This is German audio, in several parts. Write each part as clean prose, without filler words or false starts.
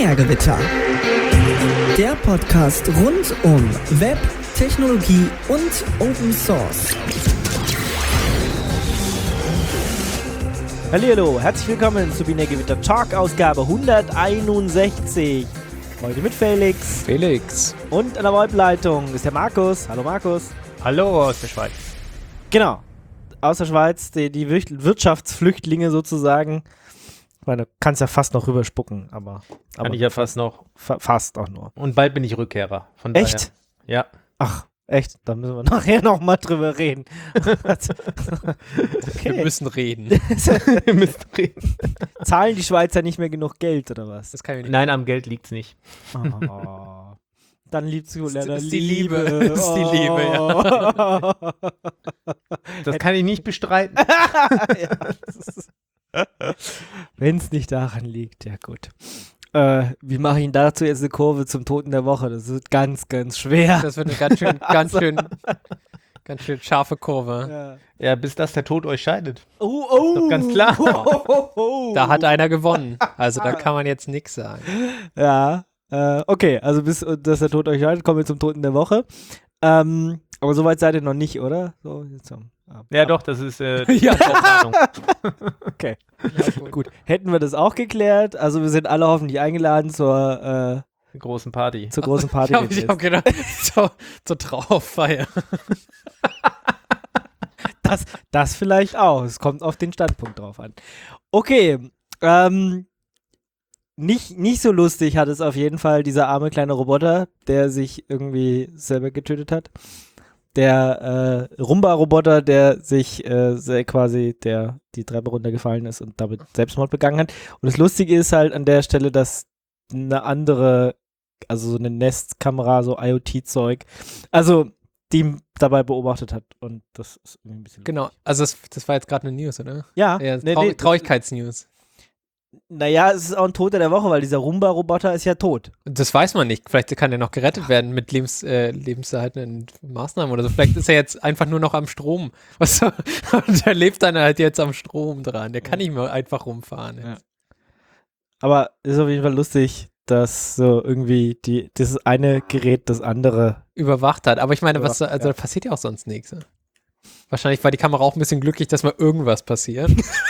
Dreiergewitter. Der Podcast rund um Web, Technologie und Open Source. Hallihallo, herzlich willkommen zu Binärgewitter Talk Ausgabe 161. Heute mit Felix. Und an der Webleitung ist der Markus. Hallo Markus. Hallo aus der Schweiz. Genau, aus der Schweiz, die Wirtschaftsflüchtlinge sozusagen. Ich meine, du kannst ja fast noch rüberspucken, aber Kann ich ja fast noch. Fast auch nur. Und bald bin ich Rückkehrer. Von Echt? Daher. Ja. Ach, echt? Da müssen wir nachher nochmal drüber reden. Wir müssen reden. Wir müssen reden. Zahlen die Schweizer nicht mehr genug Geld, oder was? Das kann ich nicht. Nein, am Geld liegt's nicht. Oh. Dann liebst du leider ist die Liebe. Liebe. Das ist die Liebe, ja. Das kann ich nicht bestreiten. Wenn es nicht daran liegt, ja gut. Wie mache ich dazu jetzt eine Kurve zum Toten der Woche? Das wird ganz, ganz schwer. Das wird eine ganz schön scharfe Kurve. Ja, bis dass der Tod euch scheidet. Oh. Ist doch ganz klar. Da hat einer gewonnen. Also da kann man jetzt nichts sagen. Ja, okay, also bis dass der Tod euch scheidet, kommen wir zum Toten der Woche. Aber soweit seid ihr noch nicht, oder? So, jetzt Ja, doch, das ist Ja. Planung. Okay. Gut. Hätten wir das auch geklärt? Also wir sind alle hoffentlich eingeladen zur Großen Party. großen Party. Ich hab gedacht, zur Trauerfeier. Das vielleicht auch. Es kommt auf den Standpunkt drauf an. Okay. Nicht so lustig hat es auf jeden Fall dieser arme kleine Roboter, der sich irgendwie selber getötet hat. Der Roomba-Roboter, der sich quasi die Treppe runtergefallen ist und damit Selbstmord begangen hat. Und das Lustige ist halt an der Stelle, dass eine andere, also so eine Nest-Kamera, so IoT-Zeug, also die dabei beobachtet hat. Und das ist irgendwie ein bisschen Genau, lustig. also das war jetzt gerade eine News, oder? Ja, Ja, nee, Traurigkeitsnews. naja, es ist auch ein Toter der Woche, weil dieser Roomba-Roboter ist ja tot. Das weiß man nicht. Vielleicht kann der noch gerettet werden mit lebenserhaltenden Maßnahmen oder so. Vielleicht ist er jetzt einfach nur noch am Strom. Und der lebt dann halt jetzt am Strom dran. Der kann nicht mehr einfach rumfahren. Ja. Aber ist auf jeden Fall lustig, dass so irgendwie dieses eine Gerät das andere. Überwacht hat. Aber ich meine, Überwacht, da passiert ja auch sonst nichts. Ne? Wahrscheinlich war die Kamera auch ein bisschen glücklich, dass mal irgendwas passiert.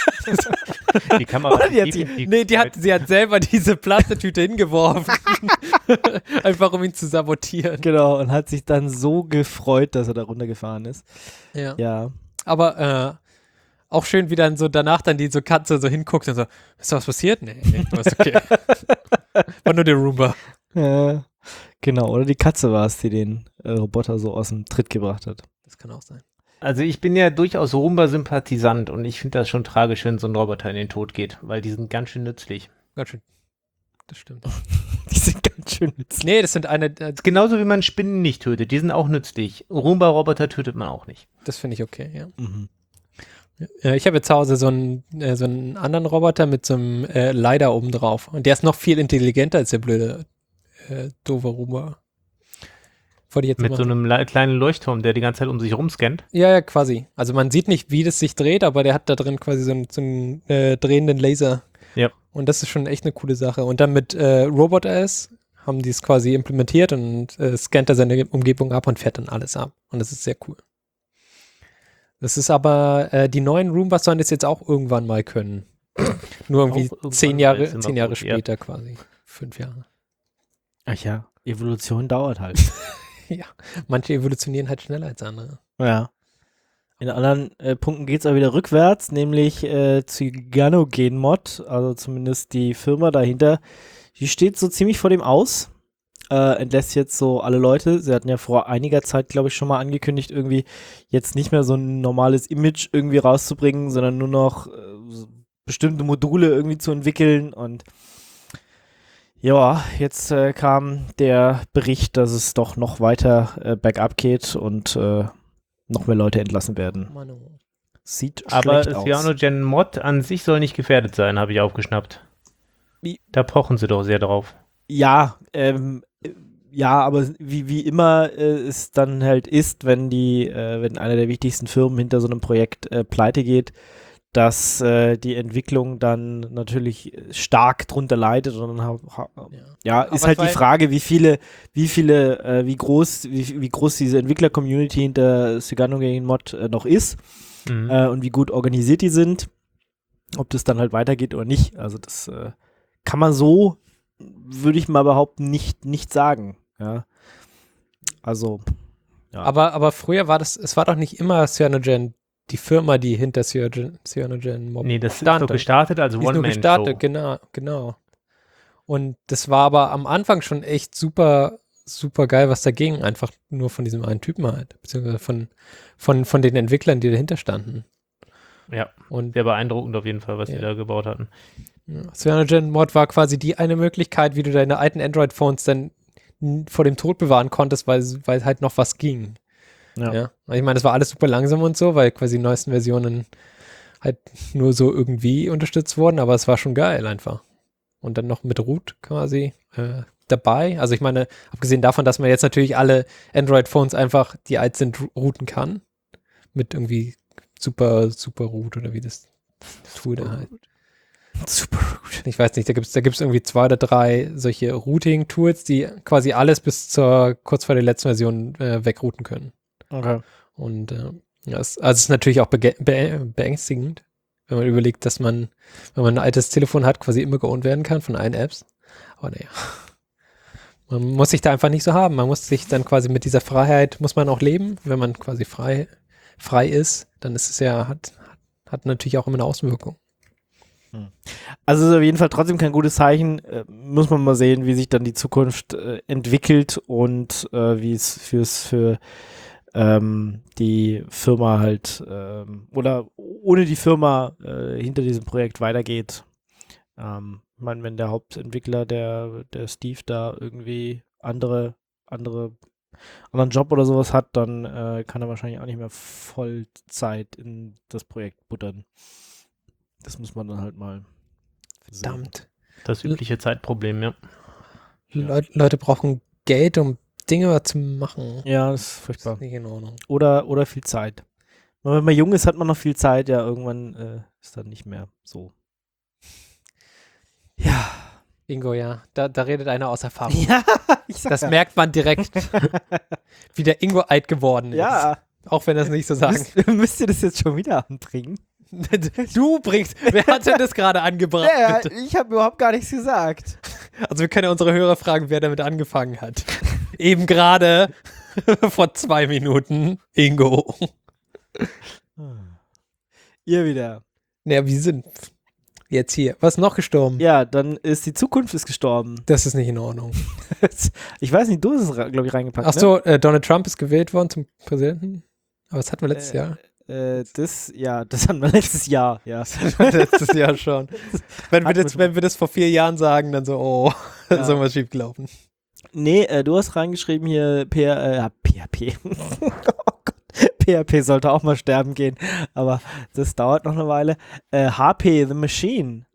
Die Kamera. Sie hat selber diese Plastetüte hingeworfen. Einfach um ihn zu sabotieren. Genau, und hat sich dann so gefreut, dass er da runtergefahren ist. Ja. Aber auch schön, wie dann so danach dann die so Katze so hinguckt und so, ist da was passiert? Nee, ist okay. War nur der Roomba. Ja. Genau, oder die Katze war es, die den Roboter so aus dem Tritt gebracht hat. Das kann auch sein. Also ich bin ja durchaus Roomba-Sympathisant und ich finde das schon tragisch, wenn so ein Roboter in den Tod geht, weil die sind ganz schön nützlich. Ganz schön. Das stimmt. Die sind ganz schön nützlich. Nee, das sind Genauso wie man Spinnen nicht tötet, die sind auch nützlich. Roomba-Roboter tötet man auch nicht. das finde ich okay, ja. Mhm. Ja, ich habe jetzt zu Hause so einen anderen Roboter mit so einem LiDAR oben drauf. Und der ist noch viel intelligenter als der blöde, doofe Roomba. Mit so einem kleinen Leuchtturm, der die ganze Zeit um sich rumscannt. Ja, quasi. Also man sieht nicht, wie das sich dreht, aber der hat da drin quasi so einen drehenden Laser. Ja. Und das ist schon echt eine coole Sache. Und dann mit RobotOS haben die es quasi implementiert und scannt er seine Umgebung ab und fährt dann alles ab. Und das ist sehr cool. Das ist aber, die neuen Roombas sollen das jetzt auch irgendwann mal können. Nur irgendwie 10 Jahre später quasi. 5 Jahre. Ach ja, Evolution dauert halt. Ja, manche evolutionieren halt schneller als andere. Ja. In anderen Punkten geht es auch wieder rückwärts, nämlich Cyanogen-Mod, also zumindest die Firma dahinter, die steht so ziemlich vor dem Aus, entlässt jetzt so alle Leute. Sie hatten ja vor einiger Zeit, glaube ich, schon mal angekündigt, irgendwie jetzt nicht mehr so ein normales Image irgendwie rauszubringen, sondern nur noch bestimmte Module irgendwie zu entwickeln. Und ja, jetzt kam der Bericht, dass es doch noch weiter bergab geht und noch mehr Leute entlassen werden. Sieht Aber schlecht aus. Cyanogen Mod an sich soll nicht gefährdet sein, habe ich aufgeschnappt. Wie? Da pochen sie doch sehr drauf. Ja, aber wie immer es dann halt ist, wenn eine der wichtigsten Firmen hinter so einem Projekt pleite geht, dass die Entwicklung dann natürlich stark drunter leidet und dann ist Aber halt die Frage, wie groß diese Entwickler-Community hinter Cyanogen-Mod noch ist und wie gut organisiert die sind, ob das dann halt weitergeht oder nicht. Also das kann man so, würde ich mal behaupten, nicht sagen. Ja. Also ja. Aber früher war es war doch nicht immer Cyanogen, die Firma, die hinter Cyanogen Mob Nee, das ist so gestartet als One-Man-Show. Gestartet, genau. Und das war aber am Anfang schon echt super, super geil, was da ging. Einfach nur von diesem einen Typen halt. Beziehungsweise von den Entwicklern, die dahinter standen. Ja, und sehr beeindruckend auf jeden Fall, was die da gebaut hatten. Ja. Cyanogen-Mod war quasi die eine Möglichkeit, wie du deine alten Android-Phones dann vor dem Tod bewahren konntest, weil halt noch was ging. Ja. Ich meine, das war alles super langsam und so, weil quasi die neuesten Versionen halt nur so irgendwie unterstützt wurden, aber es war schon geil einfach. Und dann noch mit Root quasi dabei. Also ich meine, abgesehen davon, dass man jetzt natürlich alle Android-Phones einfach, die alt sind, routen kann. Mit irgendwie super Root oder wie das Tool da halt. Super Root. Ich weiß nicht, da gibt's irgendwie 2 oder 3 solche Routing-Tools, die quasi alles bis kurz vor der letzten Version wegrouten können. Okay. Und es ist natürlich auch beängstigend, wenn man überlegt, dass man, wenn man ein altes Telefon hat, quasi immer geowned werden kann von allen Apps. Aber naja, man muss sich da einfach nicht so haben. Man muss sich dann quasi mit dieser Freiheit, muss man auch leben. Wenn man quasi frei ist, dann ist es ja, hat natürlich auch immer eine Auswirkung. Also es ist auf jeden Fall trotzdem kein gutes Zeichen. Muss man mal sehen, wie sich dann die Zukunft entwickelt und wie es für die Firma halt oder ohne die Firma hinter diesem Projekt weitergeht. Ich meine, wenn der Hauptentwickler, der Steve, da irgendwie anderen Job oder sowas hat, dann kann er wahrscheinlich auch nicht mehr Vollzeit in das Projekt buttern. Das muss man dann halt mal sehen. Verdammt. Das übliche Zeitproblem, ja. Leute brauchen Geld, um Dinge zu machen. Ja, das ist furchtbar. Das ist nicht in Ordnung. Oder viel Zeit. Wenn man jung ist, hat man noch viel Zeit. Ja, irgendwann ist dann nicht mehr so. Ja. Ingo, ja. Da redet einer aus Erfahrung. Ja, ich sag das merkt man direkt, wie der Ingo alt geworden ist. Ja. Auch wenn er es nicht so sagt. Müsst ihr das jetzt schon wieder anbringen? Du bringst. Wer hat denn das gerade angebracht? Ja, bitte? ich habe überhaupt gar nichts gesagt. Also wir können ja unsere Hörer fragen, wer damit angefangen hat. Eben gerade vor 2 Minuten. Ingo. Ihr wieder. Naja, wir sind jetzt hier. Was ist noch gestorben? Ja, dann ist die Zukunft gestorben. Das ist nicht in Ordnung. Ich weiß nicht, du hast es, glaube ich, reingepackt. Ach so, Donald Trump ist gewählt worden zum Präsidenten. Aber das hatten wir letztes Jahr. Das hatten wir letztes Jahr, ja. Letztes Jahr schon. Wenn wir das vor 4 Jahren sagen, dann so, Ja. ist irgendwas schiefgelaufen. Nee, du hast reingeschrieben hier PHP. Oh Gott, PHP sollte auch mal sterben gehen, aber das dauert noch eine Weile. HP, The Machine.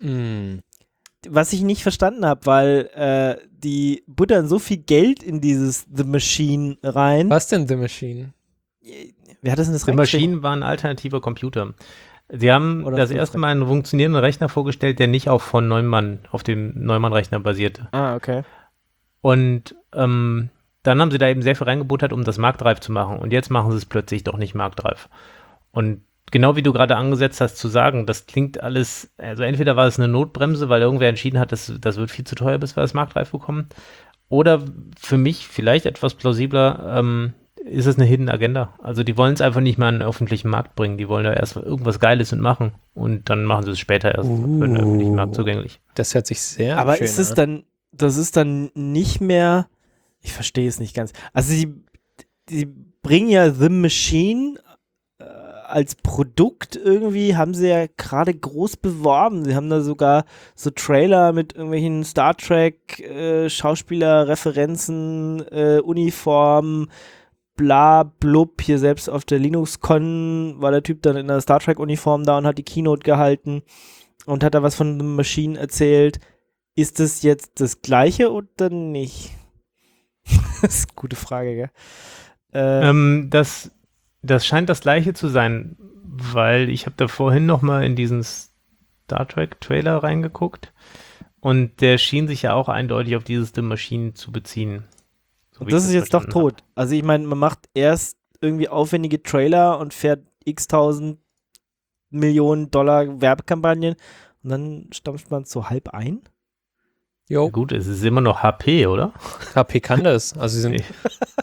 Was ich nicht verstanden habe, weil die buttern so viel Geld in dieses The Machine rein. Was denn The Machine? Wer hat das denn das The Machine war ein alternativer Computer. Sie haben Oder das erste Mal einen funktionierenden Rechner vorgestellt, der nicht auf dem Neumann-Rechner basierte. Ah, okay. Und dann haben sie da eben sehr viel reingebuttert, um das marktreif zu machen. Und jetzt machen sie es plötzlich doch nicht marktreif. Und genau wie du gerade angesetzt hast zu sagen, das klingt alles, also entweder war es eine Notbremse, weil irgendwer entschieden hat, das wird viel zu teuer, bis wir das marktreif bekommen. Oder für mich vielleicht etwas plausibler, ist es eine Hidden Agenda. Also die wollen es einfach nicht mal in den öffentlichen Markt bringen. Die wollen da erst irgendwas Geiles machen und dann machen sie es später erst für den öffentlichen Markt zugänglich. Das hört sich sehr Aber schön ist es dann, das ist dann nicht mehr, ich verstehe es nicht ganz. Also die bringen ja The Machine als Produkt irgendwie, haben sie ja gerade groß beworben. Sie haben da sogar so Trailer mit irgendwelchen Star Trek Schauspielerreferenzen, Uniformen, bla blub. Hier selbst auf der Linux-Con war der Typ dann in der Star Trek-Uniform da und hat die Keynote gehalten und hat da was von The Machine erzählt. Ist das jetzt das Gleiche oder nicht? Das ist eine gute Frage, gell? Das scheint das Gleiche zu sein. weil ich habe da vorhin noch mal in diesen Star Trek Trailer reingeguckt und der schien sich ja auch eindeutig auf dieses The Machine zu beziehen. So wie Das ich ist jetzt doch verstanden habe. tot. Also ich meine, man macht erst irgendwie aufwendige Trailer und fährt x-tausend Millionen Dollar Werbekampagnen und dann stampft man es so halb ein. Ja, Jo, gut, es ist immer noch HP, oder? HP kann das. Also sie sind,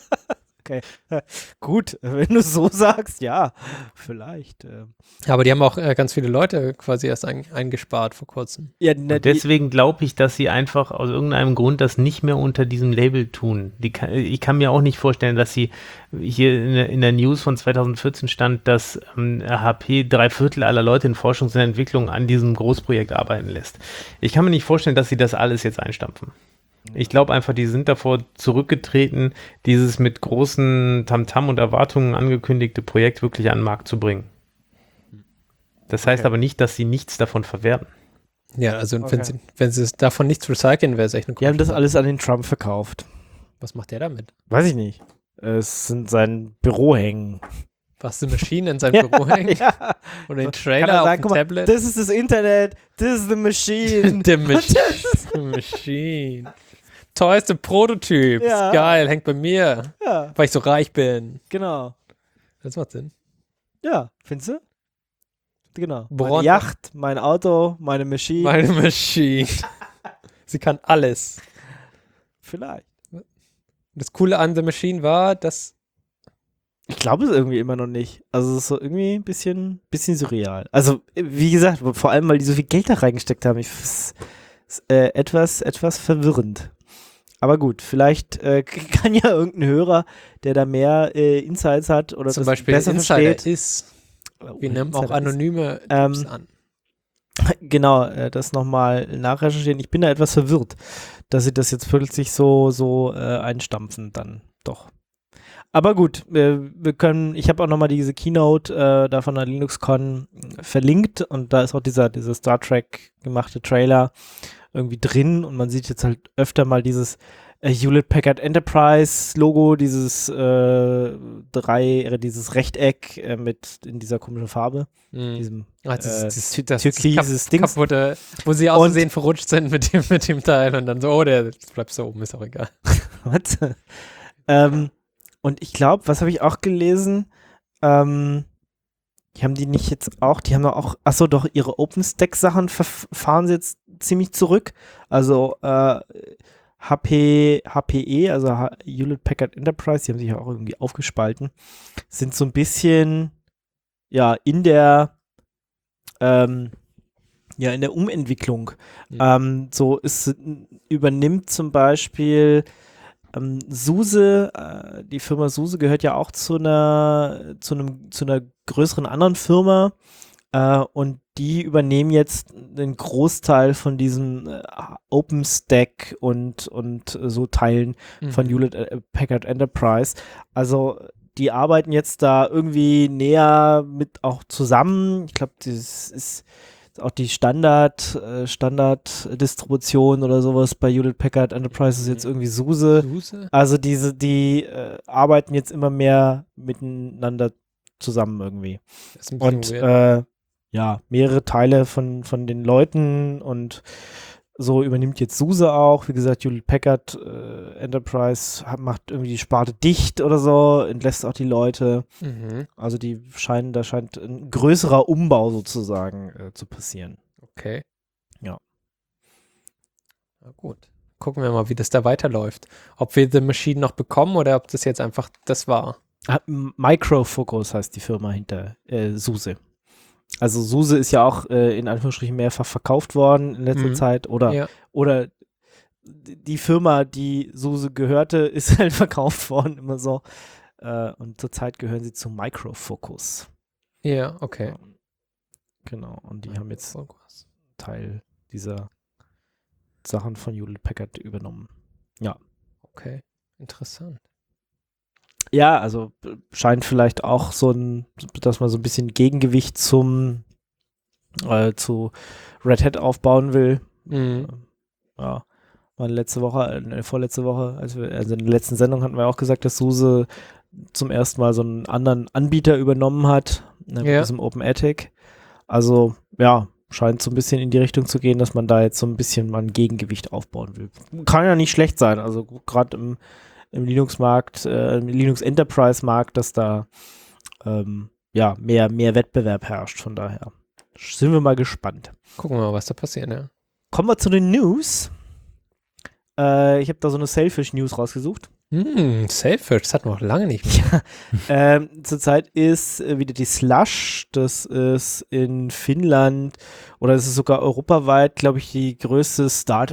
Gut, wenn du so sagst, ja, vielleicht. aber die haben auch ganz viele Leute quasi erst eingespart vor kurzem. Ja, Und deswegen glaube ich, dass sie einfach aus irgendeinem Grund das nicht mehr unter diesem Label tun. Ich kann mir auch nicht vorstellen, dass sie hier in der News von 2014 stand, dass HP 3/4 aller Leute in Forschung und Entwicklung an diesem Großprojekt arbeiten lässt. Ich kann mir nicht vorstellen, dass sie das alles jetzt einstampfen. Ich glaube einfach, die sind davor zurückgetreten, dieses mit großen Tamtam und Erwartungen angekündigte Projekt wirklich an den Markt zu bringen. Das heißt Okay. aber nicht, dass sie nichts davon verwerten. Ja, also Okay. wenn sie davon nichts recyceln, wäre es echt eine die haben das Sache. alles an den Trump verkauft. Was macht der damit? Weiß ich nicht. Es sind sein Büro hängen. Was, die Maschine in seinem Büro hängt? Ja. Oder den Kann Trailer er auf sagen, dem guck mal, Tablet? das ist das Internet, das ist the machine. The Machine. Teuerste Prototyp. Ja. Ist geil, hängt bei mir, Ja, weil ich so reich bin. genau. Das macht Sinn. Ja, findest du? Genau. Woran- Meine Yacht, mein Auto, meine Maschine. Meine Maschine. Sie kann alles. Vielleicht. Das Coole an The Machine war, dass Ich glaube es irgendwie immer noch nicht. Also es ist so irgendwie ein bisschen surreal. Also wie gesagt, vor allem, weil die so viel Geld da reingesteckt haben. Es ist etwas verwirrend. Aber gut, vielleicht kann ja irgendein Hörer, der da mehr Insights hat oder zum das Beispiel besser Insider versteht. ist. Wir nehmen auch Insider ist. anonyme Ähm, Tipps an. Genau, das nochmal nachrecherchieren. Ich bin da etwas verwirrt, dass sie das jetzt plötzlich so einstampfen dann doch. Aber gut, ich habe auch nochmal diese Keynote da von der LinuxCon verlinkt und da ist auch dieser Star Trek gemachte Trailer irgendwie drin und man sieht jetzt halt öfter mal dieses Hewlett-Packard Enterprise Logo, dieses dieses Rechteck mit in dieser komischen Farbe, diesem Das türkises Dings. kaputte, wo sie aus Und- Versehen verrutscht sind mit dem Teil und dann so, oh, der bleibt so oben, ist auch egal. Was? Und ich glaube, was habe ich auch gelesen? Die haben die nicht jetzt auch, die haben auch, achso, doch, ihre OpenStack-Sachen fahren sie jetzt ziemlich zurück. Also HPE, also Hewlett-Packard Enterprise, die haben sich ja auch irgendwie aufgespalten, sind so ein bisschen, ja, in der Umentwicklung. Mhm. Übernimmt zum Beispiel SUSE, die Firma SUSE gehört ja auch zu einer größeren anderen Firma und die übernehmen jetzt den Großteil von diesen OpenStack und so Teilen von Hewlett-Packard Enterprise. Also die arbeiten jetzt da irgendwie näher mit auch zusammen. Ich glaube, das ist auch die Standarddistribution oder sowas bei Hewlett-Packard Enterprise ist jetzt irgendwie SUSE. SUSE? Also die arbeiten jetzt immer mehr miteinander zusammen irgendwie. Das ist ein bisschen Und weird. mehrere Teile von den Leuten und so übernimmt jetzt SUSE auch. Wie gesagt, Hewlett-Packard Enterprise macht irgendwie die Sparte dicht oder so, entlässt auch die Leute. Also da scheint ein größerer Umbau sozusagen zu passieren. Okay. Ja. Na gut. Gucken wir mal, wie das da weiterläuft. Ob wir The Machine noch bekommen oder ob das jetzt einfach das war. Micro Focus heißt die Firma hinter SUSE. Also SUSE ist ja auch in Anführungsstrichen mehrfach verkauft worden in letzter Zeit oder die Firma, die SUSE gehörte, ist halt verkauft worden, immer so. Und zurzeit gehören sie zu Micro Focus. Ja, okay. Genau, und die haben jetzt Focus. Teil dieser Sachen von Hewlett-Packard übernommen. Okay, interessant. Ja, also scheint vielleicht auch dass man so ein bisschen Gegengewicht zu Red Hat aufbauen will. Ja, war vorletzte Woche, also in der letzten Sendung hatten wir auch gesagt, dass SUSE zum ersten Mal so einen anderen Anbieter übernommen hat. mit diesem OpenATIC. Also, ja, scheint so ein bisschen in die Richtung zu gehen, dass man da jetzt so ein bisschen mal ein Gegengewicht aufbauen will. Kann ja nicht schlecht sein, also gerade im Linux-Markt, im Linux-Enterprise-Markt, dass da mehr Wettbewerb herrscht. Von daher sind wir mal gespannt. Gucken wir mal, was da passiert, ja. Kommen wir zu den News. Ich habe da so eine Sailfish-News rausgesucht. Sailfish, das hatten wir auch lange nicht mehr. Zurzeit ist wieder die Slush, das ist in Finnland oder es ist sogar europaweit, glaube ich, die größte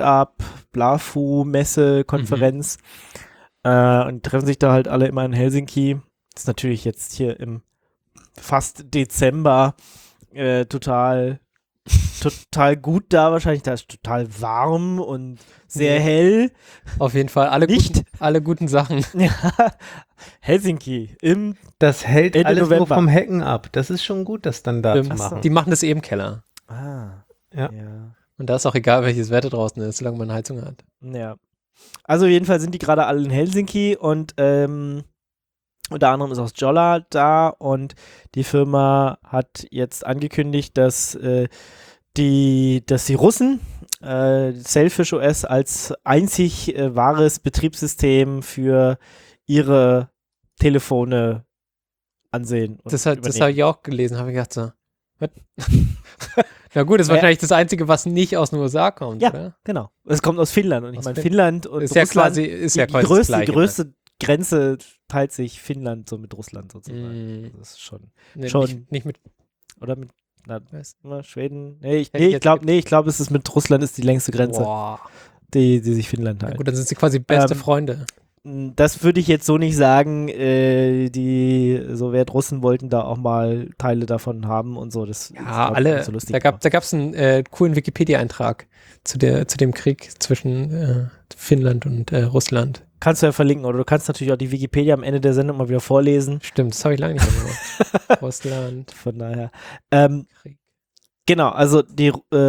Startup-Blafu-Messe-Konferenz. Und treffen sich da halt alle immer in Helsinki. Das ist natürlich jetzt hier im fast Dezember total gut da wahrscheinlich. Da ist total warm und sehr hell. Auf jeden Fall alle guten Sachen. Ja, Helsinki Das hält Ende alles November. nur vom Hecken ab. Das ist schon gut, das dann da zu machen. Die machen das im Keller. Ja. Und da ist auch egal, welches Wetter draußen ist, solange man Heizung hat. Ja. Also jedenfalls sind die gerade alle in Helsinki und unter anderem ist auch Jolla da und die Firma hat jetzt angekündigt, dass die Russen Sailfish OS als einzig wahres Betriebssystem für ihre Telefone ansehen. Und Das habe ich auch gelesen, habe ich gedacht so, was? Na gut, das ist wahrscheinlich das Einzige, was nicht aus den USA kommt, ja, oder? genau. Es kommt aus Finnland und ich meine, Finnland und Ist ja Russland, quasi die größte Grenze teilt sich Finnland so mit Russland sozusagen. Das ist schon nicht mit oder mit was? Schweden. Ich glaube, es ist mit Russland ist die längste Grenze, die sich Finnland Na teilt. gut, dann sind sie quasi beste Freunde. Das würde ich jetzt so nicht sagen. Die Sowjetrussen wollten da auch mal Teile davon haben und so. Das Ja, ist alle. nicht so lustig. Da gab es einen coolen Wikipedia-Eintrag zu dem Krieg zwischen Finnland und Russland. Kannst du ja verlinken oder du kannst natürlich auch die Wikipedia am Ende der Sendung mal wieder vorlesen. Stimmt, das habe ich lange nicht mehr gemacht. Russland. Von daher. Krieg. Genau, also die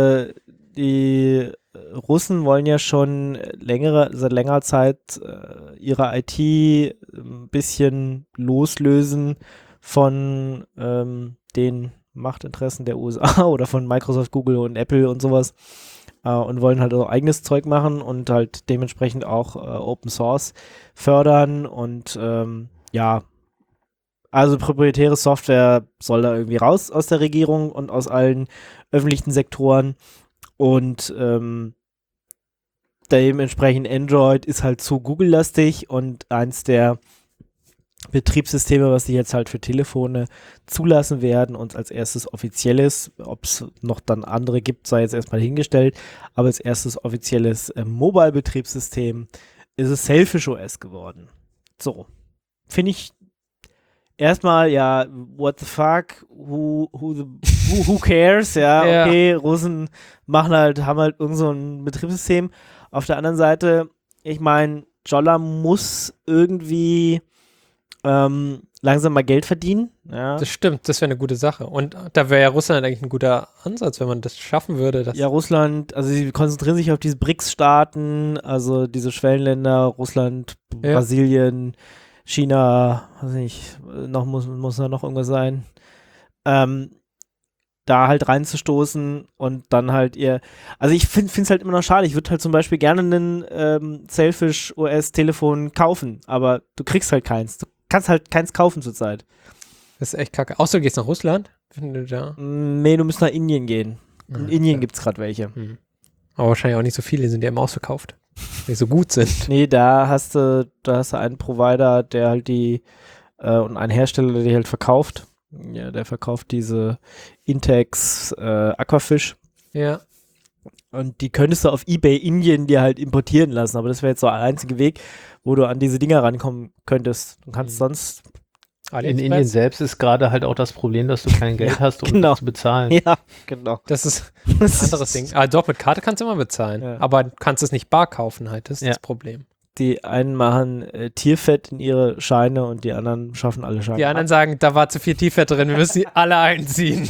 Russen wollen ja schon seit längerer Zeit ihre IT ein bisschen loslösen von den Machtinteressen der USA oder von Microsoft, Google und Apple und sowas und wollen halt auch eigenes Zeug machen und halt dementsprechend auch Open Source fördern und also proprietäre Software soll da irgendwie raus aus der Regierung und aus allen öffentlichen Sektoren und dementsprechend Android ist halt zu Google-lastig und eins der Betriebssysteme, was sie jetzt halt für Telefone zulassen werden und als erstes offizielles, ob es noch dann andere gibt, sei jetzt erstmal hingestellt, aber als erstes offizielles Mobile-Betriebssystem ist es Sailfish OS geworden. So, finde ich erstmal, ja, what the fuck, who cares, ja, okay, Russen haben halt irgend so ein Betriebssystem. Auf der anderen Seite, ich meine, Jolla muss irgendwie langsam mal Geld verdienen. Ja. Das stimmt, das wäre eine gute Sache. Und da wäre ja Russland eigentlich ein guter Ansatz, wenn man das schaffen würde. Ja, Russland, also sie konzentrieren sich auf diese BRICS-Staaten, also diese Schwellenländer, Russland, Brasilien, China, weiß nicht, muss da noch irgendwas sein. Da halt reinzustoßen und dann halt also ich finde es halt immer noch schade, ich würde halt zum Beispiel gerne einen Sailfish OS Telefon kaufen, aber du kriegst halt keins. Du kannst halt keins kaufen zurzeit. Das ist echt kacke. Außer du gehst nach Russland? Nee, du musst nach Indien gehen. In Indien gibt es gerade welche. Aber wahrscheinlich auch nicht so viele, die sind ja immer ausverkauft, weil die so gut sind. Nee, da hast du einen Provider, der halt und einen Hersteller, der die halt verkauft. Ja, der verkauft diese Intex Aquafish. Ja. Und die könntest du auf eBay Indien dir halt importieren lassen, aber das wäre jetzt so der einzige Weg, wo du an diese Dinger rankommen könntest. Du kannst sonst In Indien selbst ist gerade halt auch das Problem, dass du kein Geld hast, um das zu bezahlen. Ja, genau. Das ist ein anderes Ding. Doch, mit Karte kannst du immer bezahlen, aber du kannst es nicht bar kaufen halt, das ist das Problem. Die einen machen Tierfett in ihre Scheine und die anderen schaffen alle Scheine. Die anderen sagen, da war zu viel Tierfett drin, wir müssen die alle einziehen.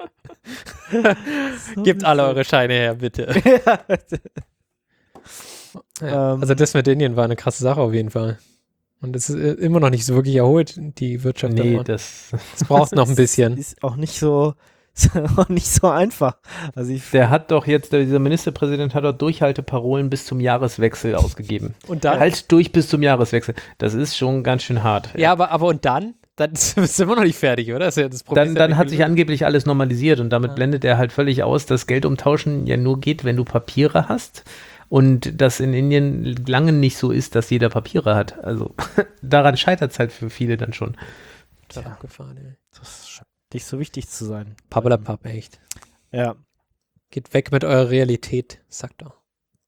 Gebt alle eure Scheine her, bitte. Also das mit Indien war eine krasse Sache auf jeden Fall. Und es ist immer noch nicht so wirklich erholt, die Wirtschaft. Nee, davon. das Es braucht noch ein bisschen. Ist auch nicht so, ist auch nicht so einfach. Also Der hat doch jetzt, dieser Ministerpräsident hat doch Durchhalteparolen bis zum Jahreswechsel ausgegeben. Und dann? Halt durch bis zum Jahreswechsel. Das ist schon ganz schön hart. Ja, aber und dann? Dann sind wir noch nicht fertig, oder? Das ist ja das Problem. Dann hat sich angeblich alles normalisiert und damit Ah. blendet er halt völlig aus, dass Geld umtauschen ja nur geht, wenn du Papiere hast. Und das in Indien lange nicht so ist, dass jeder Papiere hat. Also daran scheitert es halt für viele dann schon. Tja. Abgefahren, ey. das scheint nicht so wichtig zu sein. Pappelapapp, echt. Ja, Geht weg mit eurer Realität, sagt doch.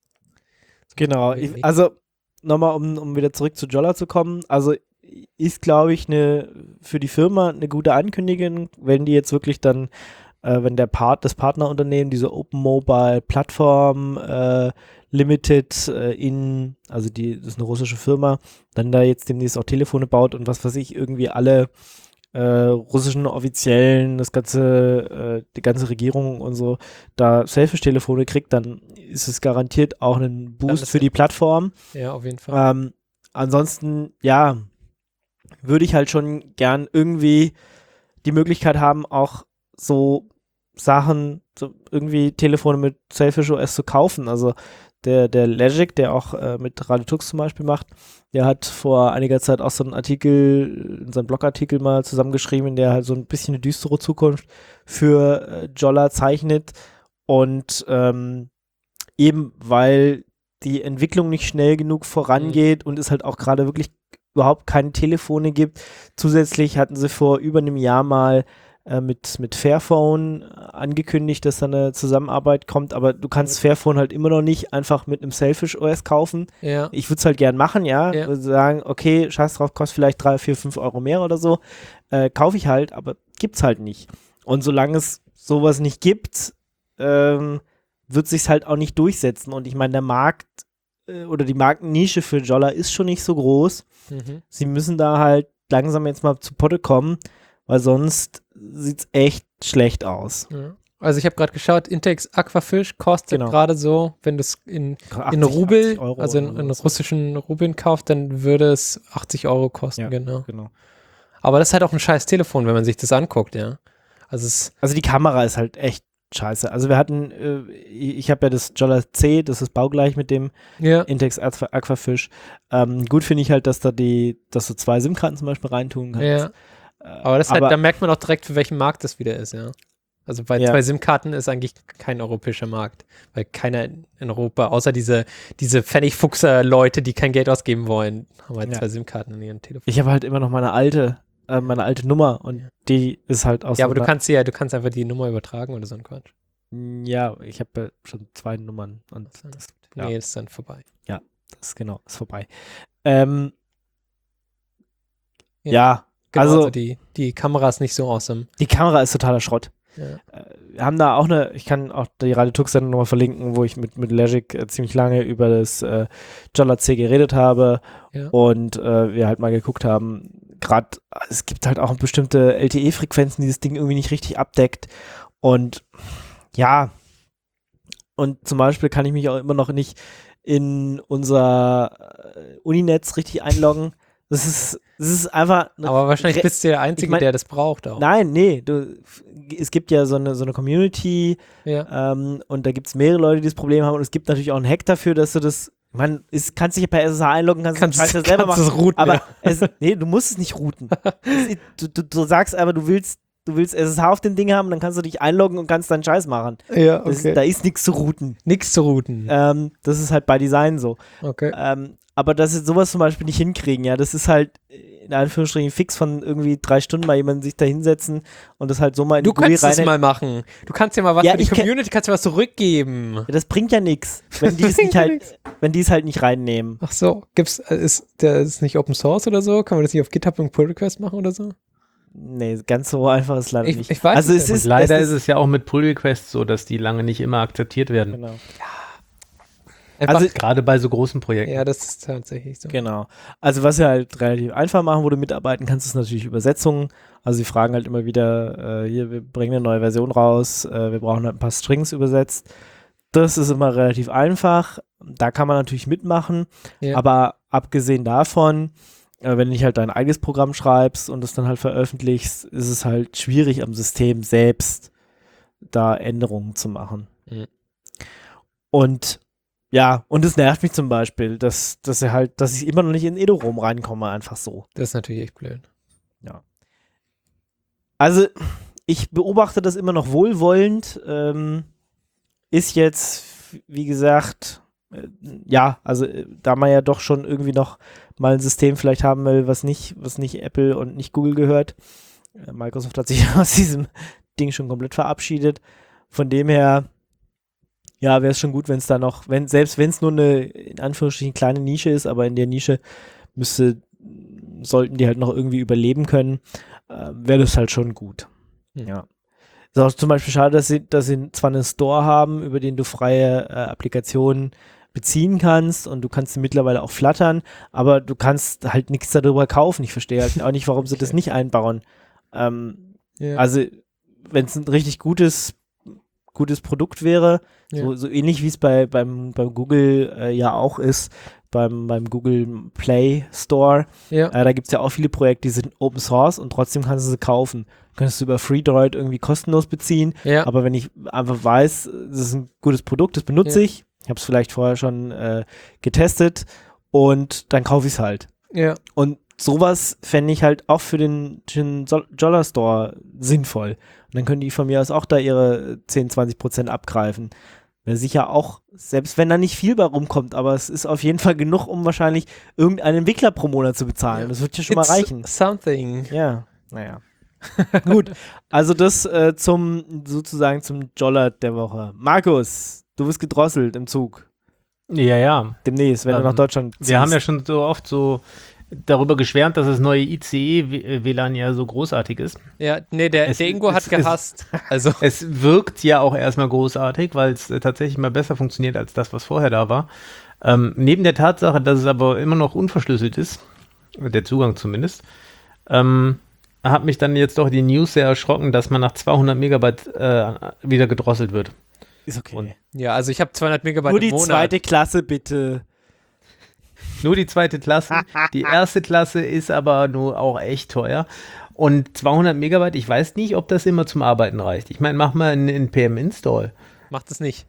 genau. Also nochmal, um wieder zurück zu Jolla zu kommen. Also ist, glaube ich, für die Firma eine gute Ankündigung, wenn die jetzt wirklich dann, wenn das Partnerunternehmen, diese Open Mobile Plattform Limited also das ist eine russische Firma, dann da jetzt demnächst auch Telefone baut und was weiß ich, irgendwie alle russischen Offiziellen, die ganze Regierung und so, da Selfish-Telefone kriegt, dann ist es garantiert auch ein Boost für die Plattform. Ja, auf jeden Fall. Ansonsten, ja, würde ich halt schon gern irgendwie die Möglichkeit haben, auch so Sachen, so irgendwie Telefone mit Selfish OS zu kaufen. Also der Legic, der auch mit Radiotux zum Beispiel macht, der hat vor einiger Zeit auch so einen Artikel, in seinem Blogartikel mal zusammengeschrieben, in der halt so ein bisschen eine düstere Zukunft für Jolla zeichnet. Und eben weil die Entwicklung nicht schnell genug vorangeht und es halt auch gerade wirklich überhaupt keine Telefone gibt. Zusätzlich hatten sie vor über einem Jahr mal mit Fairphone angekündigt, dass da eine Zusammenarbeit kommt, aber du kannst Fairphone halt immer noch nicht einfach mit einem Selfish OS kaufen. Ja. Ich würde es halt gern machen, ja. Ja. Würde sagen, okay, scheiß drauf, kostet vielleicht 3, 4, 5 Euro mehr oder so. Kaufe ich halt, aber gibt's halt nicht. Und solange es sowas nicht gibt, wird sich's halt auch nicht durchsetzen. Und ich meine, der Markt oder die Markennische für Jolla ist schon nicht so groß. Mhm. Sie müssen da halt langsam jetzt mal zu Potte kommen, weil sonst sieht's echt schlecht aus. Ja. Also ich habe gerade geschaut, Intex Aquafish kostet Genau. gerade so, wenn du es in 80 Rubel, Euro also oder in so. russischen Rubeln kauft, dann würde es 80 Euro kosten, Ja. genau. Genau. Aber das ist halt auch ein scheiß Telefon, wenn man sich das anguckt, ja. Also die Kamera ist halt echt scheiße. Also wir hatten, ich habe ja das Jolla C, das ist baugleich mit dem ja, Intex Aquafish. Gut finde ich halt, dass dass du 2 SIM-Karten zum Beispiel reintun kannst. ja. Aber das ist halt, da merkt man auch direkt, für welchen Markt das wieder ist, ja. Also bei 2 SIM-Karten ist eigentlich kein europäischer Markt, weil keiner in Europa, außer diese Pfennigfuchser-Leute, die kein Geld ausgeben wollen, haben halt 2 SIM-Karten in ihrem Telefon. Ich habe halt immer noch meine alte Nummer und die ist halt aus Ja, aber du kannst einfach die Nummer übertragen oder so ein Quatsch. Ja, ich habe ja schon 2 Nummern und das, ja. Nee, ist dann vorbei. Das ist vorbei. Ja, Genau, also also die Kamera ist nicht so awesome. die Kamera ist totaler Schrott. Ja. Wir haben da auch ich kann auch die Radiotux-Sendung nochmal verlinken, wo ich mit Legic ziemlich lange über das Jolla C geredet habe Ja. und wir halt mal geguckt haben, gerade es gibt halt auch bestimmte LTE-Frequenzen, die das Ding irgendwie nicht richtig abdeckt und ja, und zum Beispiel kann ich mich auch immer noch nicht in unser Uninetz richtig einloggen. Das ist einfach. Aber wahrscheinlich bist du der Einzige, der das braucht auch. Nein, nee. Es gibt ja so eine Community Ja. und da gibt es mehrere Leute, die das Problem haben und es gibt natürlich auch einen Hack dafür, dass du das. Kannst dich ja per SSH einloggen, kannst den Scheiß ja selber machen. es routen, aber ja. nee, du musst es nicht routen. Du sagst aber, du willst SSH auf dem Ding haben, dann kannst du dich einloggen und kannst deinen Scheiß machen. Ja, Da ist nichts zu routen. Nichts zu routen. Das ist halt bei Design so. Okay. Aber dass sie sowas zum Beispiel nicht hinkriegen, ja, das ist halt in Anführungsstrichen fix von irgendwie 3 Stunden mal jemanden sich da hinsetzen und das halt so mal in Du die GUI kannst es mal machen. Du kannst ja mal was Ja, für die ich Community, kannst ja was zurückgeben. Ja, das bringt ja nichts, wenn die es halt nicht reinnehmen. Ach so, ist nicht Open Source oder so? Kann man das nicht auf GitHub und Pull Request machen oder so? Nee, ganz so einfach ist leider nicht. Ich weiß also es es ja ist Leider ist es ja auch mit Pull-Requests so, dass die lange nicht immer akzeptiert werden. genau. Einfach, Also- Gerade bei so großen Projekten. ja, das ist tatsächlich so. Genau. Also was sie halt relativ einfach machen, wo du mitarbeiten kannst, ist natürlich Übersetzungen. Also sie fragen halt immer wieder, hier, wir bringen eine neue Version raus, wir brauchen halt ein paar Strings übersetzt. Das ist immer relativ einfach. Da kann man natürlich mitmachen. Ja. Aber abgesehen davon wenn du nicht halt dein eigenes Programm schreibst und es dann halt veröffentlichst, ist es halt schwierig am System selbst da Änderungen zu machen. Mhm. Und ja, und es nervt mich zum Beispiel, dass ich immer noch nicht in Edo-Rom reinkomme, einfach so. Das ist natürlich echt blöd. Also, ich beobachte das immer noch wohlwollend. Ist jetzt, wie gesagt, da man ja doch schon irgendwie noch mal ein System vielleicht haben will, was nicht Apple und nicht Google gehört. Microsoft hat sich aus diesem Ding schon komplett verabschiedet. Von dem her, ja, wäre es schon gut, wenn es da noch, selbst wenn es nur eine, in Anführungsstrichen, kleine Nische ist, aber in der Nische sollten die halt noch irgendwie überleben können, wäre das halt schon gut. Ja. Ist auch zum Beispiel schade, dass sie zwar einen Store haben, über den du freie Applikationen beziehen kannst und du kannst sie mittlerweile auch flattern, aber du kannst halt nichts darüber kaufen. Ich verstehe halt auch nicht, warum sie das nicht einbauen. Also, wenn es ein richtig gutes Produkt wäre, so ähnlich wie es beim Google ja auch ist, beim Google Play Store, da gibt es ja auch viele Projekte, die sind Open Source und trotzdem kannst du sie kaufen. Könntest du über FreeDroid irgendwie kostenlos beziehen, aber wenn ich einfach weiß, das ist ein gutes Produkt, das benutze ich habe es vielleicht vorher schon getestet und dann kaufe ich es halt. Ja. Und sowas fände ich halt auch für den Jolla Store sinnvoll. Und dann können die von mir aus auch da ihre 10-20% abgreifen. Wäre sicher auch, selbst wenn da nicht viel bei rumkommt, aber es ist auf jeden Fall genug, um wahrscheinlich irgendeinen Entwickler pro Monat zu bezahlen. Das wird ja schon mal reichen. Something. Ja, naja. Gut, also das zum Jolla der Woche. Markus, du bist gedrosselt im Zug. Ja. Demnächst, wenn du nach Deutschland ziehst. Wir haben ja schon so oft so darüber geschwärmt, dass das neue ICE-WLAN ja so großartig ist. Ja, nee, der Ingo hat gehasst. Also. Es wirkt ja auch erstmal großartig, weil es tatsächlich mal besser funktioniert als das, was vorher da war. Neben der Tatsache, dass es aber immer noch unverschlüsselt ist, der Zugang zumindest, hat mich dann jetzt doch die News sehr erschrocken, dass man nach 200 Megabyte wieder gedrosselt wird. Ist okay. Und ja, also ich habe 200 Megabyte nur im Monat. Nur die zweite Klasse, bitte. Nur die zweite Klasse. Die erste Klasse ist aber nur auch echt teuer. Und 200 Megabyte, ich weiß nicht, ob das immer zum Arbeiten reicht. Ich meine, mach mal einen PM-Install. Macht es nicht.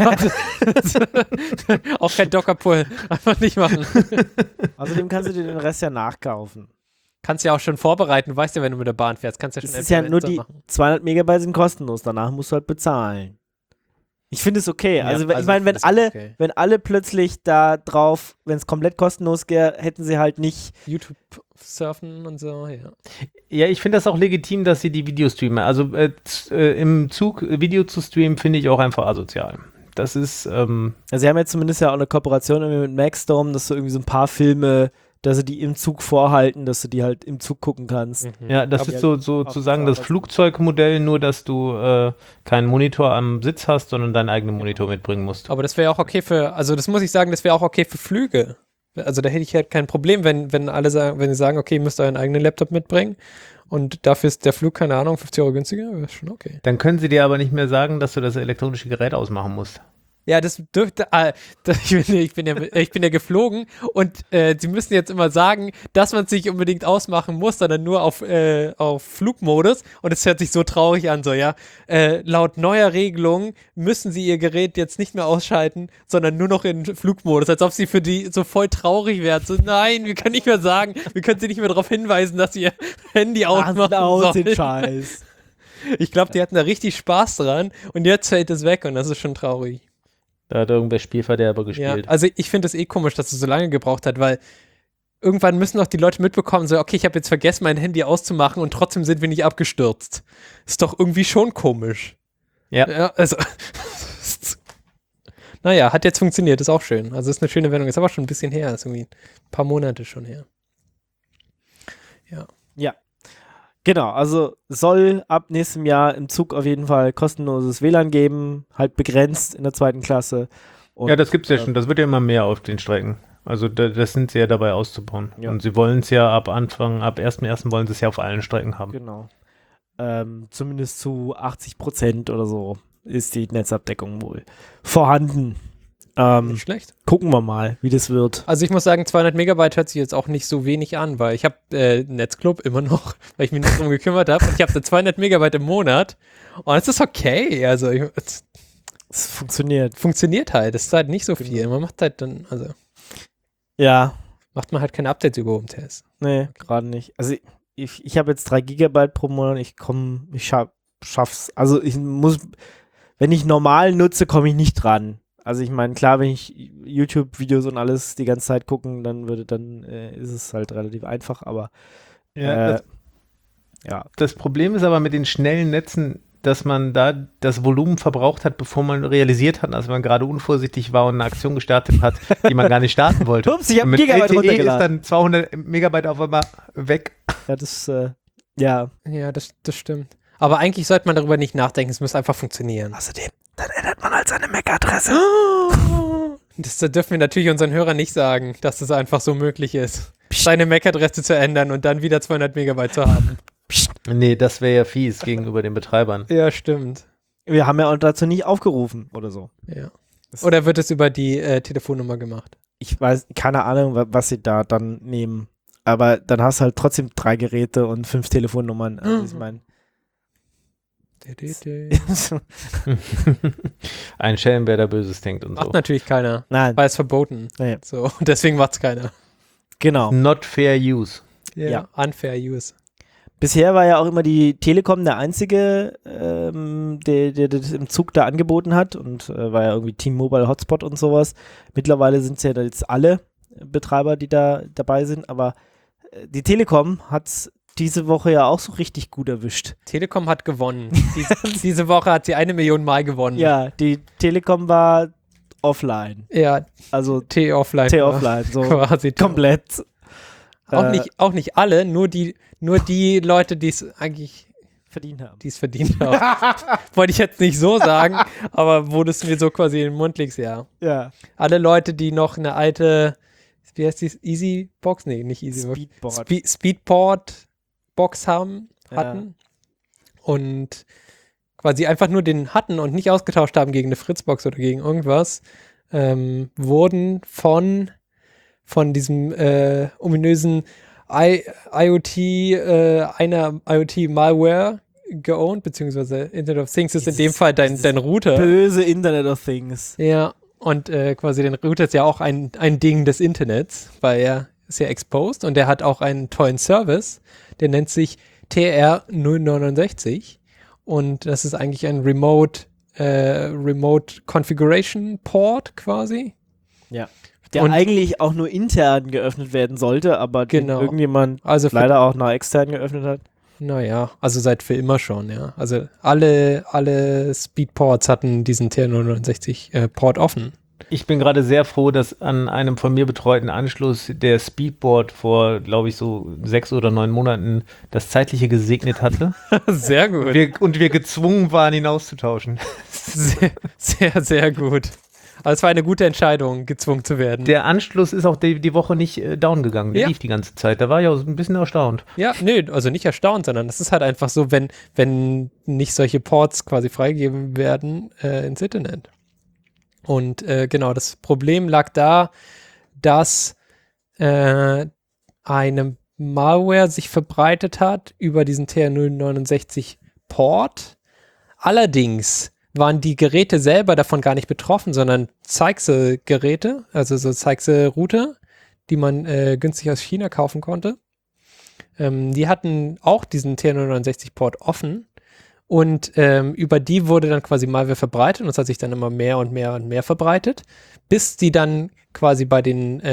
Auch kein Docker-Pull. Einfach nicht machen. Außerdem kannst du dir den Rest ja nachkaufen. Kannst ja auch schon vorbereiten. Weißt ja, wenn du mit der Bahn fährst, kannst ja schon das ist ja nur die machen. 200 Megabyte sind kostenlos. Danach musst du halt bezahlen. Ich finde es okay. Ja, also ich meine, wenn alle plötzlich da drauf, wenn es komplett kostenlos wäre, hätten sie halt nicht YouTube surfen und so, ja. Ja, ich finde das auch legitim, dass sie die Videos streamen. Also im Zug Video zu streamen, finde ich auch einfach asozial. Das ist Also sie haben jetzt zumindest ja auch eine Kooperation irgendwie mit Maxdome, dass du irgendwie so ein paar Filme, dass sie die im Zug vorhalten, dass du die halt im Zug gucken kannst. Ja, das ist sozusagen das Flugzeugmodell, nur dass du keinen Monitor am Sitz hast, sondern deinen eigenen Monitor mitbringen musst. Aber das wäre auch okay also das muss ich sagen, das wäre auch okay für Flüge. Also da hätte ich halt kein Problem, wenn alle sagen, wenn sie sagen, okay, ihr müsst euren eigenen Laptop mitbringen und dafür ist der Flug, keine Ahnung, 50 € günstiger, wäre schon okay. Dann können sie dir aber nicht mehr sagen, dass du das elektronische Gerät ausmachen musst. Ja, das dürfte, ich bin ja geflogen und sie müssen jetzt immer sagen, dass man es nicht unbedingt ausmachen muss, sondern nur auf Flugmodus und es hört sich so traurig an, so, ja, laut neuer Regelung müssen sie ihr Gerät jetzt nicht mehr ausschalten, sondern nur noch in Flugmodus, als ob sie für die so voll traurig wären, so, nein, wir können nicht mehr sagen, wir können sie nicht mehr darauf hinweisen, dass sie ihr Handy ausmachen sollen. Scheiß. Ich glaube, die hatten da richtig Spaß dran und jetzt fällt es weg und das ist schon traurig. Da hat irgendwer Spielverderber gespielt. Ja, also ich finde es komisch, dass es so lange gebraucht hat, weil irgendwann müssen auch die Leute mitbekommen, so, okay, ich habe jetzt vergessen, mein Handy auszumachen und trotzdem sind wir nicht abgestürzt. Ist doch irgendwie schon komisch. Ja. Also, naja, hat jetzt funktioniert, ist auch schön. Also ist eine schöne Wendung, ist aber schon ein bisschen her, ist irgendwie ein paar Monate schon her. Ja. Genau, also soll ab nächstem Jahr im Zug auf jeden Fall kostenloses WLAN geben, halt begrenzt in der zweiten Klasse. Und, ja, das gibt's ja schon, das wird ja immer mehr auf den Strecken. Also das sind sie ja dabei auszubauen. Ja. Und sie wollen es ja ab 1.1. wollen sie es ja auf allen Strecken haben. Genau. Zumindest zu 80% oder so ist die Netzabdeckung wohl vorhanden. Nicht schlecht. Gucken wir mal, wie das wird. Also ich muss sagen, 200 Megabyte hört sich jetzt auch nicht so wenig an, weil ich habe Netzclub immer noch, weil ich mich nicht drum gekümmert habe. Und ich habe so 200 Megabyte im Monat. Und es ist okay. Also es funktioniert. Funktioniert halt. Es ist halt nicht so viel. Man macht halt dann, also Ja. macht man halt keine Updates über OpenTS. Nee, gerade nicht. Also ich habe jetzt 3 Gigabyte pro Monat. Ich schaff's. Also ich muss, wenn ich normal nutze, komme ich nicht dran. Also ich meine, klar, wenn ich YouTube-Videos und alles die ganze Zeit gucken, dann ist es halt relativ einfach, aber ja. Das Problem ist aber mit den schnellen Netzen, dass man da das Volumen verbraucht hat, bevor man realisiert hat, dass man gerade unvorsichtig war und eine Aktion gestartet hat, die man gar nicht starten wollte. Ups, ich habe Gigabyte LTE ist runtergeladen. dann 200 Megabyte auf einmal weg. Ja, ja. Ja, das stimmt. Aber eigentlich sollte man darüber nicht nachdenken. Es muss einfach funktionieren. Außerdem, dann ändert man halt seine MAC-Adresse. Das dürfen wir natürlich unseren Hörern nicht sagen, dass das einfach so möglich ist, seine MAC-Adresse zu ändern und dann wieder 200 Megabyte zu haben. Nee, das wäre ja fies gegenüber den Betreibern. Ja, stimmt. Wir haben ja auch dazu nicht aufgerufen oder so. Ja. Oder wird es über die Telefonnummer gemacht? Ich weiß, keine Ahnung, was sie da dann nehmen. Aber dann hast du halt trotzdem 3 Geräte und 5 Telefonnummern. Also ich meine. Ein Schelm, wer da Böses denkt und so. Macht natürlich keiner. Nein. Weil es verboten. Nee. So, deswegen macht es keiner. Genau. Not fair use. Ja. Unfair use. Bisher war ja auch immer die Telekom der einzige, der das im Zug da angeboten hat und war ja irgendwie T-Mobile Hotspot und sowas. Mittlerweile sind es ja jetzt alle Betreiber, die da dabei sind, aber die Telekom hat es diese Woche ja auch so richtig gut erwischt. Telekom hat gewonnen. Diese Woche hat sie 1 Million Mal gewonnen. Ja, die Telekom war offline. Ja, Also T-Offline. T-Offline, so quasi. komplett. Auch nicht alle, nur die Leute, die es eigentlich verdient haben. Die es verdient haben. Wollte ich jetzt nicht so sagen, aber wo du es mir so quasi in den Mund legst, ja. Ja. Alle Leute, die noch eine alte, wie heißt die, Easy-Box? Nee, nicht Easy-Box. Speedport-Box hatten und quasi einfach nur den hatten und nicht ausgetauscht haben gegen eine Fritzbox oder gegen irgendwas, wurden von diesem ominösen einer IoT-Malware geowned, beziehungsweise Internet of Things ist in dem Fall dein Router. Böse Internet of Things. Ja, und quasi den Router ist ja auch ein Ding des Internets, weil er ist ja exposed und der hat auch einen tollen Service, der nennt sich TR069 und das ist eigentlich ein Remote Configuration Port quasi. Ja. Der eigentlich auch nur intern geöffnet werden sollte, aber den irgendjemand leider auch nach extern geöffnet hat. Naja, also seit für immer schon, ja. Also alle Speedports hatten diesen TR069 Port offen. Ich bin gerade sehr froh, dass an einem von mir betreuten Anschluss der Speedboard vor, glaube ich, so 6 oder 9 Monaten das Zeitliche gesegnet hatte. Sehr gut. Wir gezwungen waren, ihn auszutauschen. Sehr, sehr, sehr gut. Aber es war eine gute Entscheidung, gezwungen zu werden. Der Anschluss ist auch die Woche nicht down gegangen. Der lief die ganze Zeit. Da war ich auch ein bisschen erstaunt. Ja, nee, also nicht erstaunt, sondern das ist halt einfach so, wenn nicht solche Ports quasi freigegeben werden ins Internet. Und genau, das Problem lag da, dass eine Malware sich verbreitet hat über diesen TR069 Port. Allerdings waren die Geräte selber davon gar nicht betroffen, sondern Zeixe-Geräte, also so Zeixe-Router, die man günstig aus China kaufen konnte. Die hatten auch diesen TR069-Port offen und über die wurde dann quasi Malware verbreitet und es hat sich dann immer mehr und mehr und mehr verbreitet, bis die dann quasi bei den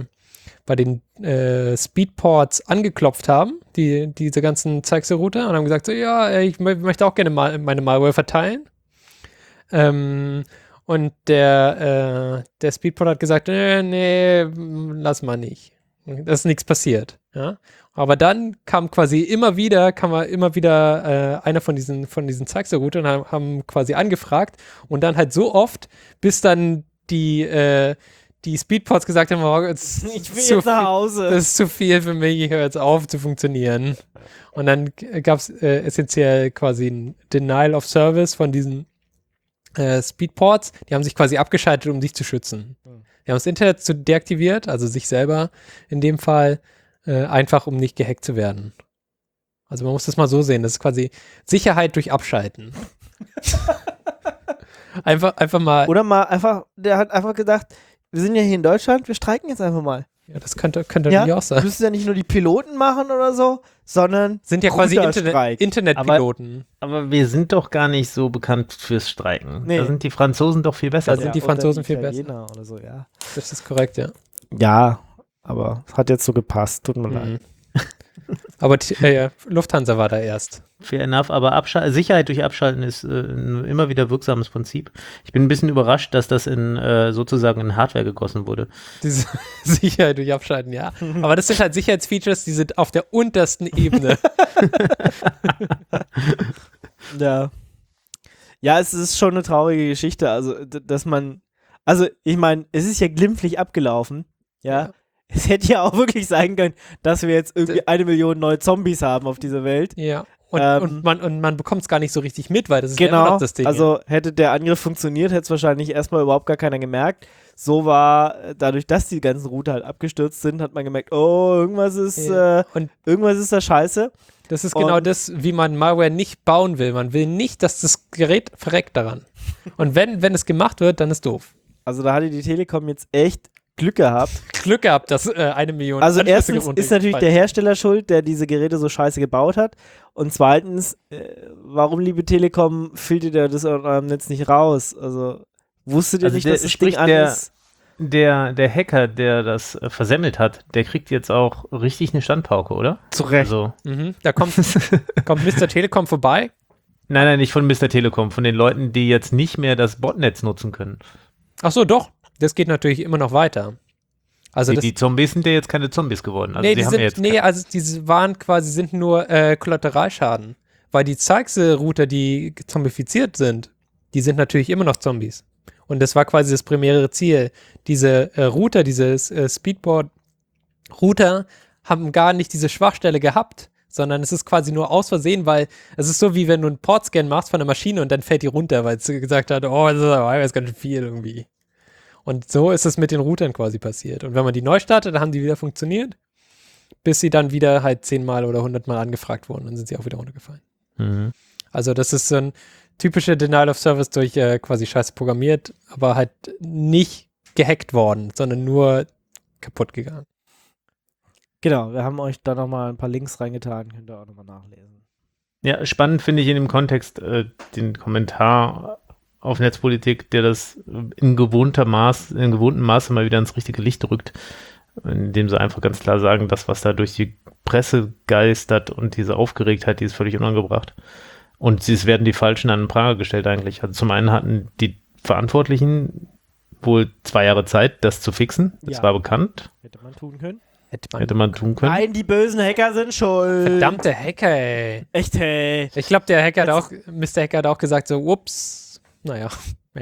Speedports angeklopft haben, diese ganzen Zeixe-Router und haben gesagt, so, ja, ich möchte auch gerne meine Malware verteilen. Und der Speedport hat gesagt, nee, lass mal nicht. Da ist nichts passiert. Ja? Aber dann kam immer wieder einer von diesen Zeixe-Routern und haben quasi angefragt und dann halt so oft, bis dann die Speedports gesagt haben, oh, ich will jetzt nach Hause. Das ist zu viel für mich, ich höre jetzt auf zu funktionieren. Und dann gab es essentiell quasi ein Denial of Service von diesen Speedports, die haben sich quasi abgeschaltet, um sich zu schützen. Die haben das Internet deaktiviert, also sich selber in dem Fall, einfach um nicht gehackt zu werden. Also man muss das mal so sehen, das ist quasi Sicherheit durch Abschalten. einfach mal. Oder mal einfach, der hat einfach gedacht, wir sind ja hier in Deutschland, wir streiken jetzt einfach mal. Ja, das könnte natürlich auch sein. Müssen ja nicht nur die Piloten machen oder so, sondern Sind ja quasi Routerstreik. Internetpiloten. Aber wir sind doch gar nicht so bekannt fürs Streiken. Nee. Da sind die Franzosen doch viel besser. Da sind die Franzosen viel besser. Italiener oder so, ja. Das ist korrekt, ja. Ja, aber es hat jetzt so gepasst, tut mir leid. Aber Lufthansa war da erst. Fair enough, aber Sicherheit durch Abschalten ist ein immer wieder wirksames Prinzip. Ich bin ein bisschen überrascht, dass das sozusagen in Hardware gegossen wurde. Diese Sicherheit durch Abschalten, ja. Aber das sind halt Sicherheitsfeatures, die sind auf der untersten Ebene. Ja. Ja, es ist schon eine traurige Geschichte, also, dass man, also, ich meine, es ist ja glimpflich abgelaufen, ja. Es hätte ja auch wirklich sein können, dass wir jetzt irgendwie 1 Million neue Zombies haben auf dieser Welt. Ja. Und man bekommt es gar nicht so richtig mit, weil das ist ja immer Genau, noch das Ding. also hätte der Angriff funktioniert, hätte es wahrscheinlich erstmal überhaupt gar keiner gemerkt. So war, dadurch, dass die ganzen Router halt abgestürzt sind, hat man gemerkt, oh, irgendwas ist da scheiße. Das ist genau das, wie man Malware nicht bauen will. Man will nicht, dass das Gerät verreckt daran. Und wenn es gemacht wird, dann ist doof. Also da hatte die Telekom jetzt echt Glück gehabt. Glück gehabt, dass 1 Million Also Anschlüsse erstens ist natürlich der Hersteller schuld, der diese Geräte so scheiße gebaut hat. Und zweitens, warum, liebe Telekom, filtert ihr das aus eurem Netz nicht raus? Also wusstet ihr nicht, dass das Ding an ist? Der Hacker, der das versemmelt hat, der kriegt jetzt auch richtig eine Standpauke, oder? Zu Recht. Also, Da kommt Mr. Telekom vorbei. Nein, nicht von Mr. Telekom, von den Leuten, die jetzt nicht mehr das Botnetz nutzen können. Ach so, doch. Das geht natürlich immer noch weiter. Also Die Zombies sind ja jetzt keine Zombies geworden. Also diese waren quasi, sind nur Kollateralschaden. Weil die Zeixe-Router, die zombifiziert sind, die sind natürlich immer noch Zombies. Und das war quasi das primäre Ziel. Diese Router, diese Speedboard-Router haben gar nicht diese Schwachstelle gehabt, sondern es ist quasi nur aus Versehen, weil es ist so, wie wenn du einen Portscan machst von der Maschine und dann fällt die runter, weil es gesagt hat, oh, das ist ganz schön viel irgendwie. Und so ist es mit den Routern quasi passiert. Und wenn man die neu startet, dann haben die wieder funktioniert, bis sie dann wieder halt 10-mal oder 100-mal angefragt wurden. Dann sind sie auch wieder runtergefallen. Mhm. Also das ist so ein typischer Denial of Service durch quasi scheiße programmiert, aber halt nicht gehackt worden, sondern nur kaputt gegangen. Genau, wir haben euch da nochmal ein paar Links reingetan, könnt ihr auch nochmal nachlesen. Ja, spannend finde ich in dem Kontext den Kommentar auf Netzpolitik, der das in gewohntem Maße mal wieder ins richtige Licht rückt, indem sie einfach ganz klar sagen, das, was da durch die Presse geistert und diese Aufgeregtheit, die ist völlig unangebracht. Und es werden die Falschen an den Pranger gestellt eigentlich. Also zum einen hatten die Verantwortlichen wohl 2 Jahre Zeit, das zu fixen. Das war bekannt. Hätte man tun können. Hätte man tun können. Nein, die bösen Hacker sind schuld. Verdammte Hacker, ey. Echt, hey. Ich glaube, Mr. Hacker hat auch gesagt so, ups, naja. Nee.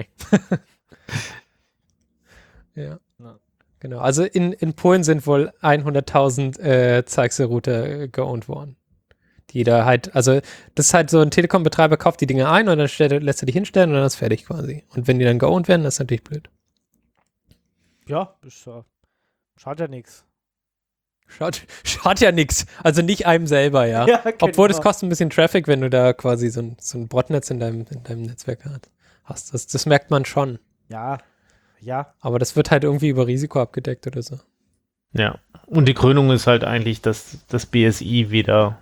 Ja. Genau. Also in Polen sind wohl 100.000 Zeixe-Router geowned worden. Die da halt, also das ist halt so, ein Telekom-Betreiber kauft die Dinge ein und dann lässt er die hinstellen und dann ist fertig quasi. Und wenn die dann geowned werden, das ist natürlich blöd. Ja, schadet ja nichts. Schadet ja nichts. Also nicht einem selber, ja. Ja, genau. Obwohl das kostet ein bisschen Traffic, wenn du da quasi so ein Botnetz in deinem Netzwerk hast. Das merkt man schon. Ja. Aber das wird halt irgendwie über Risiko abgedeckt oder so. Ja. Und die Krönung ist halt eigentlich, dass das BSI weder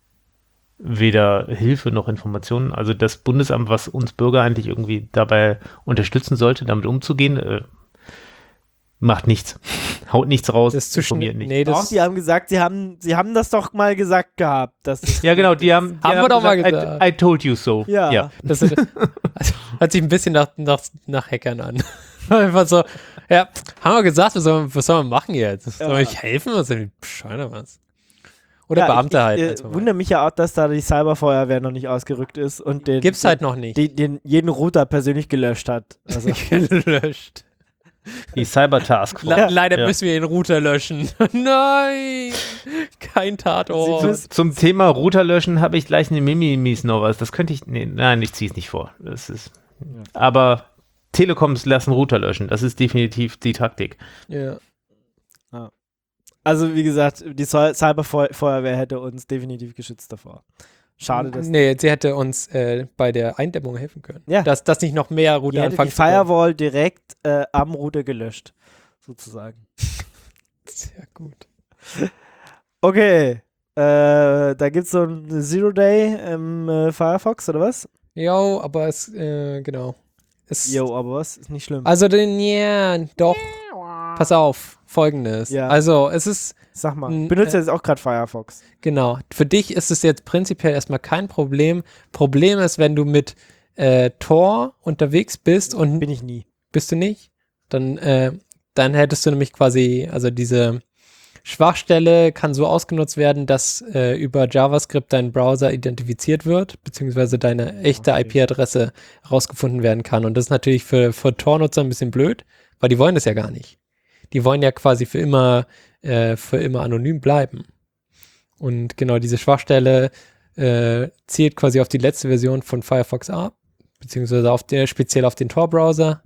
Hilfe noch Informationen, also das Bundesamt, was uns Bürger eigentlich irgendwie dabei unterstützen sollte, damit umzugehen, macht nichts. Haut nichts raus. Das ist zu schnell. Nee, die haben gesagt, sie haben das doch mal gesagt gehabt. Dass ja, genau, die haben wir doch mal gesagt. I told you so. Ja. Das hört sich ein bisschen nach Hackern an. Einfach so, ja, haben wir gesagt, was sollen wir machen jetzt? Sollen wir nicht helfen? Was sind die Bescheide was? Oder Beamte halt. Ich wundere mich ja auch, dass da die Cyberfeuerwehr noch nicht ausgerückt ist und gibt's halt noch nicht. Jeden Router persönlich gelöscht hat. Also gelöscht. Die Cyber-Taskforce. Leider müssen wir den Router löschen. Nein! Kein Tatort. Zum Thema Router löschen habe ich gleich eine Mimimis noch was. Das könnte ich. Nein, ich ziehe es nicht vor. Das ist Aber Telekoms lassen Router löschen. Das ist definitiv die Taktik. Ja. Also wie gesagt, die Cyberfeuerwehr hätte uns definitiv geschützt davor. Schade, dass Nee, sie hätte uns bei der Eindämmung helfen können. Ja. Dass nicht noch mehr die Router hätte die anfangen zu bauen. Firewall direkt am Router gelöscht, sozusagen. Sehr gut. Okay, da gibt's so ein Zero-Day im Firefox, oder was? Jo, aber es, genau. Jo, aber was? Ist nicht schlimm. Also doch. Pass auf, Folgendes. Ja. Also es ist, Sag mal, n- ich benutze jetzt auch gerade Firefox. genau, für dich ist es jetzt prinzipiell erstmal kein Problem. Problem ist, wenn du mit Tor unterwegs bist und Bin ich nie. bist du nicht, dann hättest du nämlich quasi, also diese Schwachstelle kann so ausgenutzt werden, dass über JavaScript dein Browser identifiziert wird, beziehungsweise deine echte Okay. IP-Adresse rausgefunden werden kann. Und das ist natürlich für Tor-Nutzer ein bisschen blöd, weil die wollen das ja gar nicht. Die wollen ja quasi für immer anonym bleiben. Und genau diese Schwachstelle zielt quasi auf die letzte Version von Firefox ab, beziehungsweise speziell auf den Tor-Browser.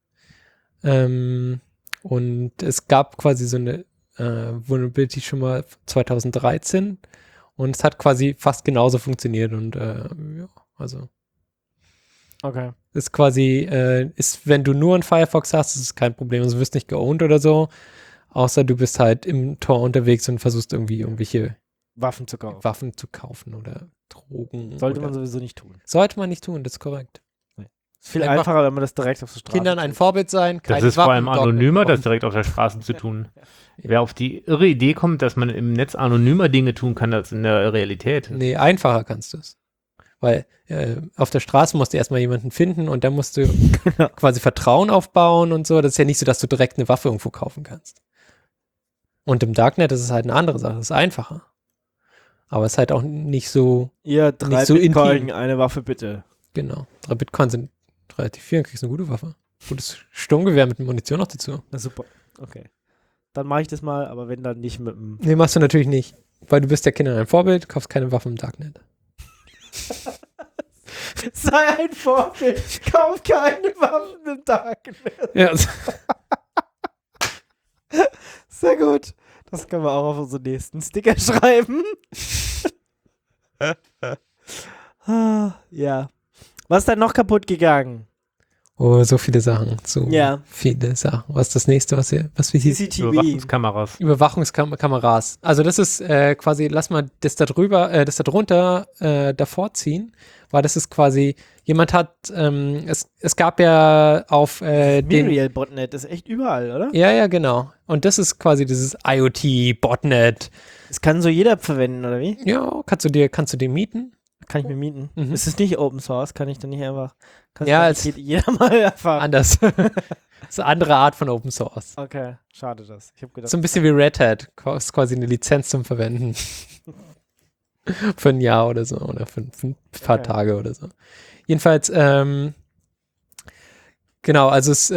Und es gab quasi so eine Vulnerability schon mal 2013 und es hat quasi fast genauso funktioniert und ja, also Okay. ist quasi, wenn du nur einen Firefox hast, ist es kein Problem, also du wirst nicht geowned oder so, außer du bist halt im Tor unterwegs und versuchst irgendwie irgendwelche Waffen zu kaufen. Waffen zu kaufen oder Drogen. Sollte oder man sowieso nicht tun. sollte man nicht tun, das ist korrekt. Ist viel Einfach einfacher, wenn man das direkt auf der Straße Kindern ein tut. Vorbild sein, Das keine ist vor allem Waffen, anonymer, Dogmen. das direkt auf der Straße zu tun. Wer auf die irre Idee kommt, dass man im Netz anonymer Dinge tun kann als in der Realität. Nee, einfacher kannst du es. Weil auf der Straße musst du erstmal jemanden finden und dann musst du quasi Vertrauen aufbauen und so. Das ist ja nicht so, dass du direkt eine Waffe irgendwo kaufen kannst. Und im Darknet ist es halt eine andere Sache. Das ist einfacher. Aber es ist halt auch nicht so, Ihr 3 nicht so Bitcoin, intim. eine Waffe bitte. genau. 3 Bitcoin sind relativ viel, dann kriegst du eine gute Waffe. Gutes Sturmgewehr mit Munition noch dazu. Na super. Okay. Dann mache ich das mal, aber wenn dann nicht mit dem. Nee, machst du natürlich nicht. Weil du bist ja Kindern ein Vorbild, kaufst keine Waffen im Darknet. Sei ein Vorbild. Kauf keine Waffen im Darknet. Ja, Sehr gut. Das können wir auch auf unseren nächsten Sticker schreiben. Ja. Was ist denn noch kaputt gegangen? oh, so viele Sachen. So Ja. viele Sachen. Was ist das nächste, was wir hier CCTV. Überwachungskameras. Überwachungskameras. Also das ist quasi, lass mal das da drunter davor ziehen, weil das ist quasi, jemand hat, es gab ja auf den, Miriel-Botnet ist echt überall, oder? ja, genau. Und das ist quasi dieses IoT-Botnet. Das kann so jeder verwenden, oder wie? Ja, kannst du dir mieten? Kann ich mir mieten. Mhm. Ist es nicht Open Source? Kann ich dann nicht einfach. Kann Ja, es jeder mal erfahren. Anders. Das ist eine andere Art von Open Source. Okay, schade das. Ich habe gedacht. So ein bisschen wie Red Hat. Kostet quasi eine Lizenz zum Verwenden. Für ein Jahr oder so. Oder für ein paar Okay. Tage oder so. Jedenfalls, genau, also es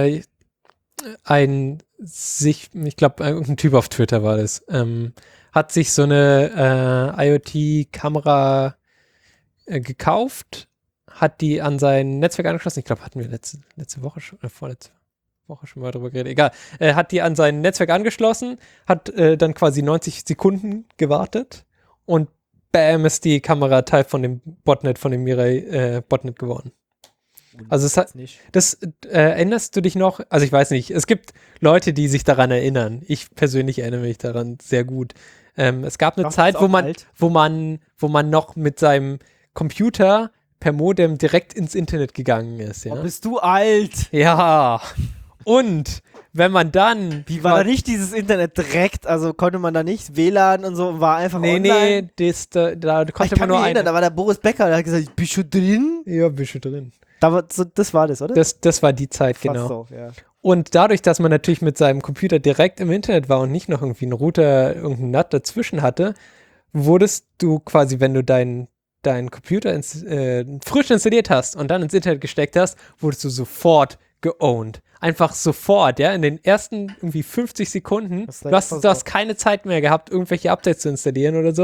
ich glaube, irgendein Typ auf Twitter war das, hat sich so eine IoT-Kamera gekauft, hat die an sein Netzwerk angeschlossen. Ich glaube, hatten wir letzte Woche schon, vorletzte Woche schon mal drüber geredet. Egal. Hat die an sein Netzwerk angeschlossen, hat dann quasi 90 Sekunden gewartet und bam, ist die Kamera Teil von dem Botnet, von dem Mirai Botnet geworden. Also es hat, nicht. das erinnerst du dich noch? Also ich weiß nicht, es gibt Leute, die sich daran erinnern. Ich persönlich erinnere mich daran sehr gut. Es gab eine Doch, Zeit, ist wo auch man, alt. wo man noch mit seinem Computer per Modem direkt ins Internet gegangen ist. Oh, Ja, bist du alt? ja. Und wenn man dann Wie war da nicht dieses Internet direkt? Also konnte man da nicht WLAN und so und war einfach Nee, online? da Ich konnte kann man mich nur erinnern, da eine. war der Boris Becker, der hat gesagt, ich bin schon drin. Ja, bist du drin. Das war das, oder? Das war die Zeit, Fast genau. so, ja. Und dadurch, dass man natürlich mit seinem Computer direkt im Internet war und nicht noch irgendwie einen Router, irgendeinen NAT dazwischen hatte, wurdest du quasi, wenn du deinen Computer frisch installiert hast und dann ins Internet gesteckt hast, wurdest du sofort geowned. Einfach sofort, ja, in den ersten irgendwie 50 Sekunden. Das ist Du like hast keine Zeit mehr gehabt, irgendwelche Updates zu installieren oder so.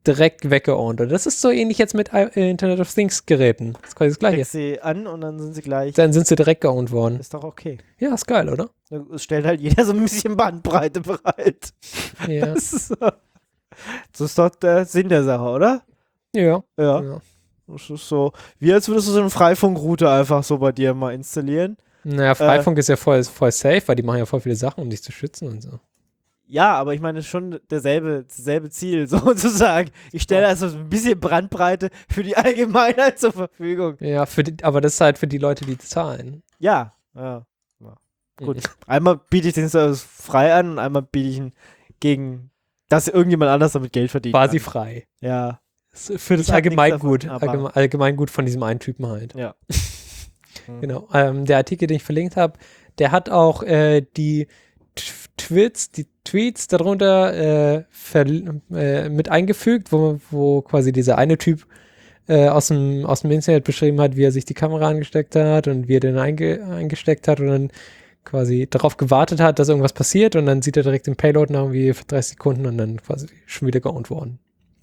direkt weggeowned. Und das ist so ähnlich jetzt mit Internet of Things Geräten. Das ist quasi das Gleiche. Steckst sie an und dann sind sie gleich. Dann sind sie direkt geowned worden. Ist doch okay. Ja, ist geil, oder? Es stellt halt jeder so ein bisschen Bandbreite bereit. Ja. Das ist doch der Sinn der Sache, oder? Ja. Ja. Das ist so, wie als würdest du so eine Freifunkrouter einfach so bei dir mal installieren. Naja, Freifunk ist ja voll safe, weil die machen ja voll viele Sachen, um dich zu schützen und so. Ja, aber ich meine, schon dasselbe Ziel, sozusagen. Ich stelle also ein bisschen Bandbreite für die Allgemeinheit zur Verfügung. Ja, aber das ist halt für die Leute, die zahlen. Ja. Gut. Einmal biete ich den Service frei an und einmal biete ich ihn gegen, dass irgendjemand anders damit Geld verdient. Quasi frei. Ja. Für das Ich hab nichts Allgemeingut. davon, aber- Allgemeingut von diesem einen Typen halt. Ja. Genau. Der Artikel, den ich verlinkt habe, der hat auch die Tweets darunter mit eingefügt, wo quasi dieser eine Typ aus dem Internet beschrieben hat, wie er sich die Kamera angesteckt hat und wie er den eingesteckt hat und dann quasi darauf gewartet hat, dass irgendwas passiert und dann sieht er direkt den Payload nach irgendwie für 30 Sekunden und dann quasi schon wieder geowned worden.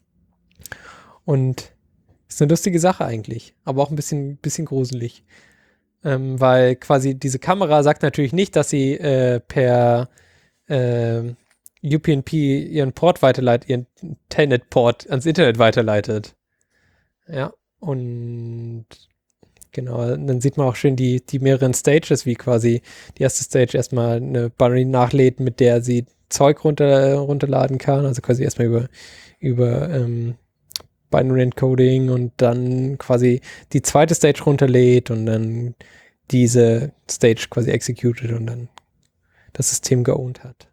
Und ist eine lustige Sache eigentlich, aber auch ein bisschen gruselig. Weil quasi diese Kamera sagt natürlich nicht, dass sie per UPnP ihren Port weiterleitet, ihren Telnet-Port ans Internet weiterleitet. Ja, und genau, dann sieht man auch schön die mehreren Stages, wie quasi die erste Stage erstmal eine Binary nachlädt, mit der sie Zeug runterladen kann, also quasi erstmal über Binary Encoding und dann quasi die zweite Stage runterlädt und dann diese Stage quasi executed und dann das System geowned hat.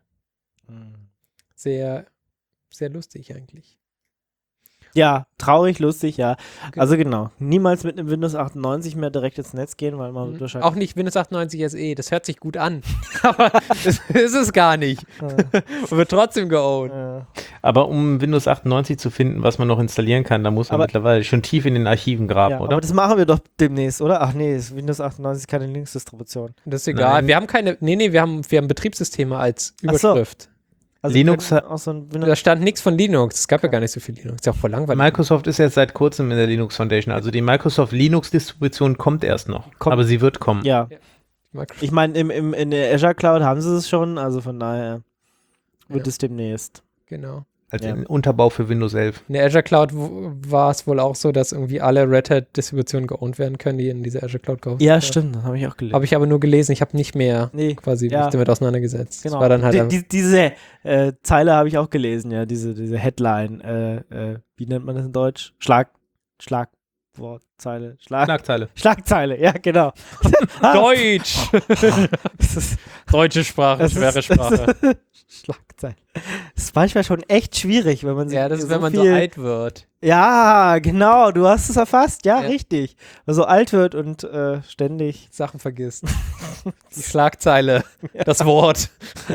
Sehr, sehr lustig eigentlich. Ja, traurig, lustig, ja. Okay. Also genau, niemals mit einem Windows 98 mehr direkt ins Netz gehen, weil man wahrscheinlich... Auch nicht Windows 98 SE, das hört sich gut an, aber das ist es gar nicht. Und wird trotzdem geowned. Aber um Windows 98 zu finden, was man noch installieren kann, da muss man Aber- mittlerweile schon tief in den Archiven graben, Ja, oder? aber das machen wir doch demnächst, oder? Ach nee, Windows 98 ist keine Linux-Distribution. Das ist egal. Nein. Wir haben wir haben Betriebssysteme als Ach so. Überschrift. Also Linux wir können auch so ein Windows... Da stand nichts von Linux. Es gab ja gar nicht so viel Linux. Ist ja auch voll langweilig. Microsoft ist jetzt seit kurzem in der Linux Foundation, also die Microsoft Linux-Distribution kommt erst noch, Kommt. aber sie wird kommen. Ja, Microsoft- ich meine, in der Azure Cloud haben sie es schon, also von daher wird Ja. es demnächst. Genau. Als Ja. ein Unterbau für Windows 11. In der Azure Cloud war es wohl auch so, dass irgendwie alle Red Hat-Distributionen geowned werden können, die in dieser Azure Cloud gehostet Ja, werden. stimmt, das habe ich auch gelesen. Habe ich aber nur gelesen. Ich habe nicht mehr Nee, quasi ja. mich damit auseinandergesetzt. genau. Das war dann halt Diese Zeile habe ich auch gelesen, ja, diese Headline. Wie nennt man das in Deutsch? Schlagwortzeile. Schlagzeile, ja, genau. Deutsch! Das ist, Deutsche Sprache, das schwere ist- Sprache. Schlagzeile. Das ist manchmal schon echt schwierig, wenn man sich Ja, das ist, wenn man viel, so alt wird. Ja, genau, du hast es erfasst, ja, Ja. richtig. Wenn man so alt wird und ständig. Sachen vergisst. Die Schlagzeile, das Wort.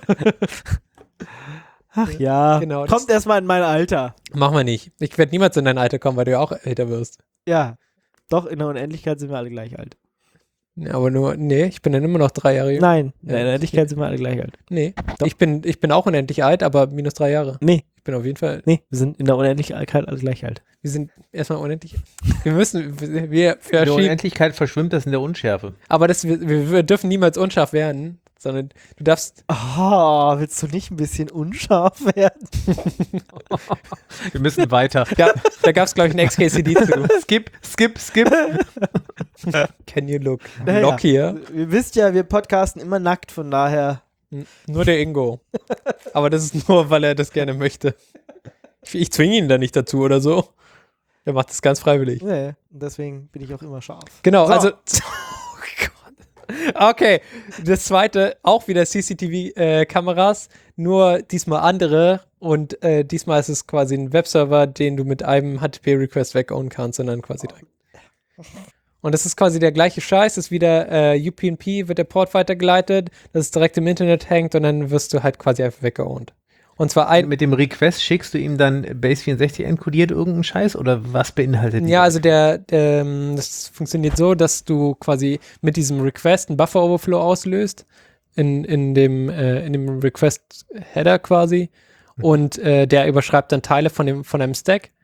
Ach ja, Genau, das- kommt erstmal in mein Alter. Machen wir nicht. Ich werde niemals in dein Alter kommen, weil du ja auch älter wirst. Ja, doch, in der Unendlichkeit sind wir alle gleich alt. Ja, aber ich bin dann immer noch 3 Jahre jünger. Nein, in Ja. der Unendlichkeit sind wir alle gleich alt. Nee, Doch. ich bin auch unendlich alt, aber minus 3 Jahre. Nee, Ich bin auf jeden Fall, wir sind in der Unendlichkeit alle gleich alt. wir sind erstmal unendlich. Wir In der verschieben. Unendlichkeit verschwimmt das in der Unschärfe. Aber wir dürfen niemals unscharf werden, sondern du darfst, Oh, willst du nicht ein bisschen unscharf werden? Wir müssen weiter. da gab es, glaube ich, eine XKCD zu. Skip. Can you look? Naja. Lock hier. Ihr wisst ja, wir podcasten immer nackt, von daher. Nur der Ingo. Aber das ist nur, weil er das gerne möchte. Ich zwinge ihn da nicht dazu oder so. Er macht das ganz freiwillig. Nee, und deswegen bin ich auch immer scharf. Genau, So. also. Oh Gott. Okay, das zweite, auch wieder CCTV-Kameras, nur diesmal andere. Und diesmal ist es quasi ein Webserver, den du mit einem HTTP-Request wegownen kannst, sondern quasi direkt. Und das ist quasi der gleiche Scheiß, das ist wieder UPnP, wird der Port weitergeleitet, dass es direkt im Internet hängt und dann wirst du halt quasi einfach weggeowned. Und zwar Mit dem Request schickst du ihm dann Base64 enkodiert irgendeinen Scheiß oder was beinhaltet Ja, dieser? also das funktioniert so, dass du quasi mit diesem Request einen Buffer-Overflow auslöst in dem Request-Header quasi und der überschreibt dann Teile von einem Stack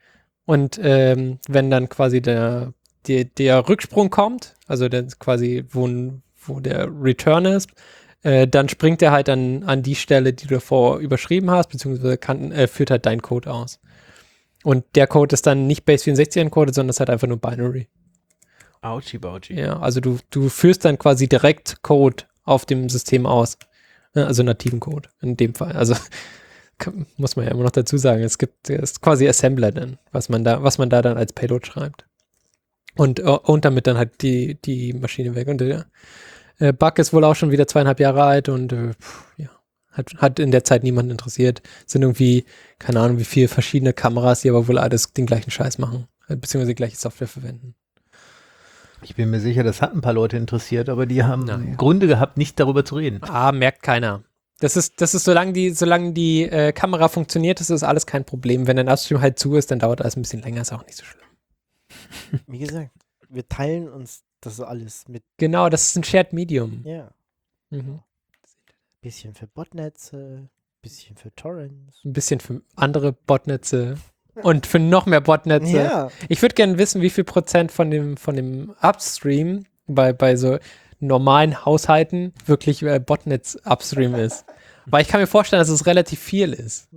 Und wenn dann quasi der Rücksprung kommt, also dann quasi, wo der Return ist, dann springt er halt an die Stelle, die du davor überschrieben hast, beziehungsweise führt halt deinen Code aus. Und der Code ist dann nicht Base64 encoded, sondern ist halt einfach nur Binary. Autschi-Bautschi. Ja, also du führst dann quasi direkt Code auf dem System aus. Also nativen Code in dem Fall. Also muss man ja immer noch dazu sagen, es ist quasi Assembler dann, was man da dann als Payload schreibt. Und damit dann halt die Maschine weg. Und der Bug ist wohl auch schon wieder 2,5 Jahre alt und ja, hat in der Zeit niemanden interessiert. Es sind irgendwie, keine Ahnung, wie viele verschiedene Kameras, die aber wohl alles den gleichen Scheiß machen, beziehungsweise die gleiche Software verwenden. Ich bin mir sicher, das hat ein paar Leute interessiert, aber die haben Gründe gehabt, nicht darüber zu reden. Merkt keiner. Das ist, solange die Kamera funktioniert, ist das alles kein Problem. Wenn ein Upstream halt zu ist, dann dauert alles ein bisschen länger, ist auch nicht so schlimm. Wie gesagt, wir teilen uns das alles mit. Genau, das ist ein Shared Medium. Ja. Mhm. Bisschen für Botnetze, bisschen für Torrents. Ein bisschen für andere Botnetze und für noch mehr Botnetze. Ja. Ich würde gerne wissen, wie viel Prozent von dem Upstream bei so normalen Haushalten wirklich Botnetz-Upstream ist. Weil ich kann mir vorstellen, dass es relativ viel ist.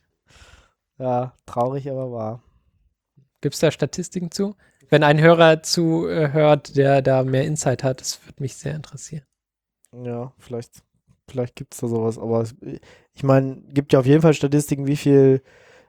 Ja, traurig, aber wahr. Gibt es da Statistiken zu? Wenn ein Hörer zuhört, der da mehr Insight hat, das würde mich sehr interessieren. Ja, vielleicht gibt es da sowas, aber ich meine, gibt ja auf jeden Fall Statistiken, wie viel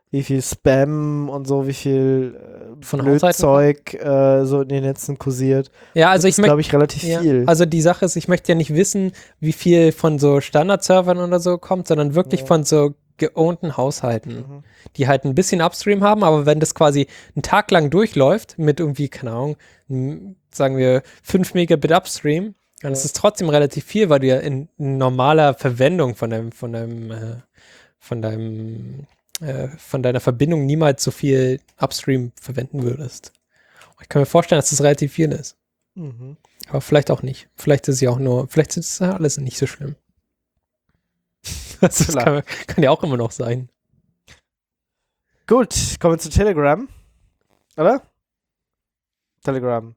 Spam und so, wie viel Von Blödzeug so in den Netzen kursiert. Ja, also das ist, glaube ich, relativ viel. Also die Sache ist, ich möchte ja nicht wissen, wie viel von so Standard-Servern oder so kommt, sondern wirklich von so geownten Haushalten, die halt ein bisschen Upstream haben, aber wenn das quasi einen Tag lang durchläuft mit irgendwie, keine Ahnung, sagen wir 5 Megabit Upstream, dann ist es trotzdem relativ viel, weil du ja in normaler Verwendung von deiner Verbindung niemals so viel Upstream verwenden würdest. Ich kann mir vorstellen, dass das relativ viel ist. Mhm. Aber vielleicht auch nicht. Vielleicht ist es alles nicht so schlimm. Das kann ja auch immer noch sein. Gut, kommen wir zu Telegram. Oder? Telegram,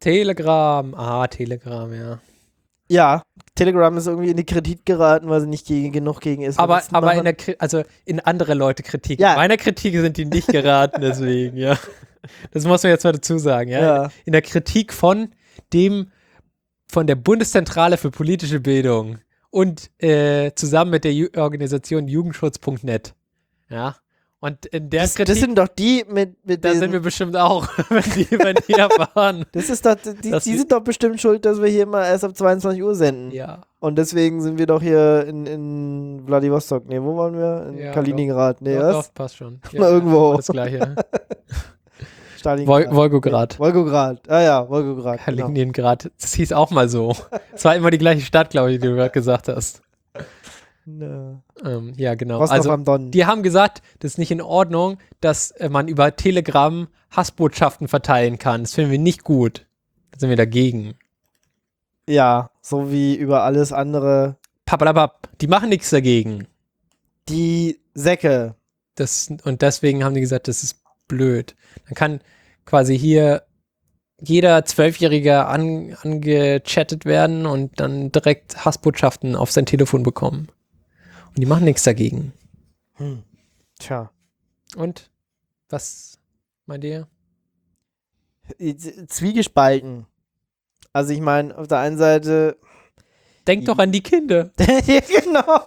ja. Ja, Telegram ist irgendwie in die Kritik geraten, weil sie nicht genug gegen ist. Aber in andere Leute Kritik. Ja. Meiner Kritik sind die nicht geraten, deswegen, ja. Das muss man jetzt mal dazu sagen, ja. Ja. In der Kritik von der Bundeszentrale für politische Bildung und zusammen mit der Organisation Jugendschutz.net. Ja. Und in der Kritik. Das sind doch die mit da sind wir bestimmt auch, wenn die erfahren. Das ist doch, die sind doch bestimmt schuld, dass wir hier immer erst ab 22 Uhr senden. Ja. Und deswegen sind wir doch hier in Vladivostok. Nee, wo waren wir? In Kaliningrad. Nee, was? Doch, passt schon. Ja, irgendwo. Das Gleiche. Stalingrad. Volgograd. Volgograd. Ah ja, Volgograd. Kaliningrad. Genau. Das hieß auch mal so. Es war immer die gleiche Stadt, glaube ich, die du gerade gesagt hast. No. Ja, genau. Rostov also, am Don. die haben gesagt, das ist nicht in Ordnung, dass man über Telegram Hassbotschaften verteilen kann. Das finden wir nicht gut. Da sind wir dagegen. Ja, so wie über alles andere. Pappalapapp. Die machen nichts dagegen. Die Säcke. Und deswegen haben die gesagt, das ist blöd. Dann kann quasi hier jeder 12-Jährige angechattet werden und dann direkt Hassbotschaften auf sein Telefon bekommen. Und die machen nichts dagegen. Tja. Und? Was meint ihr? Zwiegespalten. Also ich meine, auf der einen Seite... Denk doch an die Kinder. Ja, genau.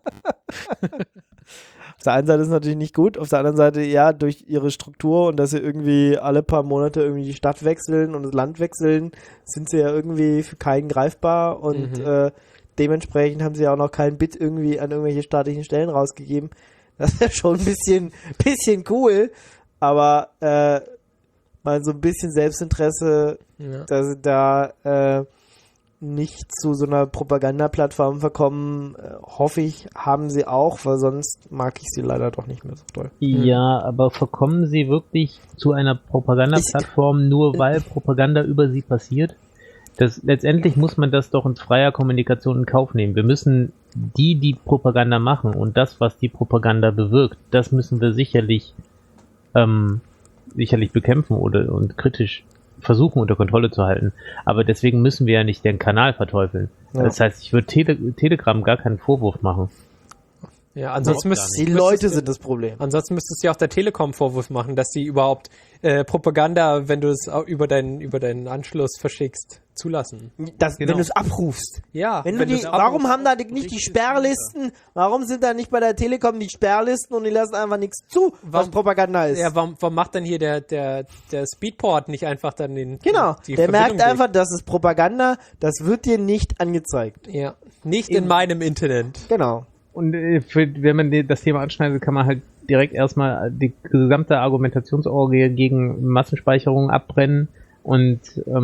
Auf der einen Seite ist es natürlich nicht gut, auf der anderen Seite, ja, durch ihre Struktur und dass sie irgendwie alle paar Monate irgendwie die Stadt wechseln und das Land wechseln, sind sie ja irgendwie für keinen greifbar und dementsprechend haben sie ja auch noch keinen Bit irgendwie an irgendwelche staatlichen Stellen rausgegeben. Das ist ja schon ein bisschen cool, aber mal so ein bisschen Selbstinteresse, dass sie da nicht zu so einer Propagandaplattform verkommen, hoffe ich, haben sie auch, weil sonst mag ich sie leider doch nicht mehr so doll. Ja, aber verkommen sie wirklich zu einer Propagandaplattform nur weil Propaganda über sie passiert? Letztendlich muss man das doch in freier Kommunikation in Kauf nehmen. Wir müssen die Propaganda machen und das, was die Propaganda bewirkt, das müssen wir sicherlich sicherlich bekämpfen und kritisch versuchen unter Kontrolle zu halten. Aber deswegen müssen wir ja nicht den Kanal verteufeln. Ja. Das heißt, ich würde Telegram gar keinen Vorwurf machen. Ja, ansonsten Die Leute sind das Problem. Ansonsten müsstest du ja auch der Telekom Vorwurf machen, dass die überhaupt Propaganda, wenn du es über deinen Anschluss verschickst, zulassen. Wenn du es abrufst. Ja. Warum haben da nicht die Sperrlisten? Warum sind da nicht bei der Telekom die Sperrlisten und die lassen einfach nichts zu, was Propaganda ist? Ja, warum macht dann hier der Speedport nicht einfach dann die der Verbindung merkt einfach, das ist Propaganda, das wird dir nicht angezeigt. Ja, nicht in meinem Internet. Genau. Und wenn man das Thema anschneidet, kann man halt direkt erstmal die gesamte Argumentationsorgie gegen Massenspeicherung abbrennen und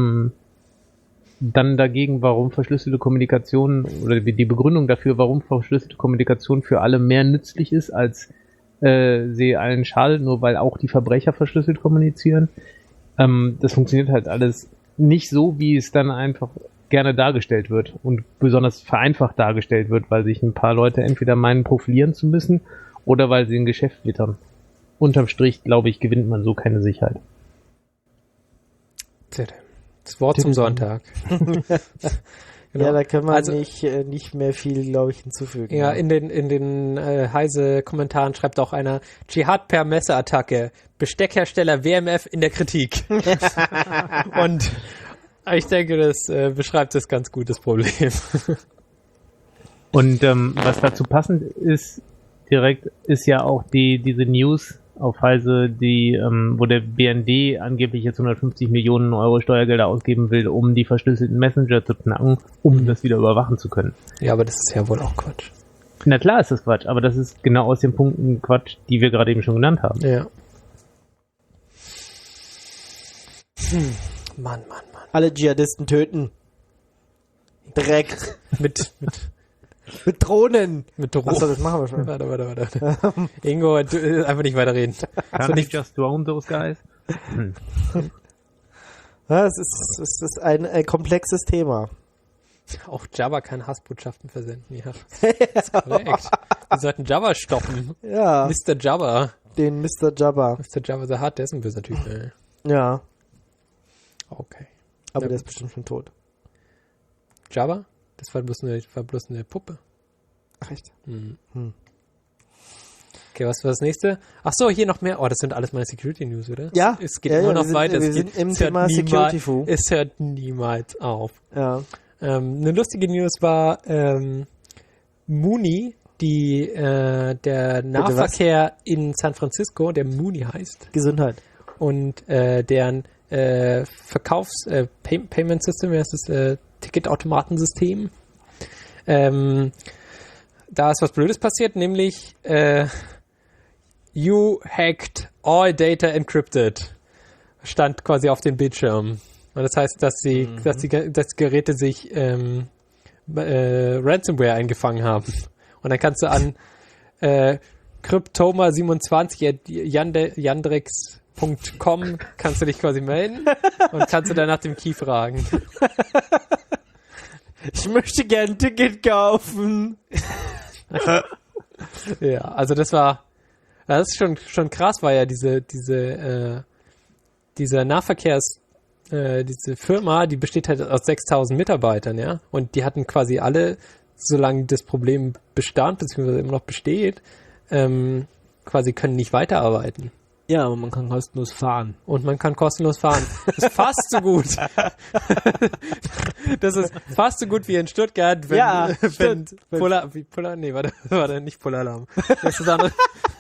dann dagegen, warum verschlüsselte Kommunikation oder die Begründung dafür, warum verschlüsselte Kommunikation für alle mehr nützlich ist, als sie allen schadet, nur weil auch die Verbrecher verschlüsselt kommunizieren. Das funktioniert halt alles nicht so, wie es dann einfach gerne dargestellt wird und besonders vereinfacht dargestellt wird, weil sich ein paar Leute entweder meinen, profilieren zu müssen oder weil sie ein Geschäft wittern. Unterm Strich, glaube ich, gewinnt man so keine Sicherheit. Das Wort zum Sonntag. Genau. Ja, da können wir nicht mehr viel, glaube ich, hinzufügen. Ja, in den Heise-Kommentaren schreibt auch einer, Dschihad per Messeattacke, Besteckhersteller WMF in der Kritik. Und ich denke, das beschreibt das ganz gut, das Problem. Und was dazu passend ist, direkt, ist ja auch diese News auf Heise, wo der BND angeblich jetzt 150 Millionen Euro Steuergelder ausgeben will, um die verschlüsselten Messenger zu knacken, um das wieder überwachen zu können. Ja, aber das ist ja wohl auch Quatsch. Na klar ist das Quatsch, aber das ist genau aus den Punkten Quatsch, die wir gerade eben schon genannt haben. Ja. Mann. Alle Dschihadisten töten. Direkt. Mit Drohnen. Mit Drohnen. Achso, das machen wir schon. Warte. Ingo, einfach nicht weiterreden. Can't nicht just drone those guys? Ja, es ist ein komplexes Thema. Auch Java kann Hassbotschaften versenden, ja. Das ist korrekt. Wir sollten Java stoppen. Ja. Mr. Java. Den Mr. Jabba. Mr. Java the Hutt, der ist ein böser Typ. Ja. Okay. Aber Ja. der ist bestimmt schon tot. Java? Das war bloß eine Puppe. Ach echt? Okay, was war das nächste? Ach so, hier noch mehr. Oh, das sind alles meine Security News, oder? Ja. Es geht immer noch weiter. Wir sind im Thema Security Fu. Es hört niemals auf. Ja. Eine lustige News war Muni, der Nahverkehr in San Francisco, der Muni heißt, Gesundheit. und deren Payment System, wie heißt das, Ticketautomatensystem. Da ist was Blödes passiert, nämlich you hacked all data encrypted. Stand quasi auf dem Bildschirm. Und das heißt, dass die Geräte sich Ransomware eingefangen haben. Und dann kannst du an cryptoma27@yandex.com kannst du dich quasi melden und kannst du dann nach dem Key fragen. Ich möchte gern ein Ticket kaufen. Ja, also das ist schon krass, weil ja dieser Nahverkehrs diese Firma, die besteht halt aus 6.000 Mitarbeitern, ja, und die hatten quasi alle, solange das Problem bestand, beziehungsweise immer noch besteht, quasi können nicht weiterarbeiten. Ja, aber man kann kostenlos fahren. Und man kann kostenlos fahren. Das ist fast so gut. Das ist fast so gut wie in Stuttgart, wenn nicht Polalarm. Das ist andere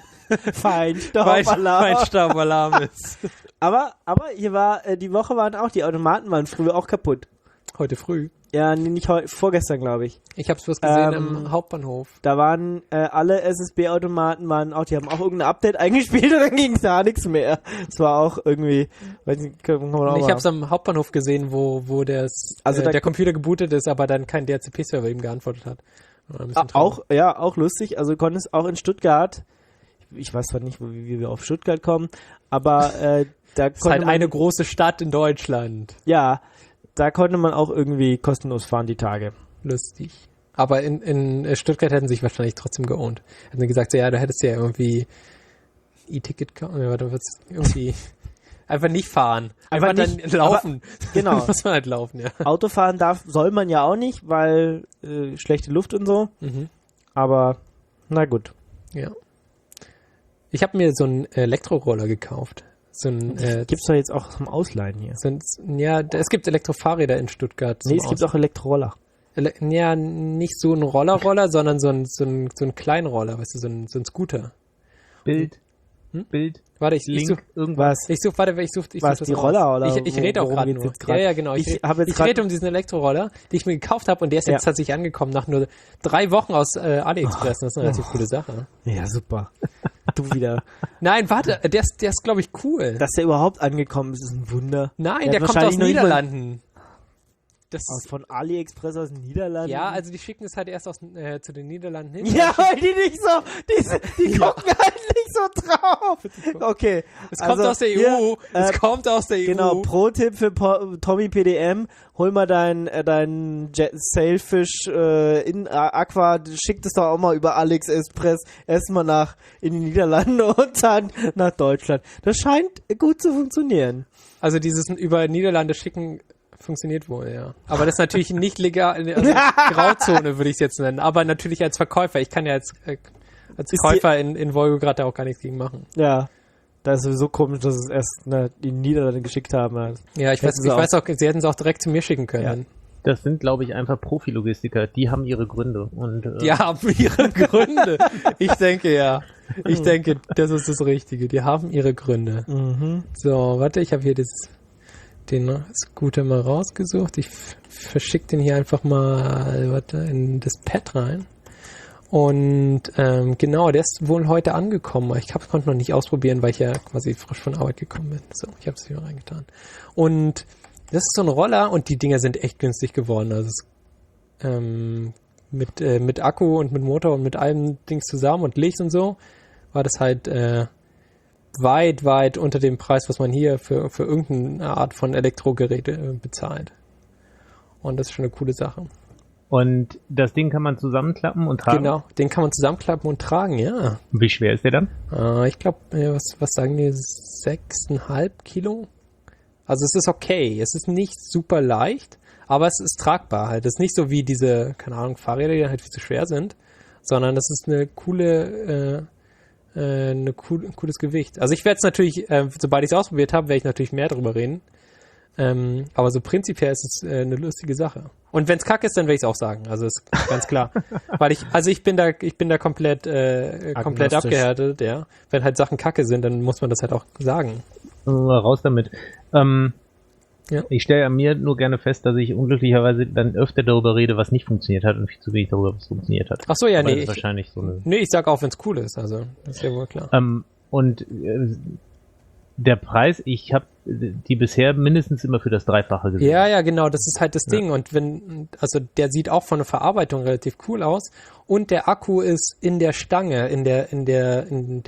Feinstaubalarm ist. Aber die Woche die Automaten waren früher auch kaputt. Heute früh. Ja, nee, nicht heute, vorgestern, glaube ich. Ich habe es bloß gesehen im Hauptbahnhof. Da waren alle SSB-Automaten die haben auch irgendein Update eingespielt und dann ging es da nichts mehr. Das war auch irgendwie, weiß nicht, kann man auch ich habe es am Hauptbahnhof gesehen, wo der Computer gebootet ist, aber dann kein DHCP-Server ihm geantwortet hat. Auch lustig. Also konnte es auch in Stuttgart, ich weiß zwar nicht, wie wir auf Stuttgart kommen, aber da ist halt eine große Stadt in Deutschland. Ja, da konnte man auch irgendwie kostenlos fahren die Tage. Lustig. Aber in Stuttgart hätten sie sich wahrscheinlich trotzdem geohnt. Hätten sie gesagt, so, ja, da hättest du ja irgendwie E-Ticket, irgendwie Einfach nicht fahren. Einfach Einfach nicht, dann laufen. genau. Dann muss man halt laufen, ja. Autofahren soll man ja auch nicht, weil schlechte Luft und so. Mhm. Aber, na gut. Ja. Ich habe mir so einen Elektroroller gekauft. So ein, Gibt's doch jetzt auch zum Ausleihen hier. es gibt Elektrofahrräder in Stuttgart. Nee, es gibt auch Elektroroller. Ja, nicht so ein Roller, sondern so ein Kleinroller, weißt du, so ein Scooter. Bild. Warte, ich Link, suche irgendwas. ich such Was, das die raus. Roller oder Ich rede auch worum gerade geht's nur. jetzt grad? Ja, genau. Ich Ich rede um diesen Elektroroller, den ich mir gekauft habe und der ist jetzt tatsächlich angekommen nach nur 3 Wochen aus AliExpress. Das ist eine relativ coole Sache. Ja, super. Du wieder. Nein, warte, der ist glaube ich, cool. Dass der überhaupt angekommen ist, ist ein Wunder. Nein, Der der hat kommt aus wahrscheinlich noch nicht mal- Niederlanden. Von AliExpress aus den Niederlanden? Ja, also die schicken es halt erst zu den Niederlanden hin. Ja, weil die nicht so, die gucken halt nicht so drauf. Okay. Es kommt aus der EU. Es kommt aus der EU. Genau, Pro-Tipp für Tommy PDM, hol mal dein Sailfish in Aqua, schick das doch auch mal über AliExpress erstmal in die Niederlande und dann nach Deutschland. Das scheint gut zu funktionieren. Also dieses über Niederlande schicken funktioniert wohl, ja. Aber das ist natürlich nicht legal, also Grauzone würde ich es jetzt nennen. Aber natürlich als Verkäufer. Ich kann ja als Käufer in Wolgograd da auch gar nichts gegen machen. Ja. Das ist sowieso komisch, dass es erst die Niederlande geschickt haben. Ja, ich weiß auch, sie hätten es auch direkt zu mir schicken können. Ja. Das sind, glaube ich, einfach Profilogistiker. Die haben ihre Gründe. Und, Die haben ihre Gründe. Ich denke, ja. Ich denke, das ist das Richtige. Die haben ihre Gründe. Mhm. So, warte, ich habe hier den Scooter mal rausgesucht. Ich verschicke den hier einfach mal, in das Pad rein. Und genau, der ist wohl heute angekommen. Ich konnte noch nicht ausprobieren, weil ich ja quasi frisch von Arbeit gekommen bin. So, ich habe es hier reingetan. Und das ist so ein Roller und die Dinger sind echt günstig geworden. Also mit Akku und mit Motor und mit allem Dings zusammen und Licht und so war das halt weit unter dem Preis, was man hier für irgendeine Art von Elektrogeräte bezahlt. Und das ist schon eine coole Sache. Und das Ding kann man zusammenklappen und tragen? Genau, den kann man zusammenklappen und tragen, ja. Wie schwer ist der dann? Ich glaube, was sagen die, 6,5 Kilo? Also es ist okay, es ist nicht super leicht, aber es ist tragbar halt. Es ist nicht so wie diese, keine Ahnung, Fahrräder, die halt viel zu schwer sind, sondern es ist ein cooles Gewicht. Also ich werde es natürlich, sobald ich es ausprobiert habe, werde ich natürlich mehr drüber reden. Aber so prinzipiell ist es eine lustige Sache. Und wenn es kacke ist, dann werde ich es auch sagen. Also ist ganz klar. Weil ich bin da komplett abgehärtet, ja. Wenn halt Sachen kacke sind, dann muss man das halt auch sagen. Raus damit. Ja. Ich stelle an mir nur gerne fest, dass ich unglücklicherweise dann öfter darüber rede, was nicht funktioniert hat und viel zu wenig darüber, was funktioniert hat. Ach so, ja, Weil nee. wahrscheinlich so eine Nee, ich sag auch, wenn es cool ist. Also, das ist ja wohl klar. Der Preis, ich habe die bisher mindestens immer für das Dreifache gesehen. Ja, genau, das ist halt das Ding. Und also der sieht auch von der Verarbeitung relativ cool aus. Und der Akku ist in der Stange, in der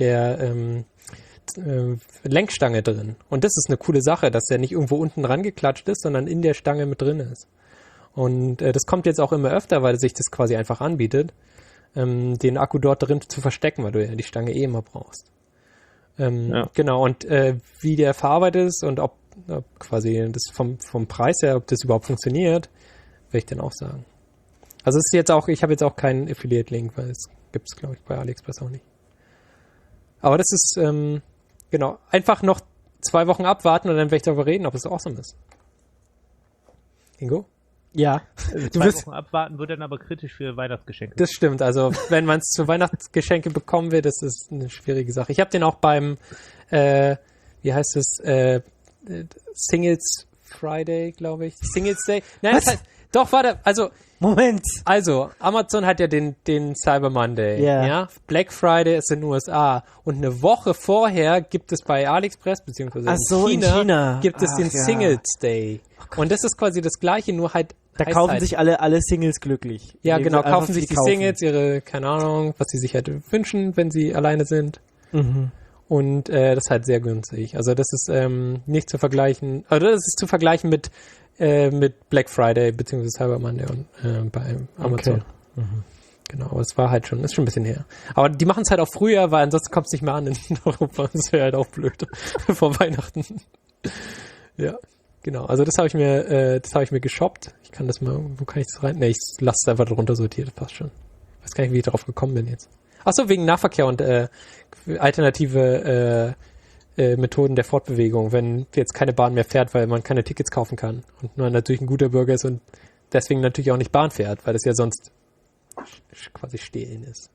Lenkstange drin. Und das ist eine coole Sache, dass der nicht irgendwo unten dran geklatscht ist, sondern in der Stange mit drin ist. Und das kommt jetzt auch immer öfter, weil sich das quasi einfach anbietet, den Akku dort drin zu verstecken, weil du ja die Stange immer brauchst. Genau, und wie der verarbeitet ist und ob quasi das vom Preis her, ob das überhaupt funktioniert, werde ich dann auch sagen. Also es ist jetzt auch, ich habe jetzt auch keinen Affiliate-Link, weil es gibt es, glaube ich, bei AliExpress auch nicht. Aber das ist, genau, einfach noch 2 Wochen abwarten und dann werde ich darüber reden, ob es awesome ist. Ingo? Ja. 2 Wochen abwarten wird dann aber kritisch für Weihnachtsgeschenke. Das stimmt, also wenn man es zu Weihnachtsgeschenke bekommen will, das ist eine schwierige Sache. Ich habe den auch beim, wie heißt es, Singles Friday, glaube ich. Singles Day. Nein, das heißt, doch, warte, Moment. Also, Amazon hat ja den Cyber Monday, ja. Black Friday ist in den USA und eine Woche vorher gibt es bei AliExpress beziehungsweise in China gibt es den Singles Day. Und das ist quasi das Gleiche, nur halt da kaufen sich alle Singles glücklich. Ja, genau, kaufen sich die Singles ihre, keine Ahnung, was sie sich halt wünschen, wenn sie alleine sind. Mhm. Und das ist halt sehr günstig. Also das ist nicht zu vergleichen, oder das ist zu vergleichen mit Black Friday bzw. Cyber Monday und bei Amazon. Okay. Mhm. Genau, aber es war halt schon, ist schon ein bisschen her. Aber die machen es halt auch früher, weil ansonsten kommt es nicht mehr an in Europa. Das wäre halt auch blöd vor Weihnachten. Ja, genau. Also das habe ich mir geshoppt. Ich kann das mal, wo kann ich das rein? Ne, ich lasse es einfach drunter sortiert, das passt schon. Ich weiß gar nicht, wie ich darauf gekommen bin jetzt. Achso, wegen Nahverkehr und alternative Methoden der Fortbewegung, wenn jetzt keine Bahn mehr fährt, weil man keine Tickets kaufen kann und man natürlich ein guter Bürger ist und deswegen natürlich auch nicht Bahn fährt, weil das ja sonst quasi stehlen ist.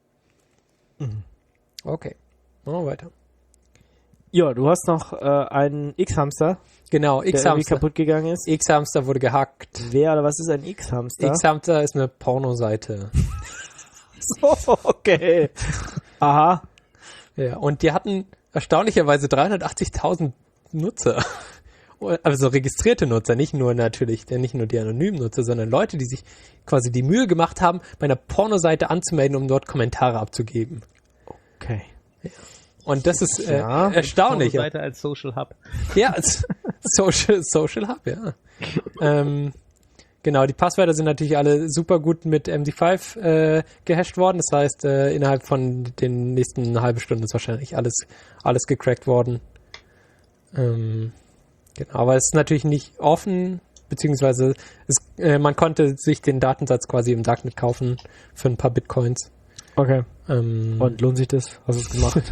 Okay, machen wir weiter. Ja, du hast noch einen X-Hamster, Genau, der irgendwie X-Hamster. kaputt gegangen ist. X-Hamster wurde gehackt. Wer oder was ist ein X-Hamster? X-Hamster ist eine Pornoseite. So, okay. Aha. Ja, und die hatten erstaunlicherweise 380.000 Nutzer. Also registrierte Nutzer, nicht nur die anonymen Nutzer, sondern Leute, die sich quasi die Mühe gemacht haben, bei einer Pornoseite anzumelden, um dort Kommentare abzugeben. Okay. Und das ist Ja, erstaunlich. Seite als Social Hub. Ja, Social Hub, ja. Genau, die Passwörter sind natürlich alle super gut mit MD5 gehasht worden. Das heißt, innerhalb von den nächsten halben Stunden ist wahrscheinlich alles gecrackt worden. Genau, aber es ist natürlich nicht offen, beziehungsweise man konnte sich den Datensatz quasi im Darknet kaufen für ein paar Bitcoins. Okay. Und lohnt sich das? Hast du es gemacht?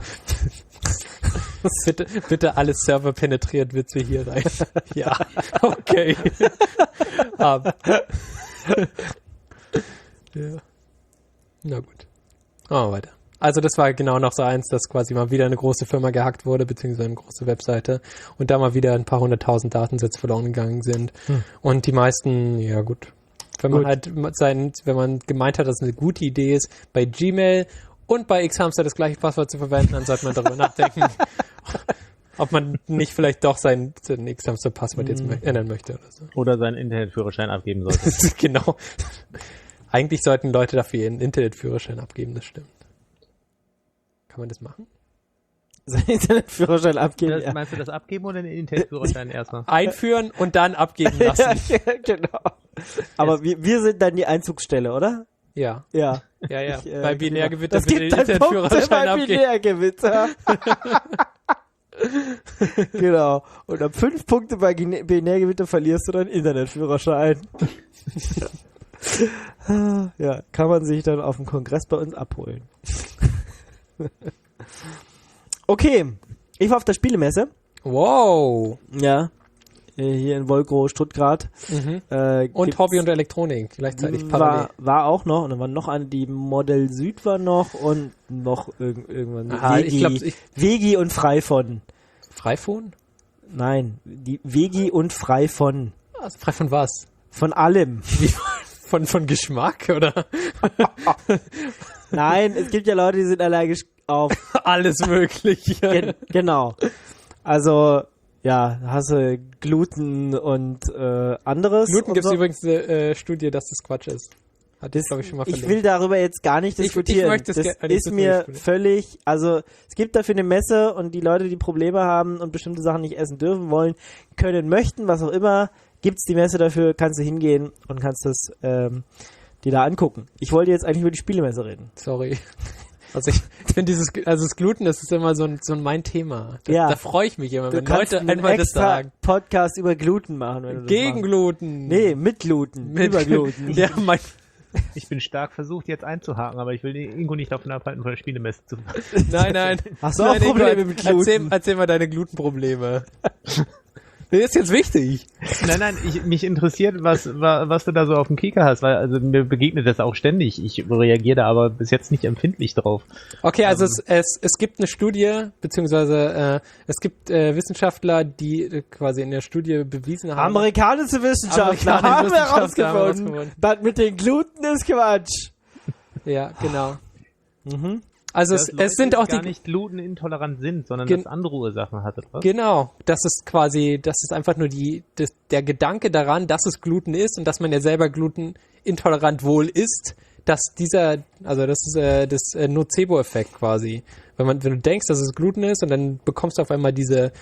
bitte alles Server penetriert Witze hier rein. Ja, okay. Ja. Na gut. Machen wir weiter. Also das war genau noch so eins, dass quasi mal wieder eine große Firma gehackt wurde, beziehungsweise eine große Webseite und da mal wieder ein paar 100.000 Datensätze verloren gegangen sind. Und die meisten, ja gut. Wenn man gemeint hat, dass es eine gute Idee ist, bei Gmail und bei X-Hamster das gleiche Passwort zu verwenden, dann sollte man darüber nachdenken, ob man nicht vielleicht doch sein X-Hamster-Passwort jetzt ändern möchte oder so. Oder seinen Internetführerschein abgeben sollte. Genau. Eigentlich sollten Leute dafür ihren Internetführerschein abgeben, das stimmt. Kann man das machen? Seinen Internetführerschein abgeben? Das, meinst du das abgeben oder den Internetführerschein erstmal? Einführen und dann abgeben lassen. Ja, genau. Aber wir sind dann die Einzugsstelle, oder? Ja. Ja. Ja. Ich, Bei Binärgewitter das bitte den gibt dann Punkte Internetführerschein bei abgeben. Binärgewitter. Genau. Und ab 5 Punkte bei Binärgewitter verlierst du deinen Internetführerschein. Ja, kann man sich dann auf dem Kongress bei uns abholen. Okay, ich war auf der Spielemesse. Wow. Ja. Hier in Wolgrow, Stuttgart. Und Hobby und Elektronik gleichzeitig parallel. War auch noch, und dann war noch eine, die Model Süd war noch und noch irgendwann Vegi und Freifon. Freifon? Nein, die Vegi und Freifon. Also frei von was? Von allem. Von Geschmack, oder? Nein, es gibt ja Leute, die sind allergisch auf alles Mögliche. Genau. Also, ja, hast du Gluten und anderes. Gluten und gibt es so. übrigens eine Studie, dass das Quatsch ist. Hat das, glaube ich, schon mal verlinkt. Ich will darüber jetzt gar nicht diskutieren. Ich möchte das gerne ist mir völlig, also es gibt dafür eine Messe und die Leute, die Probleme haben und bestimmte Sachen nicht essen dürfen wollen, können, möchten, was auch immer, gibt's die Messe dafür, kannst du hingehen und kannst das dir da angucken. Ich wollte jetzt eigentlich über die Spielemesse reden. Sorry. Also ich finde das Gluten, das ist immer so ein mein Thema. Da freue ich mich immer, wenn Leute einmal das sagen. Podcast über Gluten machen, wenn du das Gegen machst. Gluten. Nee, mit Gluten. Über Gluten. Ja, Ich bin stark versucht, jetzt einzuhaken, aber ich will den Ingo nicht davon abhalten, von der Spielemesse zu machen. Nein. Hast du auch Probleme mit Gluten? Erzähl mal deine Glutenprobleme. Das ist jetzt wichtig. Nein, mich interessiert, was du da so auf dem Kieker hast, weil also mir begegnet das auch ständig. Ich reagiere da aber bis jetzt nicht empfindlich drauf. Okay, also es gibt eine Studie, beziehungsweise es gibt Wissenschaftler, die quasi in der Studie bewiesen haben. Amerikanische Wissenschaftler haben herausgefunden, das mit den Gluten ist Quatsch. Ja, genau. Mhm. Also es sind auch gar nicht glutenintolerant sind, sondern das andere Ursachen hatte. Was? Genau, das ist einfach nur der Gedanke daran, dass es Gluten ist und dass man ja selber glutenintolerant wohl ist, das ist das Nocebo-Effekt quasi. Wenn du denkst, dass es Gluten ist und dann bekommst du auf einmal diese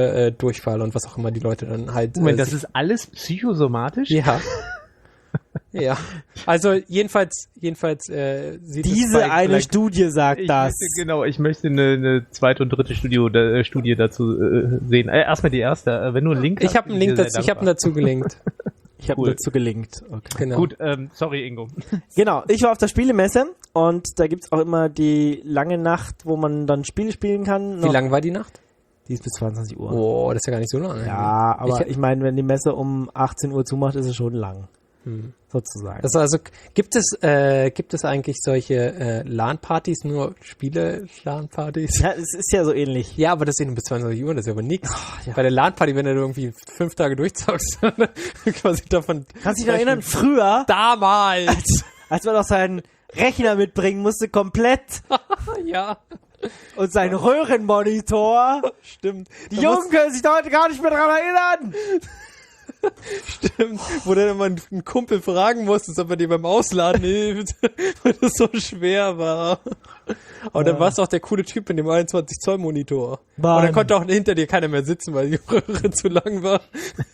Durchfall und was auch immer die Leute dann halt. Moment, das ist alles psychosomatisch? Ja. Ja, also jedenfalls sieht Diese eine Studie sagt das. Ich möchte eine zweite und dritte Studie dazu sehen. Erstmal die erste. Wenn du einen Link hast. Ich habe einen Link dazu, ich habe ihn dazu gelinkt. Ich habe dazu gelinkt. Okay. Genau. Gut, sorry Ingo. Genau, ich war auf der Spielemesse und da gibt's auch immer die lange Nacht, wo man dann Spiele spielen kann. Wie lang war die Nacht? Die ist bis 22 Uhr. Oh, das ist ja gar nicht so lang. Ja, aber ich meine, wenn die Messe um 18 Uhr zumacht, ist es schon lang. Sozusagen. Also gibt es eigentlich solche LAN-Partys, nur Spiele-LAN-Partys? Ja, es ist ja so ähnlich. Ja, aber das ist bis 22 Uhr, das ist aber nichts. Ja. Bei der LAN-Party, wenn du irgendwie 5 Tage durchzockst, quasi davon... Kannst du dich noch erinnern, früher, Damals! als man noch seinen Rechner mitbringen musste, komplett Ja, und seinen Röhrenmonitor. stimmt. Die Jungen können sich da heute gar nicht mehr dran erinnern. Stimmt, wo dann immer ein Kumpel fragen musste, ob er dir beim Ausladen hilft, weil das so schwer war. Aber dann warst du auch der coole Typ mit dem 21-Zoll-Monitor. Und dann konnte auch hinter dir keiner mehr sitzen, weil die Röhre zu lang war.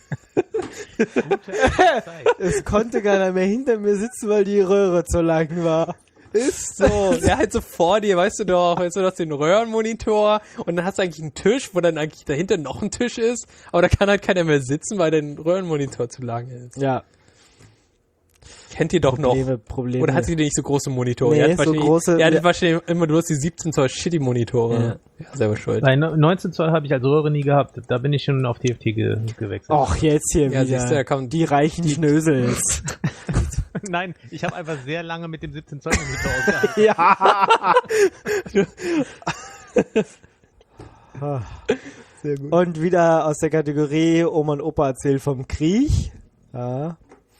Es konnte keiner mehr hinter mir sitzen, weil die Röhre zu lang war. Ist so. Ja, halt so vor dir, weißt du, hast den Röhrenmonitor und dann hast du eigentlich einen Tisch, wo dann eigentlich dahinter noch ein Tisch ist, aber da kann halt keiner mehr sitzen, weil dein Röhrenmonitor zu lang ist. Ja. Kennt ihr doch noch. Probleme. Oder hat sie nicht so große Monitore? Nee, so große. Er hat wahrscheinlich immer bloß die 17 Zoll Shitty-Monitore. Ja, selber schuld. Bei 19 Zoll habe ich als Röhre nie gehabt. Da bin ich schon auf TFT gewechselt. Och, jetzt hier Ja, wieder. siehst du, da kommen die reichen Schnösels. Nein, ich habe einfach sehr lange mit dem 17 Zoll Monitor ausgehalten. Ja. sehr gut. Und wieder aus der Kategorie Oma und Opa erzählt vom Krieg. Ja.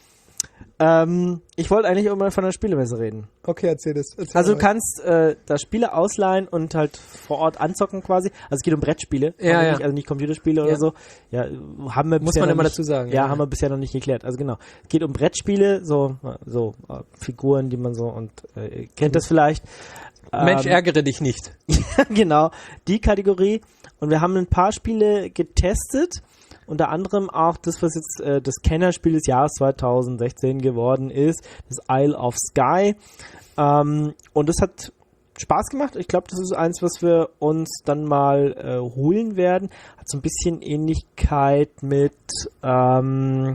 Ich wollte eigentlich immer von der Spielemesse reden. Okay, erzähl das. Also du kannst da Spiele ausleihen und halt vor Ort anzocken quasi. Also es geht um Brettspiele, Ja. also nicht Computerspiele oder so. Ja, haben wir Muss bisher man noch immer nicht, dazu sagen. Ja, haben wir bisher noch nicht geklärt. Also genau, es geht um Brettspiele, so Figuren, die man so und kennt das vielleicht. Mensch, ärgere dich nicht. Genau, die Kategorie. Und wir haben ein paar Spiele getestet. Unter anderem auch das, was jetzt das Kennerspiel des Jahres 2016 geworden ist, das Isle of Skye. Und das hat Spaß gemacht. Ich glaube, das ist eins, was wir uns dann mal holen werden. Hat so ein bisschen Ähnlichkeit mit, wie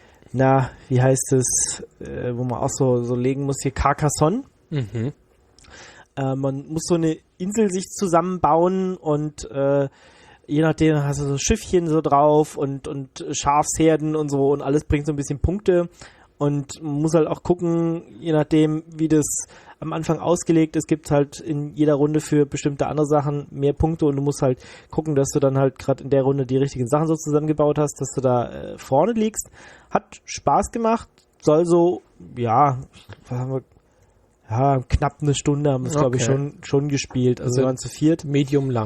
heißt es, wo man auch so legen muss, hier Carcassonne. Mhm. Man muss so eine Insel sich zusammenbauen und je nachdem hast du so Schiffchen so drauf und Schafsherden und so und alles bringt so ein bisschen Punkte und man muss halt auch gucken, je nachdem wie das am Anfang ausgelegt ist, gibt es halt in jeder Runde für bestimmte andere Sachen mehr Punkte und du musst halt gucken, dass du dann halt gerade in der Runde die richtigen Sachen so zusammengebaut hast, dass du da vorne liegst. Hat Spaß gemacht, soll so, ja, was haben wir, ja, knapp eine Stunde haben wir es, glaube ich, schon gespielt. Also wir waren zu viert. Medium lang.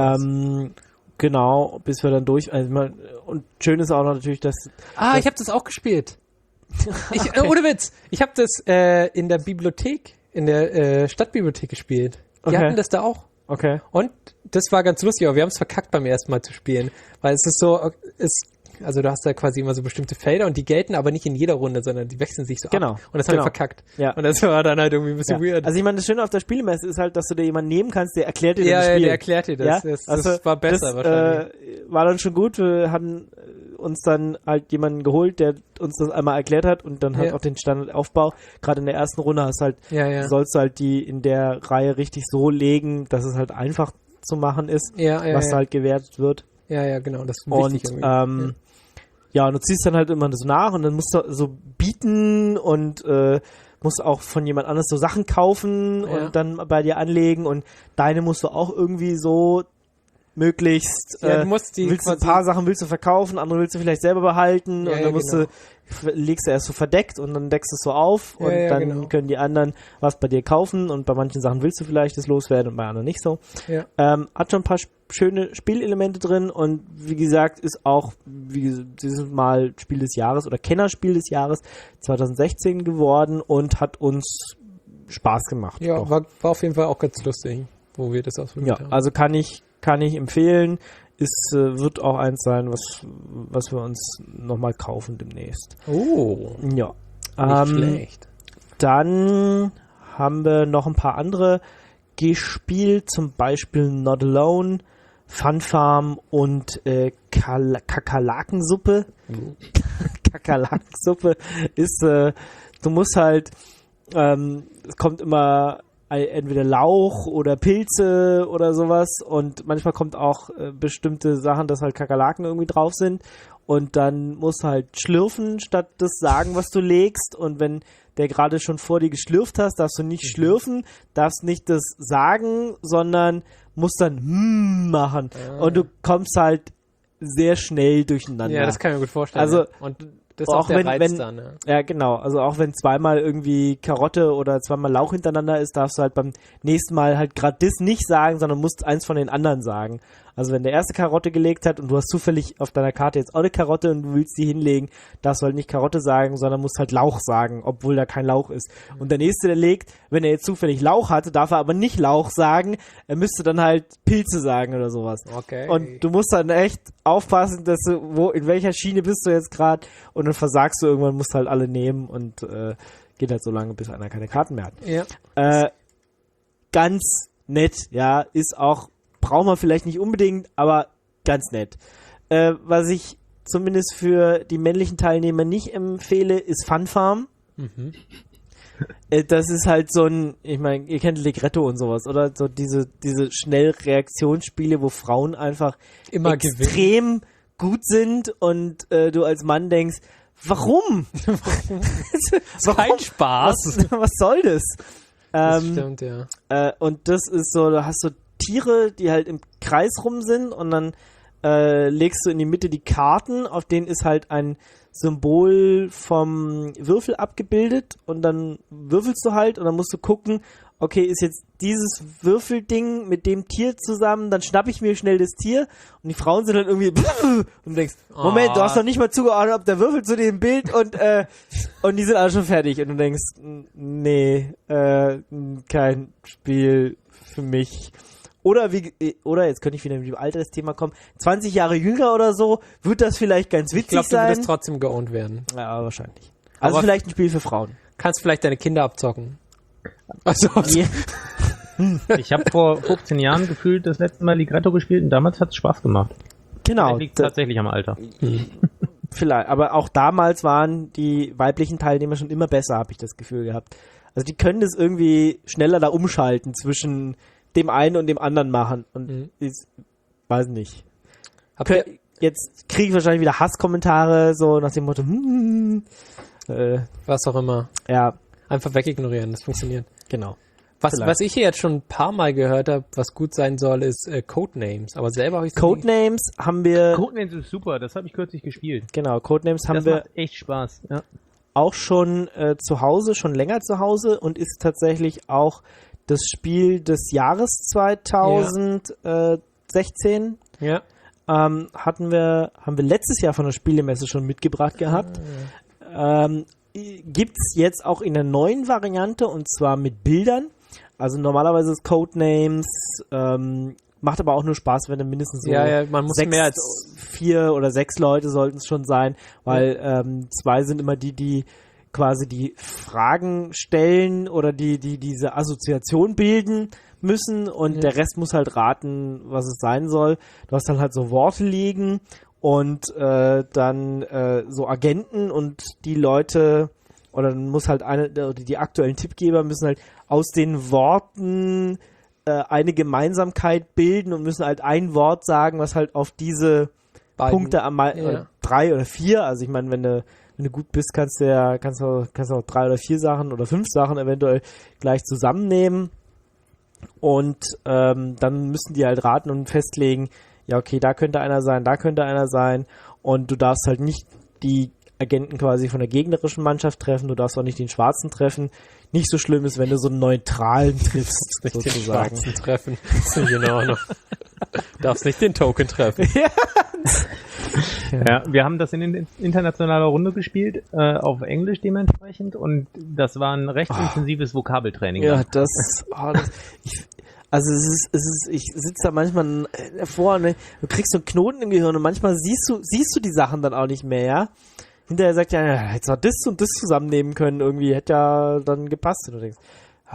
Genau, bis wir dann durch. Und schön ist auch noch natürlich, dass. Ich habe das auch gespielt. Ohne Witz. Ich habe das in der Bibliothek, in der Stadtbibliothek gespielt. Die hatten das da auch. Okay. Und das war ganz lustig, aber wir haben es verkackt beim ersten Mal zu spielen. Weil es ist so, also du hast da quasi immer so bestimmte Felder und die gelten aber nicht in jeder Runde, sondern die wechseln sich so ab. Und das haben wir verkackt. Ja. Und das war dann halt irgendwie ein bisschen weird. Also ich meine, das Schöne auf der Spielemesse ist halt, dass du dir jemanden nehmen kannst, der erklärt dir das Spiel. Ja, der erklärt dir das. Ja? Das war besser wahrscheinlich. War dann schon gut. Wir hatten uns dann halt jemanden geholt, der uns das einmal erklärt hat und dann halt auch den Standardaufbau. Gerade in der ersten Runde sollst du halt die in der Reihe richtig so legen, dass es halt einfach zu machen ist, was halt gewertet wird. Ja, genau. Das ist wichtig irgendwie. Ja, und du ziehst dann halt immer das nach und dann musst du so bieten und musst auch von jemand anderes so Sachen kaufen und dann bei dir anlegen und deine musst du auch irgendwie so möglichst, du musst ein paar Sachen willst du verkaufen, andere willst du vielleicht selber behalten und dann musst du, legst du erst so verdeckt und dann deckst du es so auf und dann können die anderen was bei dir kaufen und bei manchen Sachen willst du vielleicht das loswerden und bei anderen nicht so. Ja. Hat schon ein paar schöne Spielelemente drin und wie gesagt ist auch dieses Mal Spiel des Jahres oder Kennerspiel des Jahres 2016 geworden und hat uns Spaß gemacht. Ja, war auf jeden Fall auch ganz lustig, wo wir das ausprobiert haben. Also kann ich empfehlen. Wird auch eins sein, was wir uns nochmal kaufen demnächst. Oh. Ja. Nicht schlecht. Dann haben wir noch ein paar andere gespielt, zum Beispiel Not Alone, Fun Farm und Kakerlakensuppe. Kakerlakensuppe ist, du musst halt, es kommt immer entweder Lauch oder Pilze oder sowas und manchmal kommt auch bestimmte Sachen, dass halt Kakerlaken irgendwie drauf sind und dann musst du halt schlürfen, statt das sagen, was du legst, und wenn der gerade schon vor dir geschlürft hast, darfst du nicht schlürfen, darfst nicht das sagen, sondern musst dann machen. Und du kommst halt sehr schnell durcheinander. Ja, das kann ich mir gut vorstellen. Also, ja. Und das ist auch der Reiz dann. Ja. Ja, genau. Also auch wenn zweimal irgendwie Karotte oder zweimal Lauch hintereinander ist, darfst du halt beim nächsten Mal halt gerade das nicht sagen, sondern musst eins von den anderen sagen. Also wenn der erste Karotte gelegt hat und du hast zufällig auf deiner Karte jetzt auch eine Karotte und du willst die hinlegen, darfst du halt nicht Karotte sagen, sondern musst halt Lauch sagen, obwohl da kein Lauch ist. Und der nächste, der legt, wenn er jetzt zufällig Lauch hatte, darf er aber nicht Lauch sagen, er müsste dann halt Pilze sagen oder sowas. Okay. Und du musst dann echt aufpassen, dass du, in welcher Schiene bist du jetzt gerade, und dann versagst du irgendwann, musst halt alle nehmen und geht halt so lange, bis einer keine Karten mehr hat. Ja. Ganz nett, ja, ist auch, braucht man vielleicht nicht unbedingt, aber ganz nett. Was ich zumindest für die männlichen Teilnehmer nicht empfehle, ist Fun Farm. Mhm. Das ist halt so ein, ich meine, ihr kennt Legretto und sowas, oder? So diese Schnellreaktionsspiele, wo Frauen einfach Immer extrem gut sind und du als Mann denkst, warum? Kein Spaß. Was soll das? Das stimmt, ja. Und das ist so, da hast du Tiere, die halt im Kreis rum sind, und dann legst du in die Mitte die Karten, auf denen ist halt ein Symbol vom Würfel abgebildet, und dann würfelst du halt und dann musst du gucken, okay, ist jetzt dieses Würfelding mit dem Tier zusammen, dann schnapp ich mir schnell das Tier, und die Frauen sind dann irgendwie und du denkst, Moment, du hast noch nicht mal zugeordnet, ob der Würfel zu dem Bild, und die sind alle schon fertig, und du denkst, nee, kein Spiel für mich. Oder jetzt könnte ich wieder mit dem Altersthema kommen, 20 Jahre jünger oder so, wird das vielleicht ganz witzig sein. Ich glaube, du würdest trotzdem geowned werden. Ja, wahrscheinlich. Also Aber vielleicht ein Spiel für Frauen. Kannst vielleicht deine Kinder abzocken. Also, Yeah. Ich habe vor 15 Jahren gefühlt das letzte Mal Ligretto gespielt und damals hat es Spaß gemacht. Genau. Liegt tatsächlich am Alter. Vielleicht, aber auch damals waren die weiblichen Teilnehmer schon immer besser, habe ich das Gefühl gehabt. Also die können das irgendwie schneller da umschalten zwischen dem einen und dem anderen machen. Und ich weiß nicht. Jetzt kriege ich wahrscheinlich wieder Hasskommentare, so nach dem Motto, was auch immer. ja, Einfach wegignorieren, das funktioniert. genau. Was ich hier jetzt schon ein paar Mal gehört habe, was gut sein soll, ist Codenames. Aber selber habe ich Codenames haben wir, Codenames ist super, das habe ich kürzlich gespielt. genau, Codenames haben Das wir macht echt Spaß. Ja. auch schon zu Hause, schon länger zu Hause, und ist tatsächlich auch das Spiel des Jahres 2016. Ja. Haben wir letztes Jahr von der Spielemesse schon mitgebracht gehabt. Gibt's jetzt auch in der neuen Variante, und zwar mit Bildern. Also normalerweise ist Codenames, macht aber auch nur Spaß, wenn du mindestens so man muss mehr als 4 oder 6 Leute sollten es schon sein, weil 2 sind immer die quasi die Fragen stellen oder die diese Assoziation bilden müssen, und der Rest muss halt raten, was es sein soll. Du hast dann halt so Worte liegen und dann so Agenten, und die Leute, oder dann muss halt die aktuellen Tippgeber müssen halt aus den Worten eine Gemeinsamkeit bilden und müssen halt ein Wort sagen, was halt auf diese Punkte am 3 oder 4, also ich meine, wenn du gut bist, kannst du auch 3 oder 4 Sachen oder 5 Sachen eventuell gleich zusammennehmen, und dann müssen die halt raten und festlegen, ja okay, da könnte einer sein, und du darfst halt nicht die Agenten quasi von der gegnerischen Mannschaft treffen, du darfst auch nicht den Schwarzen treffen. Nicht so schlimm ist, wenn du so einen Neutralen triffst, nicht sozusagen. den Schwarzen treffen. Das ist in Ordnung. Darfst nicht den Token treffen. Ja, wir haben das in internationaler Runde gespielt, auf Englisch dementsprechend, und das war ein recht intensives Vokabeltraining. Ja, ich sitze da manchmal davor, ne, du kriegst so einen Knoten im Gehirn, und manchmal siehst du die Sachen dann auch nicht mehr, ja. hinterher sagt ja, hättest du das und das zusammennehmen können, irgendwie hätte ja dann gepasst. Und du denkst,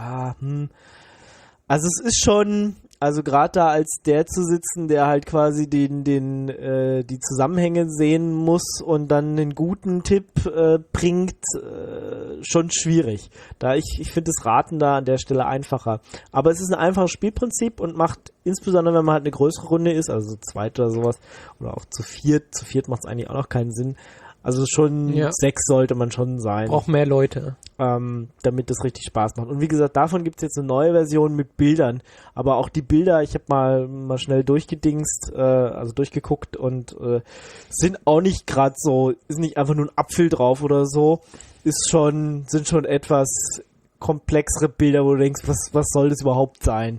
Also es ist schon, also gerade da als der zu sitzen, der halt quasi die Zusammenhänge sehen muss und dann einen guten Tipp bringt, schon schwierig. Ich finde das Raten da an der Stelle einfacher. Aber es ist ein einfaches Spielprinzip und macht, insbesondere wenn man halt eine größere Runde ist, also zu zweit oder sowas, oder auch zu viert macht es eigentlich auch noch keinen Sinn. Also schon 6 sollte man schon sein. Braucht mehr Leute. Damit das richtig Spaß macht. Und wie gesagt, davon gibt es jetzt eine neue Version mit Bildern. Aber auch die Bilder, ich habe mal schnell durchgeguckt und sind auch nicht gerade so, ist nicht einfach nur ein Apfel drauf oder so. Sind schon etwas komplexere Bilder, wo du denkst, was soll das überhaupt sein?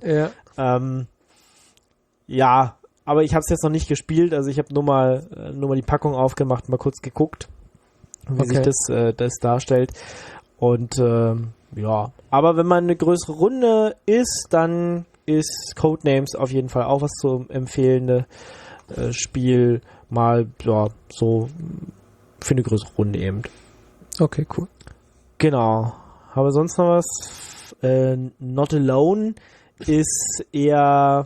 Ja. Aber ich habe es jetzt noch nicht gespielt, also ich habe nur mal die Packung aufgemacht, mal kurz geguckt, wie sich das darstellt. Und aber wenn man eine größere Runde ist, dann ist Codenames auf jeden Fall auch was zu empfehlende Spiel, mal so für eine größere Runde eben. Okay, cool. Genau. Aber sonst noch was? Not Alone ist eher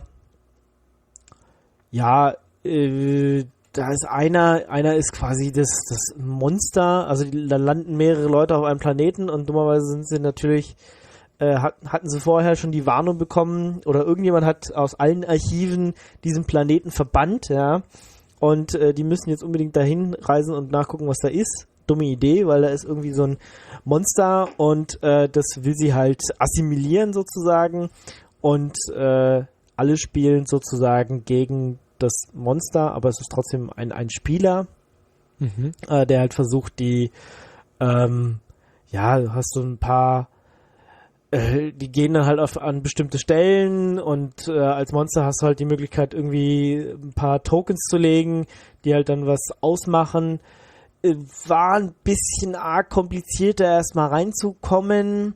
da ist einer ist quasi das Monster, also da landen mehrere Leute auf einem Planeten und dummerweise sind sie natürlich, hatten sie vorher schon die Warnung bekommen oder irgendjemand hat aus allen Archiven diesen Planeten verbannt, ja, und die müssen jetzt unbedingt dahin reisen und nachgucken, was da ist. Dumme Idee, weil da ist irgendwie so ein Monster und das will sie halt assimilieren sozusagen und alle spielen sozusagen gegen das Monster, aber es ist trotzdem ein Spieler, der halt versucht, du hast so ein paar, die gehen dann halt an bestimmte Stellen und als Monster hast du halt die Möglichkeit, irgendwie ein paar Tokens zu legen, die halt dann was ausmachen. War ein bisschen arg komplizierter, erstmal reinzukommen.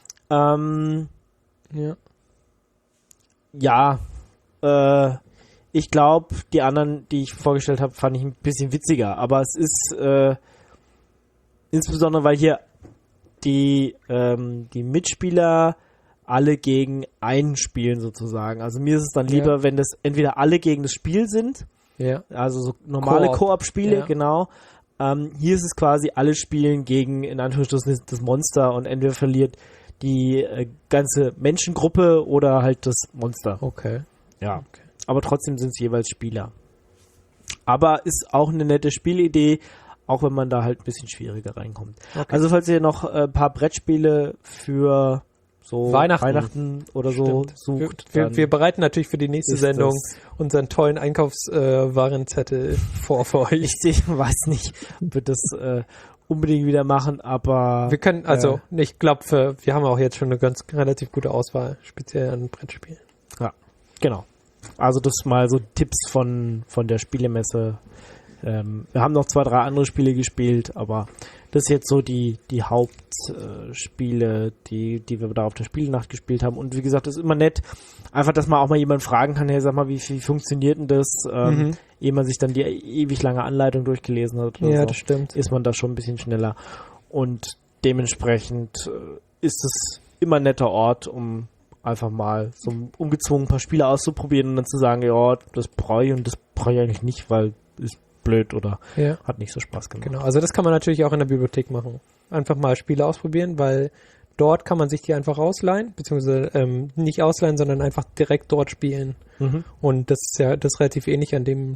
Ich glaube, die anderen, die ich vorgestellt habe, fand ich ein bisschen witziger. Aber es ist insbesondere, weil hier die Mitspieler alle gegen einen spielen sozusagen. Also mir ist es dann lieber, wenn das entweder alle gegen das Spiel sind, also so normale Koop-Spiele, genau. Hier ist es quasi, alle spielen gegen, in Anführungsstrichen, das Monster und entweder verliert die ganze Menschengruppe oder halt das Monster. Okay. Ja. Okay. Aber trotzdem sind es jeweils Spieler. Aber ist auch eine nette Spielidee, auch wenn man da halt ein bisschen schwieriger reinkommt. Okay. Also falls ihr noch ein paar Brettspiele für so Weihnachten oder so sucht. Wir bereiten natürlich für die nächste Sendung unseren tollen Einkaufswarenzettel vor für euch. Ich weiß nicht, ob wir das unbedingt wieder machen, aber wir können, ich glaube, wir haben auch jetzt schon eine relativ gute Auswahl, speziell an Brettspielen. Ja, genau. Also das mal so Tipps von der Spielemesse. Wir haben noch 2, 3 andere Spiele gespielt, aber das ist jetzt so die Hauptspiele, die wir da auf der Spielenacht gespielt haben. Und wie gesagt, das ist immer nett, einfach, dass man auch mal jemanden fragen kann, hey, sag mal, wie funktioniert denn das? Ehe man sich dann die ewig lange Anleitung durchgelesen hat. Ja, so, das stimmt. Ist man da schon ein bisschen schneller. Und dementsprechend ist es immer ein netter Ort, um einfach mal so ungezwungen ein paar Spiele auszuprobieren und dann zu sagen, ja, das brauche ich und das brauche ich eigentlich nicht, weil ist blöd oder hat nicht so Spaß gemacht. Genau, also das kann man natürlich auch in der Bibliothek machen. Einfach mal Spiele ausprobieren, weil dort kann man sich die einfach ausleihen, beziehungsweise nicht ausleihen, sondern einfach direkt dort spielen. Und das ist relativ ähnlich an dem,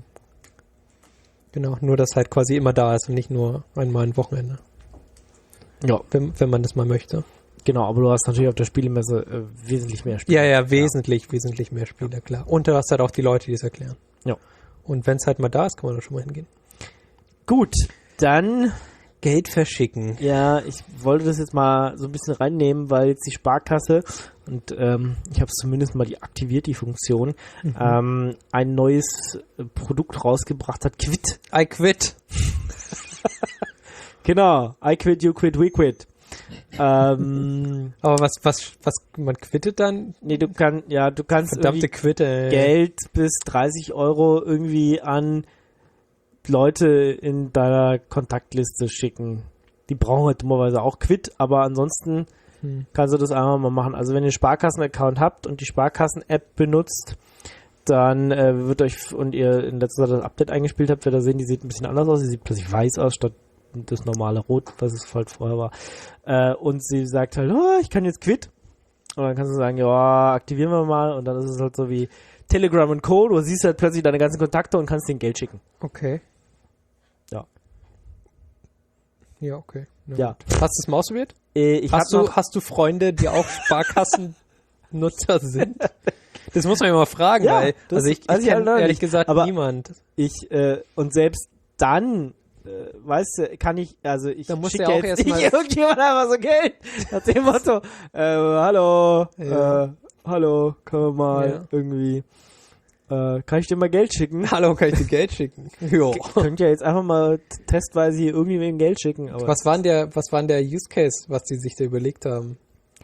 genau, nur dass halt quasi immer da ist und nicht nur einmal ein Wochenende. Ja. Wenn man das mal möchte. Genau, aber du hast natürlich auf der Spielemesse wesentlich mehr Spiele. Ja, wesentlich mehr Spiele, klar. Und du hast halt auch die Leute, die es erklären. Ja. Und wenn es halt mal da ist, kann man da schon mal hingehen. Gut, dann Geld verschicken. Ja, ich wollte das jetzt mal so ein bisschen reinnehmen, weil jetzt die Sparkasse, und ich habe es zumindest mal aktiviert, die Funktion, ein neues Produkt rausgebracht hat, Quit. I quit. Genau, I quit, you quit, we quit. Aber was man quittet dann? Nee, du kannst verdammte Quitte, Geld bis 30 € irgendwie an Leute in deiner Kontaktliste schicken. Die brauchen halt dummerweise auch Quid, aber ansonsten kannst du das einfach mal machen. Also wenn ihr einen Sparkassen-Account habt und die Sparkassen-App benutzt, dann wird euch, und ihr in letzter Zeit das Update eingespielt habt, werdet ihr sehen, die sieht ein bisschen anders aus. Die sieht plötzlich weiß aus, statt das normale Rot, was es halt vorher war. Und sie sagt halt, oh, ich kann jetzt Quid. Und dann kannst du sagen, ja, aktivieren wir mal. Und dann ist es halt so wie Telegram und Co. Du siehst halt plötzlich deine ganzen Kontakte und kannst denen Geld schicken. Okay. Ja. Ja, okay. Ja. Hast du es mal ausprobiert? Hast du Freunde, die auch Sparkassennutzer sind? Das muss man ja mal fragen, Ja, weil das ich weiß ich halt kenne noch ehrlich nicht. gesagt Aber niemand. Und selbst dann, weißt du, kann ich, also ich Da musst schicke du ja auch jetzt erstmal- nicht irgendjemand einfach so Geld. Nach dem Motto, hallo, Ja. hallo, können wir mal irgendwie, kann ich dir mal Geld schicken? Hallo, kann ich dir Geld schicken? Jo. Könnt ihr jetzt einfach mal testweise hier irgendwie wem Geld schicken. Aber Was war denn der Use Case, was die sich da überlegt haben?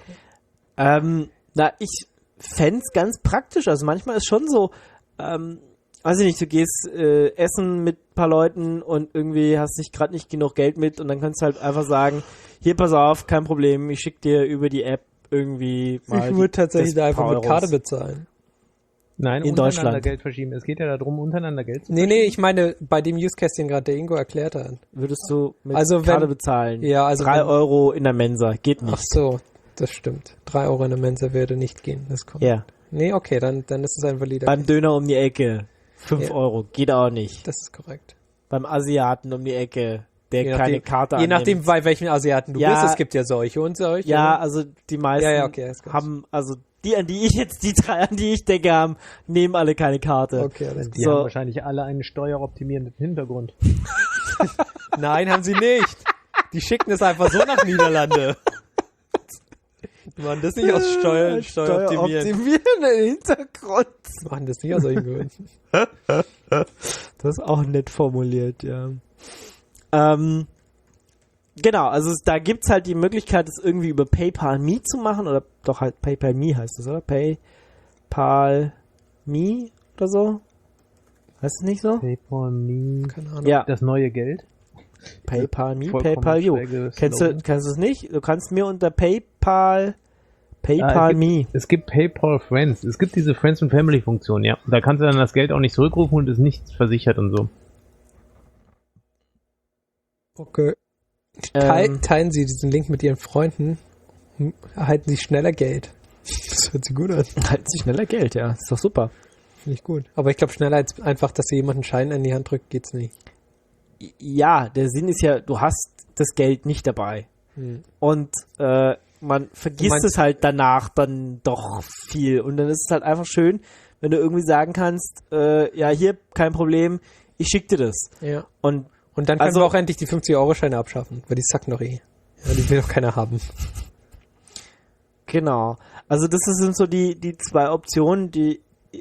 ich fänd's ganz praktisch. Also manchmal ist schon so, weiß ich nicht, du gehst essen mit ein paar Leuten und irgendwie hast gerade nicht genug Geld mit und dann kannst du halt einfach sagen, hier, pass auf, kein Problem, ich schick dir über die App irgendwie mal Ich würde tatsächlich da einfach paar mit Euros. Karte bezahlen. Nein, In untereinander Deutschland. Geld verschieben. Es geht ja darum, untereinander Geld zu Nee, ich meine, bei dem Use Case, den gerade der Ingo erklärt hat. Würdest du mit Also wenn- Karte bezahlen? Ja, also 3 wenn- Euro in der Mensa, geht Ach nicht. so, das stimmt. 3 Euro in der Mensa würde nicht gehen. Das kommt. Ja, Nee, okay, dann ist es ein valider beim Case. Döner um die Ecke, 5 Ja. Euro, geht auch nicht. Das ist korrekt. Beim Asiaten um die Ecke, der Je keine nachdem- Karte Je nachdem, annimmt. bei welchen Asiaten du Ja. bist. Es gibt ja solche und solche. Ja, also die meisten Ja, okay, das gab's. haben, also die, die 3, an die ich denke, haben, nehmen alle keine Karte. Okay, alles Die So. haben wahrscheinlich alle einen steueroptimierenden Hintergrund. Nein, haben sie nicht. Die schicken es einfach so nach Niederlande. Die machen das nicht aus Steueroptimieren. Steueroptimierenden Hintergrund. Die machen das nicht aus solchen Gründen. Das ist auch nett formuliert, ja. Genau, also da gibt's halt die Möglichkeit, es irgendwie über PayPal Me zu machen, oder doch halt PayPal Me heißt es, oder? PayPal Me oder so? Heißt es nicht so? PayPal Me. Keine Ahnung. Ja, Das neue Geld. PayPal Me, Vollkommen PayPal You. schräge Kennst Slogan. du es nicht? Du kannst mir unter PayPal Me. Es gibt PayPal Friends. Es gibt diese Friends and Family Funktion, ja. Da kannst du dann das Geld auch nicht zurückrufen und ist nichts versichert und so. Okay. Teilen Sie diesen Link mit Ihren Freunden, erhalten Sie schneller Geld. Das hört sich gut an. Halten Sie schneller Geld, ja. Ist doch super. Finde ich gut. Aber ich glaube, schneller als einfach, dass Sie jemanden einen Schein in die Hand drückt, geht's nicht. Ja, der Sinn ist ja, du hast das Geld nicht dabei. Und man vergisst es halt danach dann doch viel. Und dann ist es halt einfach schön, wenn du irgendwie sagen kannst, ja, hier, kein Problem, ich schick dir das. Ja. Und Und dann können Also- wir auch endlich die 50-Euro-Scheine abschaffen, weil die sacken doch eh. Ja, die will doch keiner haben. genau. Also das sind so die 2 Optionen, die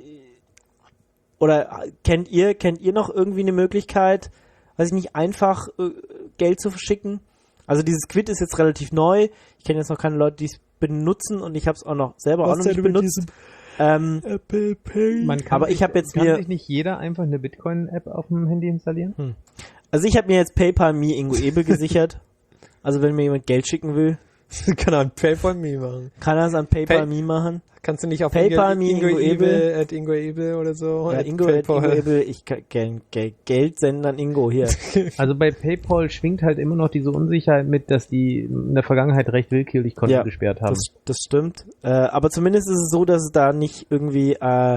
oder kennt ihr noch irgendwie eine Möglichkeit, weiß ich nicht, einfach Geld zu verschicken? Also dieses Quid ist jetzt relativ neu. Ich kenne jetzt noch keine Leute, die es benutzen und ich habe es auch noch selber auch noch nicht benutzt. Apple Pay. Aber ich habe jetzt kann mir- sich nicht jeder einfach eine Bitcoin-App auf dem Handy installieren? Also ich habe mir jetzt PayPal Me Ingo Ebel gesichert. Also wenn mir jemand Geld schicken will, Kann er ein PayPal Me machen. kann er es an PayPal Pay- Me machen. Kannst du nicht auf PayPal Me, Ingo Ebel. Ingo Ebel oder so? Ja, Ingo Ebel, ich kann Geld senden an Ingo hier. Also bei PayPal schwingt halt immer noch diese Unsicherheit mit, dass die in der Vergangenheit recht willkürlich Konten Ja, gesperrt haben. Das stimmt. Aber zumindest ist es so, dass es da nicht irgendwie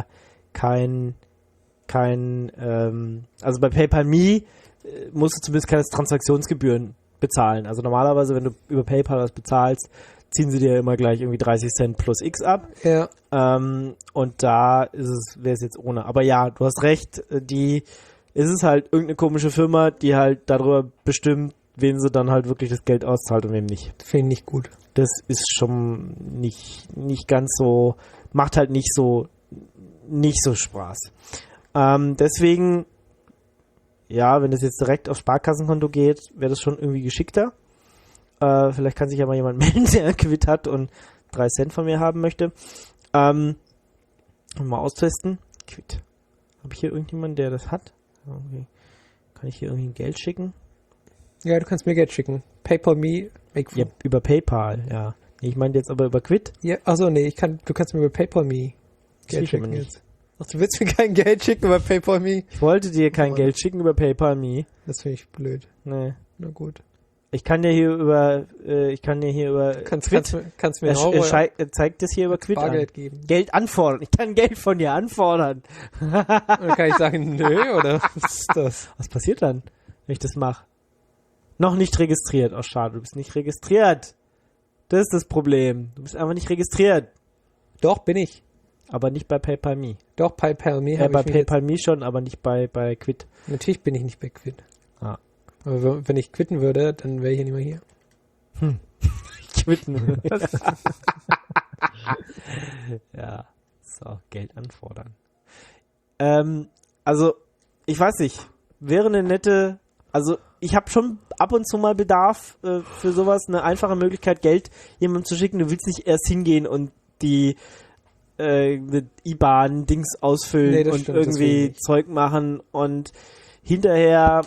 also bei PayPal Me musst du zumindest keine Transaktionsgebühren bezahlen. Also normalerweise, wenn du über PayPal was bezahlst, ziehen sie dir immer gleich irgendwie 30 Cent plus X ab. Ja. Und da wäre es jetzt ohne. Aber ja, du hast recht, ist es halt irgendeine komische Firma, die halt darüber bestimmt, wen sie dann halt wirklich das Geld auszahlt und wem nicht. Finde ich nicht gut. Das ist schon nicht ganz so, macht halt nicht so Spaß. Deswegen, ja, wenn es jetzt direkt aufs Sparkassenkonto geht, wäre das schon irgendwie geschickter. Vielleicht kann sich ja mal jemand melden, der ein Quid hat und 3 Cent von mir haben möchte. Mal austesten. Quid. Habe ich hier irgendjemanden, der das hat? Okay. Kann ich hier irgendwie Geld schicken? Ja, du kannst mir Geld schicken. PayPal me. Ja, über PayPal, ja. Nee, ich meine jetzt aber über Quid. Ja, achso, nee, du kannst mir über PayPal me Geld Sieht schicken man jetzt. Ach, du willst mir kein Geld schicken über PayPal me? Ich wollte dir kein Geld schicken über PayPal Me. Das finde ich blöd. Nee. Na gut. Ich kann dir hier über Kannst mir Er einen Euro zeigt das hier über Quid an. Bargeld geben. Geld anfordern. Ich kann Geld von dir anfordern. Dann kann ich sagen, nö, oder was ist das? Was passiert dann, wenn ich das mache? Noch nicht registriert. Oh, schade, du bist nicht registriert. Das ist das Problem. Du bist einfach nicht registriert. Doch, bin ich. Aber nicht bei PayPal Me. Doch, PayPal me Bei PayPal Me schon, aber nicht bei Quid. Natürlich bin ich nicht bei Quid. Ah. Aber wenn ich quitten würde, dann wäre ich ja nicht mehr hier. Quitten. Ja. So, Geld anfordern. Also, ich weiß nicht. Wäre eine nette... Also, ich habe schon ab und zu mal Bedarf für sowas. Eine einfache Möglichkeit, Geld jemandem zu schicken. Du willst nicht erst hingehen und die IBAN-Dings ausfüllen Nee, das und stimmt, das will irgendwie ich nicht. Zeug machen und hinterher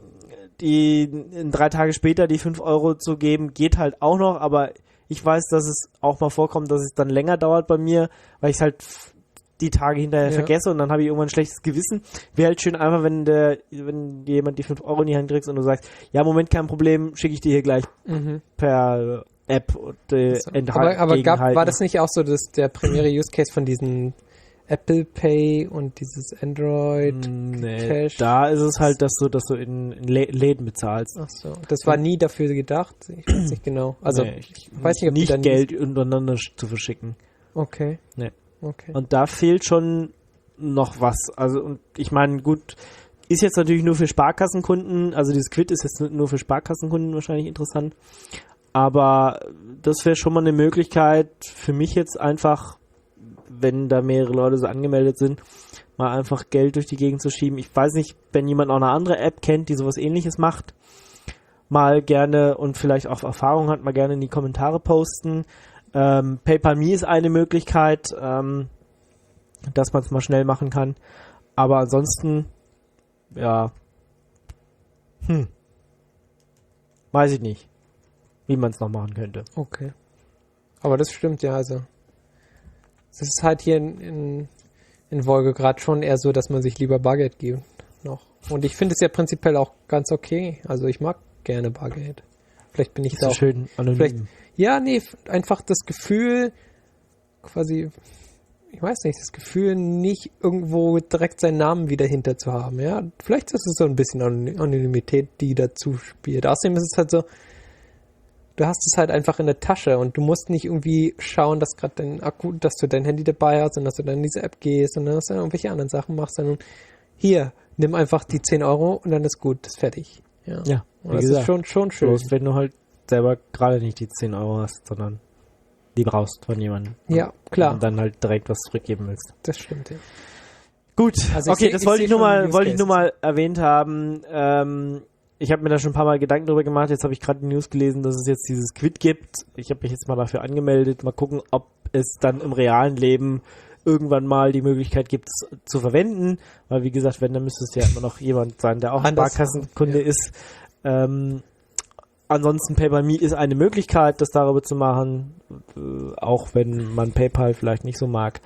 3 Tage später die 5 Euro zu geben, geht halt auch noch, aber ich weiß, dass es auch mal vorkommt, dass es dann länger dauert bei mir, weil ich es halt die Tage hinterher vergesse und dann habe ich irgendwann ein schlechtes Gewissen. Wäre halt schön einfach, wenn dir jemand die 5 Euro in die Hand kriegst und du sagst, ja, Moment, kein Problem, schicke ich dir hier gleich per App und aber war das nicht auch so, dass der primäre Use Case von diesen Apple Pay und dieses Android Nee, da ist es halt, dass du in Läden bezahlst. Ach so, das war nie dafür gedacht. Ich weiß nicht genau. Also ich weiß nicht, ob die nicht dann Geld untereinander zu verschicken. Okay. Nee. Okay. Und da fehlt schon noch was. Also, und ich meine, gut, ist jetzt natürlich nur für Sparkassenkunden, also dieses Quid ist jetzt nur für Sparkassenkunden wahrscheinlich interessant. Aber das wäre schon mal eine Möglichkeit für mich jetzt einfach, wenn da mehrere Leute so angemeldet sind, mal einfach Geld durch die Gegend zu schieben. Ich weiß nicht, wenn jemand auch eine andere App kennt, die sowas Ähnliches macht, mal gerne und vielleicht auch Erfahrung hat, mal gerne in die Kommentare posten. PayPal Me ist eine Möglichkeit, dass man es mal schnell machen kann. Aber ansonsten, ja, weiß ich nicht, wie man es noch machen könnte. Okay. Aber das stimmt ja, also. Es ist halt hier in Wolgograd schon eher so, dass man sich lieber Bargeld gibt noch. Und ich finde es ja prinzipiell auch ganz okay. Also ich mag gerne Bargeld. Vielleicht bin ich da So auch... schön anonym. Ja, nee, einfach das Gefühl, quasi, ich weiß nicht, das Gefühl, nicht irgendwo direkt seinen Namen wieder hinter zu haben, ja. Vielleicht ist es so ein bisschen Anonymität, die dazu spielt. Außerdem ist es halt so, du hast es halt einfach in der Tasche und du musst nicht irgendwie schauen, dass gerade dein Akku, dass du dein Handy dabei hast und dass du dann in diese App gehst und dass du dann irgendwelche anderen Sachen machst, sondern hier, nimm einfach die 10 Euro und dann ist gut, ist fertig. Ja, wie und das gesagt, ist schon schön. bloß wenn du halt selber gerade nicht die 10 Euro hast, sondern die brauchst von jemandem. Ja, klar. Und dann halt direkt was zurückgeben willst. Das stimmt, ja. Gut, Also okay, das wollte ich nur schon mal erwähnt haben. Ich habe mir da schon ein paar Mal Gedanken drüber gemacht. Jetzt habe ich gerade die News gelesen, dass es jetzt dieses Quid gibt. Ich habe mich jetzt mal dafür angemeldet. Mal gucken, ob es dann im realen Leben irgendwann mal die Möglichkeit gibt, es zu verwenden. Weil wie gesagt, wenn, dann müsste es ja immer noch jemand sein, der auch ein Sparkassenkunde ist. Ansonsten PayPal Me ist eine Möglichkeit, das darüber zu machen. Auch wenn man PayPal vielleicht nicht so mag.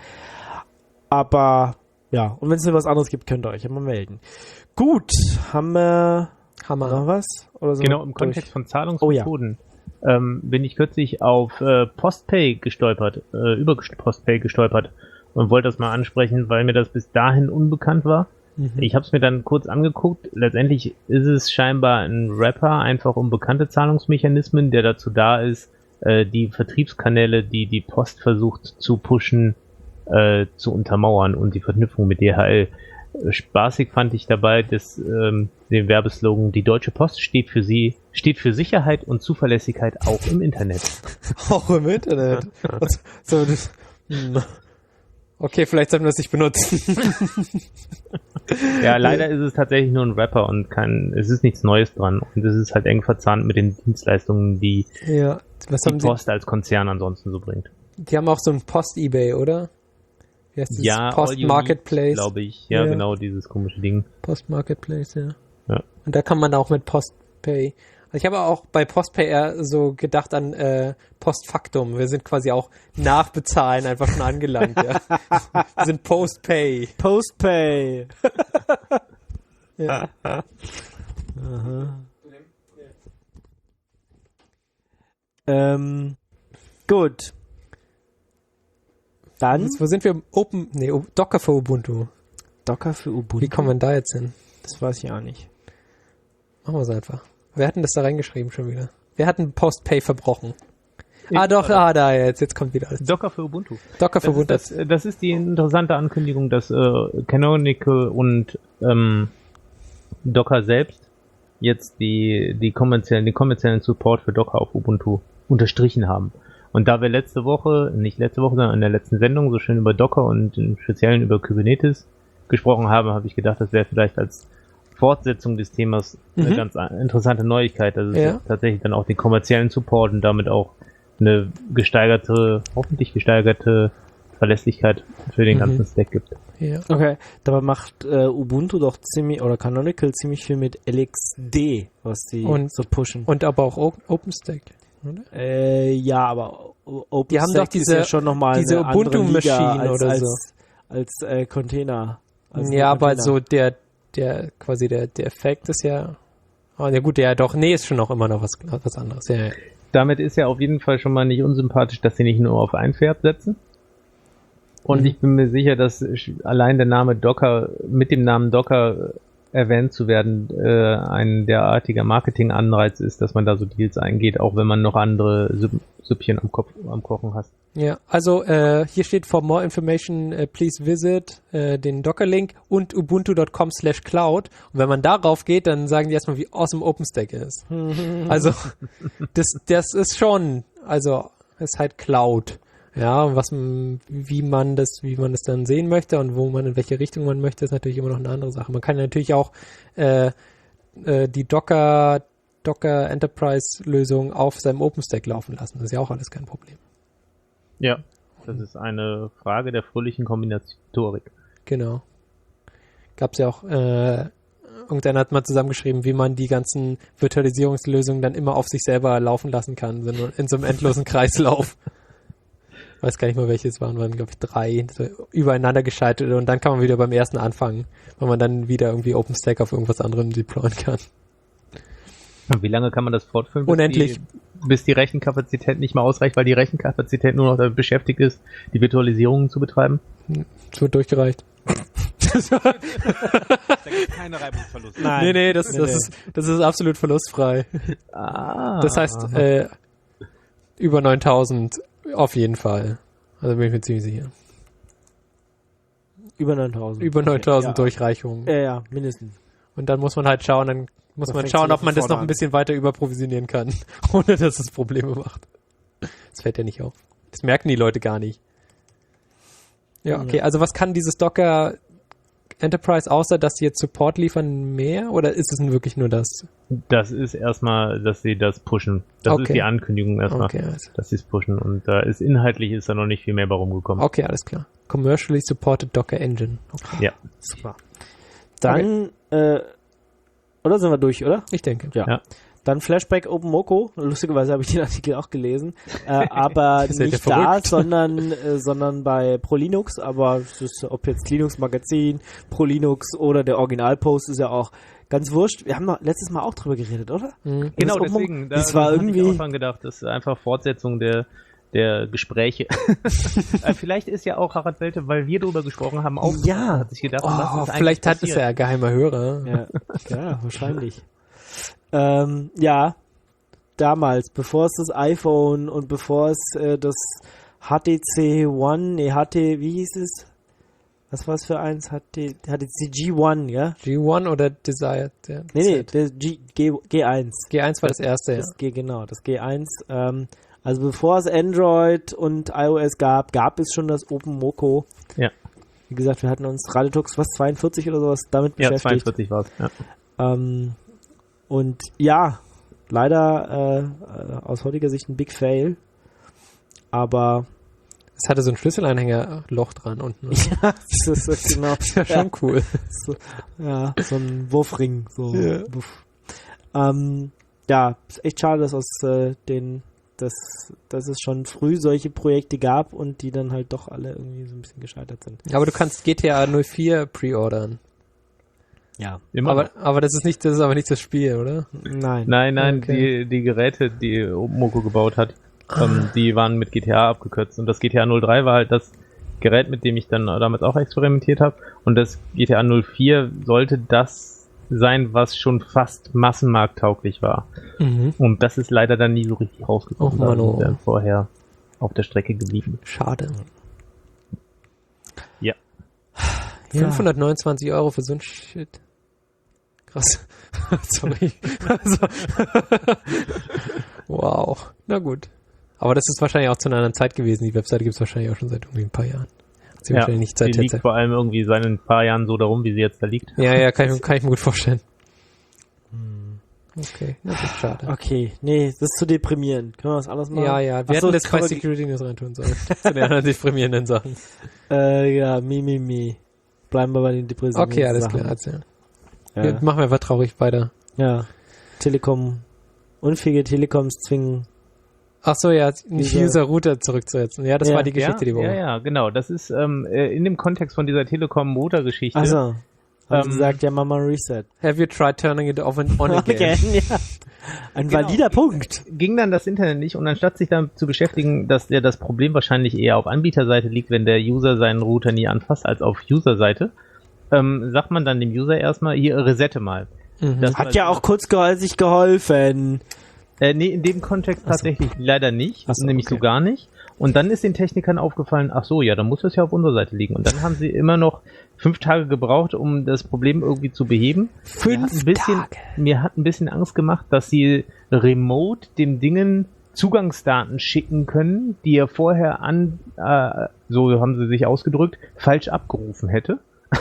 Aber ja, und wenn es noch was anderes gibt, könnt ihr euch ja mal melden. Gut, haben wir noch was? Oder so genau, im Kontext von Zahlungsmethoden Oh ja. Bin ich kürzlich auf Postpay gestolpert, über Postpay gestolpert und wollte das mal ansprechen, weil mir das bis dahin unbekannt war. Ich habe es mir dann kurz angeguckt. Letztendlich ist es scheinbar ein Wrapper, einfach um bekannte Zahlungsmechanismen, der dazu da ist, die Vertriebskanäle, die die Post versucht zu pushen, zu untermauern und die Verknüpfung mit DHL. Spaßig fand ich dabei, dass den Werbeslogan: Die Deutsche Post steht für Sicherheit und Zuverlässigkeit auch im Internet. Auch im Internet. Okay, vielleicht sollten wir es nicht benutzen. Ja, leider ist es tatsächlich nur ein Wrapper und es ist nichts Neues dran. Und es ist halt eng verzahnt mit den Dienstleistungen, die ja, die Post als Konzern ansonsten so bringt. Die haben auch so ein Post-Ebay, oder? Wie heißt das? Ja, Post-Marketplace. glaube ich. Ja, genau, dieses komische Ding. Post-Marketplace, ja. Und da kann man auch mit Postpay. Also ich habe auch bei Postpay eher so gedacht an Postfaktum. Wir sind quasi auch nach Bezahlen einfach schon angelangt. Ja. Wir sind Postpay. Postpay. Ja. Gut. Dann Jetzt, wo sind wir? Docker für Ubuntu. Docker für Ubuntu. Wie kommen wir da jetzt hin? Das weiß ich auch nicht. Machen wir es einfach. Wer hat denn das da reingeschrieben schon wieder? Wer hat denn Postpay verbrochen? Da jetzt. Jetzt kommt wieder alles. Docker für Ubuntu. Docker für Ubuntu. Das ist die interessante Ankündigung, dass Canonical und Docker selbst jetzt den kommerziellen Support für Docker auf Ubuntu unterstrichen haben. Und da wir sondern in der letzten Sendung so schön über Docker und im Speziellen über Kubernetes gesprochen haben, habe ich gedacht, das wäre vielleicht als Fortsetzung des Themas eine ganz interessante Neuigkeit. Also es ist tatsächlich dann auch den kommerziellen Support und damit auch eine hoffentlich gesteigerte Verlässlichkeit für den ganzen Stack gibt. Ja. Okay, dabei macht Ubuntu doch oder Canonical ziemlich viel mit LXD, was die so pushen. Und aber auch OpenStack, oder? Ja, aber OpenStack die haben doch ist ja schon nochmal diese eine andere Liga Ubuntu-Machine oder so. Als Container. Ja, aber so der Effekt ist ja... Oh, ja gut, ist schon noch immer noch was anderes. Ja. Damit ist ja auf jeden Fall schon mal nicht unsympathisch, dass sie nicht nur auf ein Pferd setzen. Und ich bin mir sicher, dass allein der Name Docker, mit dem Namen Docker erwähnt zu werden, ein derartiger Marketinganreiz ist, dass man da so Deals eingeht, auch wenn man noch andere Süppchen am Kochen hat. Ja, also hier steht for more information, please visit den Docker-Link und ubuntu.com/cloud. Und wenn man darauf geht, dann sagen die erstmal, wie awesome OpenStack ist. Also das ist schon, also ist halt Cloud. Ja, wie man das dann sehen möchte und in welche Richtung man möchte, ist natürlich immer noch eine andere Sache. Man kann natürlich auch die Docker Enterprise-Lösung auf seinem OpenStack laufen lassen. Das ist ja auch alles kein Problem. Ja, das ist eine Frage der fröhlichen Kombinatorik. Genau. Gab's ja auch, irgendeiner hat mal zusammengeschrieben, wie man die ganzen Virtualisierungslösungen dann immer auf sich selber laufen lassen kann, in so einem endlosen Kreislauf. Ich weiß gar nicht mal, welche es waren, glaube ich 3, so übereinander geschaltet und dann kann man wieder beim ersten anfangen, weil man dann wieder irgendwie OpenStack auf irgendwas anderem deployen kann. Und wie lange kann man das fortführen? Unendlich. Bis die Rechenkapazität nicht mehr ausreicht, weil die Rechenkapazität nur noch damit beschäftigt ist, die Virtualisierung zu betreiben? Es wird durchgereicht. Da gibt es keine Reibungsverluste. Nein. Nee, das ist absolut verlustfrei. Das heißt, über 9000 auf jeden Fall. Also bin ich mir ziemlich sicher. Über 9000. Über 9000 okay. Durchreichungen. Ja, mindestens. Und dann muss man halt schauen, ob man das noch ein bisschen weiter überprovisionieren kann, ohne dass es Probleme macht. Das fällt ja nicht auf. Das merken die Leute gar nicht. Ja, okay. Also was kann dieses Docker Enterprise, außer dass sie jetzt Support liefern, mehr? Oder ist es denn wirklich nur das? Das ist erstmal, dass sie das pushen. Das ist die Ankündigung erstmal, dass sie es pushen. Und inhaltlich ist da noch nicht viel mehr bei rumgekommen. Okay, alles klar. Commercially supported Docker Engine. Okay. Ja. Super. Dann, oder sind wir durch, oder? Ich denke. Ja. Dann Flashback OpenMoko. Lustigerweise habe ich den Artikel auch gelesen. Aber nicht da, sondern bei ProLinux. Aber es ist, ob jetzt Linux Magazin, ProLinux oder der Originalpost, ist ja auch ganz wurscht. Wir haben noch letztes Mal auch drüber geredet, oder? Mhm. Genau, deswegen. Das war irgendwie. Ich auch dran gedacht, das ist einfach Fortsetzung der Gespräche. Vielleicht ist ja auch Harald Welte, weil wir darüber gesprochen haben, auch hat sich gedacht, was ist vielleicht hat es ja ein geheimer Hörer. Ja, wahrscheinlich. Damals, bevor es das iPhone und bevor es das HTC One, wie hieß es? Was war es für eins? HTC G1, ja? G1 oder Desire? Nee, der G1. G1 war das erste, das G1. Also bevor es Android und iOS gab es schon das OpenMoko. Ja. Wie gesagt, wir hatten uns Radiotux, 42 oder sowas, damit beschäftigt. Ja, 42 war es, ja. Und ja, leider aus heutiger Sicht ein Big Fail. Aber Es hatte so ein Schlüsselanhängerloch dran unten. Ja, das ist so, genau. Das ist ja schon cool. So, ja, so ein Wurfring. So. Ja. Wuff. Ja, ist echt schade, dass dass es schon früh solche Projekte gab und die dann halt doch alle irgendwie so ein bisschen gescheitert sind. Aber du kannst GTA 04 pre-ordern. Ja. Immer. Aber das ist aber nicht das Spiel, oder? Nein. Nein, Okay. die Geräte, die Moko gebaut hat, die waren mit GTA abgekürzt. Und das GTA 03 war halt das Gerät, mit dem ich dann damals auch experimentiert habe. Und das GTA 04 sollte das sein, was schon fast massenmarkttauglich war. Mhm. Und das ist leider dann nie so richtig rausgekommen. Och, Mann, Da oh. sind wir vorher auf der Strecke geblieben. Schade. Ja. 529 € für so ein Shit. Krass. Sorry. Also, wow. Na gut. Aber das ist wahrscheinlich auch zu einer anderen Zeit gewesen. Die Webseite gibt es wahrscheinlich auch schon seit irgendwie ein paar Jahren. Hat sie wahrscheinlich nicht die seit liegt vor allem irgendwie seit ein paar Jahren so darum, wie sie jetzt da liegt. Ja, kann ich mir gut vorstellen. Okay, na gut, schade. Okay, nee, das ist zu deprimierend. Können wir was anderes machen? Ja, wir Ach so, hätten das bei können wir- Security News reintun sollen. Zu den anderen deprimierenden Sachen. Ja, mi. Bleiben wir bei den Depressionen. Okay, alles klar, erzähl. Ja. Machen wir einfach traurig weiter. Ja. Unfähige Telekoms zwingen. Ach so, ja, nicht Dieser- User-Router zurückzusetzen. Ja, das Ja. war die Geschichte, die Woche. Ja, genau. Das ist in dem Kontext von dieser Telekom-Motor-Geschichte. Achso. Haben sie Ähm, gesagt, ja, Mama Reset. Have you tried turning it off and on again? Ja. Ein Genau. valider Punkt. Ging dann das Internet nicht und anstatt sich damit zu beschäftigen, dass das Problem wahrscheinlich eher auf Anbieterseite liegt, wenn der User seinen Router nie anfasst, als auf Userseite, sagt man dann dem User erstmal, hier resette mal. Mhm. Das Hat ja auch sich geholfen. Nee, in dem Kontext tatsächlich leider nicht, Ach so, nämlich okay. so gar nicht. Und dann ist den Technikern aufgefallen, ach so, ja, dann muss das ja auf unserer Seite liegen. Und dann haben sie immer noch 5 Tage gebraucht, um das Problem irgendwie zu beheben. Mir hat ein bisschen Angst gemacht, dass sie remote dem Dingen Zugangsdaten schicken können, die er vorher so haben sie sich ausgedrückt, falsch abgerufen hätte.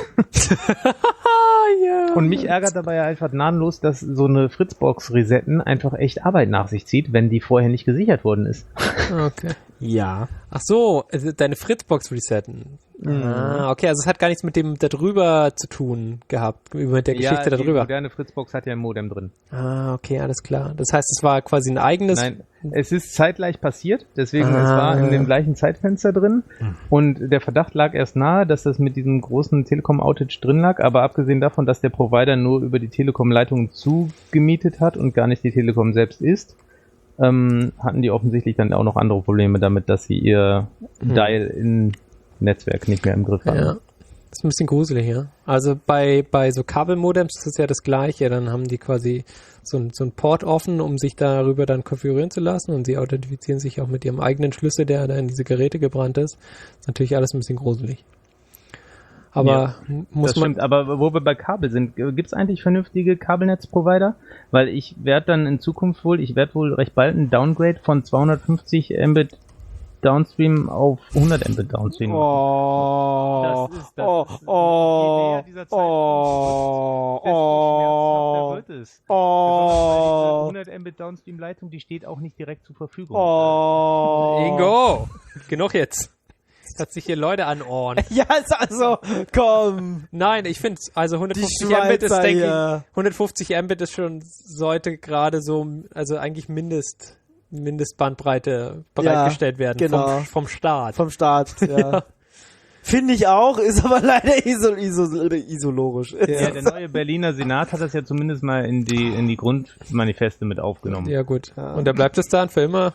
Ja. Und mich ärgert dabei einfach gnadenlos, dass so eine Fritzbox resetten einfach echt Arbeit nach sich zieht, wenn die vorher nicht gesichert worden ist. Okay. Ja. Ach so, also deine Fritzbox resetten. Okay, also es hat gar nichts mit dem darüber zu tun gehabt, mit der Geschichte Die darüber. moderne Fritzbox hat ja ein Modem drin. Okay, alles klar. Das heißt, es war quasi ein eigenes... Nein, es ist zeitgleich passiert, deswegen es war in dem gleichen Zeitfenster drin und der Verdacht lag erst nahe, dass das mit diesem großen Telekom-Outage drin lag, aber abgesehen davon, dass der Provider nur über die Telekom-Leitung zugemietet hat und gar nicht die Telekom selbst ist, hatten die offensichtlich dann auch noch andere Probleme damit, dass sie ihr Dial-In-Netzwerk nicht mehr im Griff haben. Ja. Das ist ein bisschen gruselig, ja. Also bei so Kabelmodems ist es ja das Gleiche. Dann haben die quasi so ein Port offen, um sich darüber dann konfigurieren zu lassen und sie authentifizieren sich auch mit ihrem eigenen Schlüssel, der da in diese Geräte gebrannt ist. Ist natürlich alles ein bisschen gruselig. Aber muss Das stimmt, aber wo wir bei Kabel sind, gibt es eigentlich vernünftige Kabelnetzprovider? Weil ich werde dann in Zukunft wohl recht bald ein Downgrade von 250 Mbit Downstream auf 100 Mbit Downstream machen. Oh. Das ist Oh. je Oh. näher dieser Zeitpunkt desto schmerzhafter wird es. Oh. Diese 100 Mbit Downstream Leitung, die steht auch nicht direkt zur Verfügung. Oh. Ingo! Genug jetzt. Hat sich hier Leute an Ohren. Ja, also, komm. Nein, ich finde also 150 Die Mbit ist, Schweizer denke hier. ich, 150 Mbit ist schon, sollte gerade so, also eigentlich Mindestbandbreite bereitgestellt werden genau. vom Staat. Vom Start, ja. Finde ich auch, ist aber leider isolorisch. Ja, der neue Berliner Senat hat das ja zumindest mal in die Grundmanifeste mit aufgenommen. Ja, gut. Ja. Und da bleibt es dann für immer.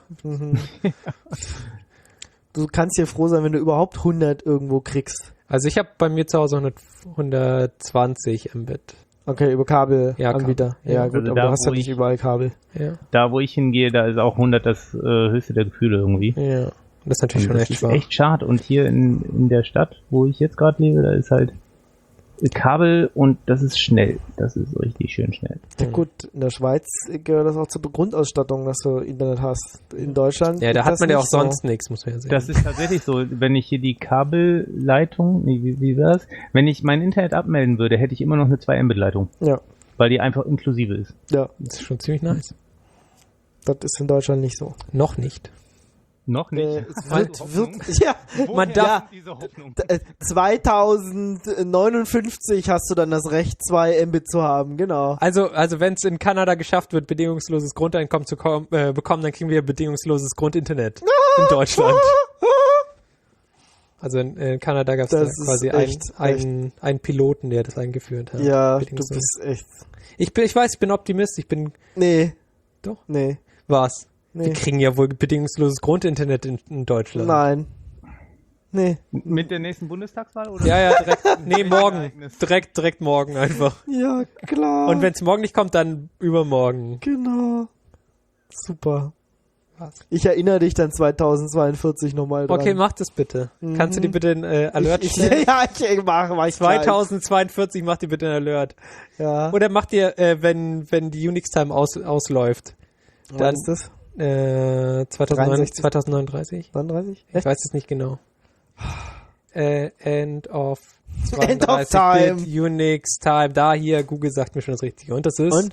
Du kannst hier froh sein, wenn du überhaupt 100 irgendwo kriegst. Also ich habe bei mir zu Hause 120 Mbit. Okay, über Kabelanbieter. Kabel. Ja, Ja, gut, also aber da, du hast ja wo nicht ich- überall Kabel. Ja. Da, wo ich hingehe, da ist auch 100 das höchste der Gefühle irgendwie. Ja. Das ist natürlich Und schon das echt ist schwach. echt schade. Und hier in der Stadt, wo ich jetzt gerade lebe, da ist halt Kabel und das ist schnell. Das ist richtig schön schnell. Ja, gut, in der Schweiz gehört das auch zur Grundausstattung, dass du Internet hast. In Deutschland. Ja, da ist hat das man ja auch nicht so. sonst nichts, muss man ja sehen. Das ist tatsächlich so, wenn ich hier die Kabelleitung, wie war das? Wenn ich mein Internet abmelden würde, hätte ich immer noch eine 2 Mbit Leitung, Ja, weil die einfach inklusive ist. ja, Das ist schon ziemlich nice. das ist in Deutschland nicht so. Noch nicht. Noch nicht. Es Hast du Hoffnung? ja, Man darf- kommt diese Hoffnung? 2059 hast du dann das Recht, 2 Mbit zu haben, genau. Also wenn es in Kanada geschafft wird, bedingungsloses Grundeinkommen zu bekommen, dann kriegen wir bedingungsloses Grundinternet in Deutschland. Also in Kanada gab es da Das ist quasi einen Piloten, der das eingeführt hat. Ja, du Bedingungslos. bist echt. Ich weiß, ich bin Optimist. Ich bin Nee. Doch. Nee. was? Nee. Wir kriegen ja wohl bedingungsloses Grundinternet in Deutschland. Nein. Nee. Mit der nächsten Bundestagswahl? Oder? Ja, direkt. Nee, morgen. Ereignis. Direkt morgen einfach. Ja, klar. Und wenn es morgen nicht kommt, dann übermorgen. Genau. Super. Was? Ich erinnere dich dann 2042 nochmal dran. Okay, mach das bitte. Mhm. Kannst du dir bitte einen Alert stellen? Ja, ich mach ich 2042 macht ihr bitte einen Alert. gleich. Ja. Oder macht ihr, wenn die Unix-Time ausläuft, Wann dann ist das? 2039? 39? Ich weiß es nicht genau. End of End of 32 time. Bit Unix Time. Da hier, Google sagt mir schon das Richtige. Und das ist Und?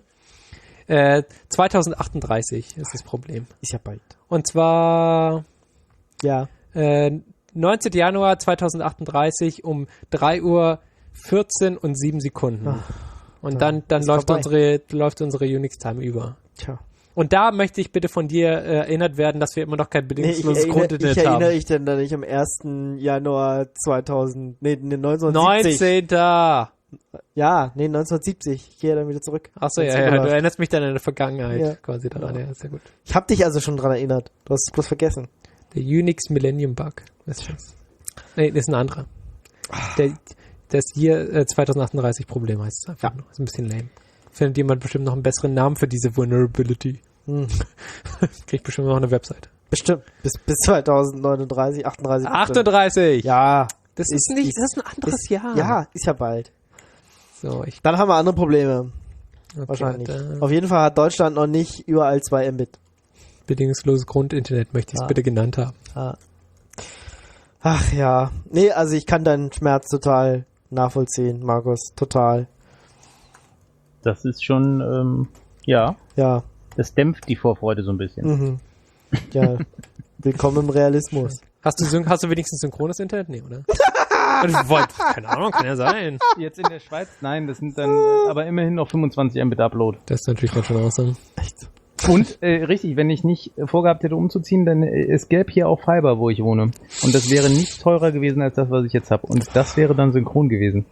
2038 ist das Problem. Ist ja bald. Und zwar Ja. 19. Januar 2038 um 3:14 und 7 Sekunden. Und dann ist läuft vorbei. unsere Unix-Time über. Tja. Und da möchte ich bitte von dir erinnert werden, dass wir immer noch kein bedingungsloses Grundinternet ich erinnere haben. dich denn da nicht am 1. Januar 1970. 19. Ja, 1970. Ich gehe dann wieder zurück. Achso, Wenn's ja, immer du läuft. erinnerst mich dann an der Vergangenheit Ja. quasi daran. Ja, sehr gut. Ich hab dich also schon dran erinnert. Du hast es bloß vergessen. Der Unix Millennium Bug. Das ist das. Nee, das ist ein anderer. Das hier 2038 Problem heißt es einfach nur. Ist ein bisschen lame. Findet jemand bestimmt noch einen besseren Namen für diese Vulnerability? Kriegt bestimmt noch eine Website. Bestimmt. Bis 2039, 38. 38! Ja. Das ist ein anderes Jahr. Ja, ist ja bald. So, Dann haben wir andere Probleme. okay, Wahrscheinlich. da- Auf jeden Fall hat Deutschland noch nicht überall 2 Mbit. bedingungsloses Grundinternet möchte ich es bitte genannt haben. Ah. Ach ja. Nee, also ich kann deinen Schmerz total nachvollziehen, Markus. Total. Das ist schon, ja, Ja. das dämpft die Vorfreude so ein bisschen. Mhm. Ja. Willkommen im Realismus. Hast du wenigstens synchrones Internet? Nee, oder? Keine Ahnung, kann ja sein. Jetzt in der Schweiz? Nein, das sind dann aber immerhin noch 25 Mbit Upload. Das ist natürlich ganz schön awesome. Echt? Und richtig, wenn ich nicht vorgehabt hätte umzuziehen, dann es gäbe hier auch Fiber, wo ich wohne. Und das wäre nicht teurer gewesen als das, was ich jetzt habe. Und das wäre dann synchron gewesen.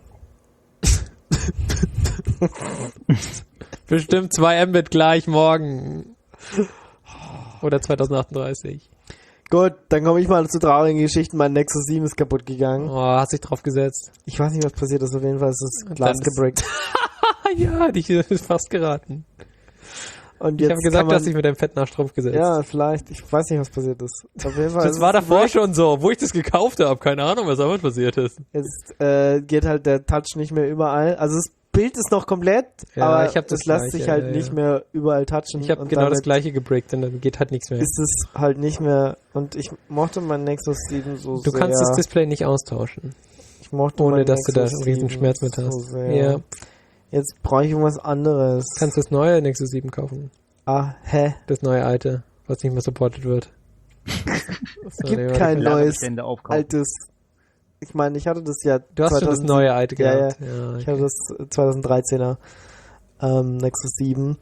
Bestimmt 2 Mbit gleich morgen. Oder 2038. Gut, dann komme ich mal zu traurigen Geschichten. Mein Nexus 7 ist kaputt gegangen. Oh, hast dich drauf gesetzt. Ich weiß nicht, was passiert ist. Auf jeden Fall ist das Glas Dann ist- gebrickt. Ja, dich ist fast geraten. Und Ich jetzt habe gesagt, kann du hast man, dich mit deinem fetten Arsch drauf gesetzt. ja, vielleicht. Ich weiß nicht, was passiert ist. Auf jeden Fall. Das ist war es davor gebrickt. schon so, wo ich das gekauft habe. Keine Ahnung, was damit passiert ist. Jetzt geht halt der Touch nicht mehr überall. Also das Bild ist noch komplett, Ja, aber ich hab das es lässt Gleiche, sich halt ja, nicht ja. mehr überall touchen. Ich habe und genau das damit gleiche gebrickt und dann geht halt nichts mehr. ist es halt nicht mehr. Und ich mochte mein Nexus 7 so Du sehr. kannst das Display nicht austauschen, Ich mochte ohne mein dass du da Nexus einen riesen 7 Schmerz mit so hast. sehr. Ja, Jetzt brauche ich irgendwas anderes. kannst das neue Nexus 7 kaufen. Hä? Das neue alte, was nicht mehr supported wird. Es gibt kein neues, Lagerbestände aufkaufen. altes. Ich meine, ich hatte das ja. Du hast schon das neue alte Ja, gehabt. Ja, Ich hatte das 2013er Nexus 7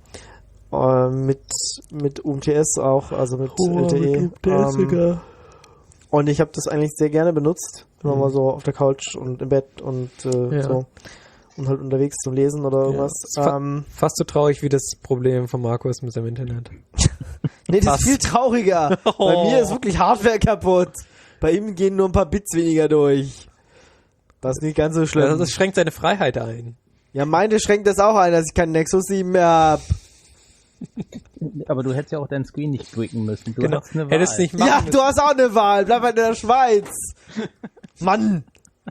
mit UMTS auch, also mit LTE. Und ich habe das eigentlich sehr gerne benutzt. Immer mal so auf der Couch und im Bett und Ja. so. Und halt unterwegs zum Lesen oder irgendwas. Ja. Fast so traurig wie das Problem von Markus mit seinem Internet. Nee, das fast. ist viel trauriger. Bei Oh. mir ist wirklich Hardware kaputt. Bei ihm gehen nur ein paar Bits weniger durch. Das ist nicht ganz so schlimm. Das schränkt seine Freiheit ein. Ja, meine schränkt das auch ein, dass ich keinen Nexus 7 mehr hab. Aber du hättest ja auch deinen Screen nicht bricken müssen. Du Genau. hast eine Wahl. Hättest nicht machen Ja, müssen. du hast auch eine Wahl. Bleib halt in der Schweiz. Mann.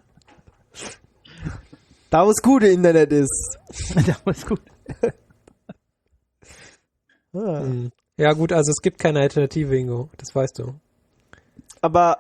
Da, wo das gute Internet ist. Das ist gut. Ah. Hm. Ja gut, also es gibt keine Alternative, Ingo. Das weißt du. Aber,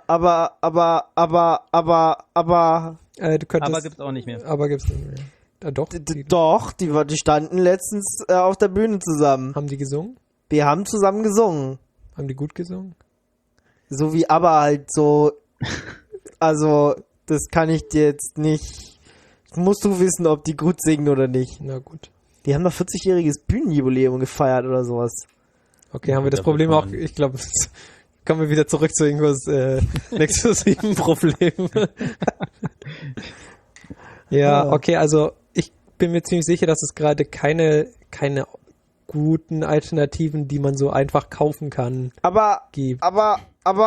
Du könntest, Aber gibt's auch nicht mehr. aber gibt's nicht mehr. Doch. doch, die standen letztens auf der Bühne zusammen. Haben die gesungen? Wir haben zusammen gesungen. Haben die gut gesungen? So wie aber halt so, also, das kann ich dir jetzt nicht, musst du wissen, ob die gut singen oder nicht. Na gut. Die haben noch 40-jähriges Bühnenjubiläum gefeiert oder sowas. Okay, haben wir das Problem auch, ich glaube, kommen wir wieder zurück zu irgendwas Nexus 7 Problem. Ja, okay, also ich bin mir ziemlich sicher, dass es gerade keine guten Alternativen, die man so einfach kaufen kann, gibt. Aber,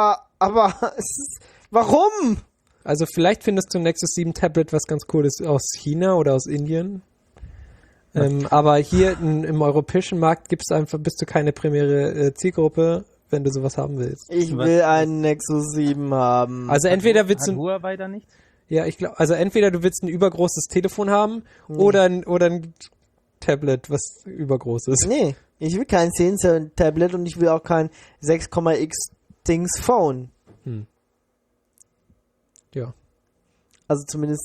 warum? Also vielleicht findest du ein Nexus 7 Tablet, was ganz cool ist, aus China oder aus Indien. Aber hier im europäischen Markt bist du keine primäre Zielgruppe, wenn du sowas haben willst. Ich will einen Nexus 7 haben. Also entweder willst Hat du... Huawei da nichts? Ja, ich glaube, also entweder du willst ein übergroßes Telefon haben oder ein Tablet, was übergroß ist. Nee, ich will kein 10 Tablet und ich will auch kein 6,x Dings Phone. Ja. Also zumindest...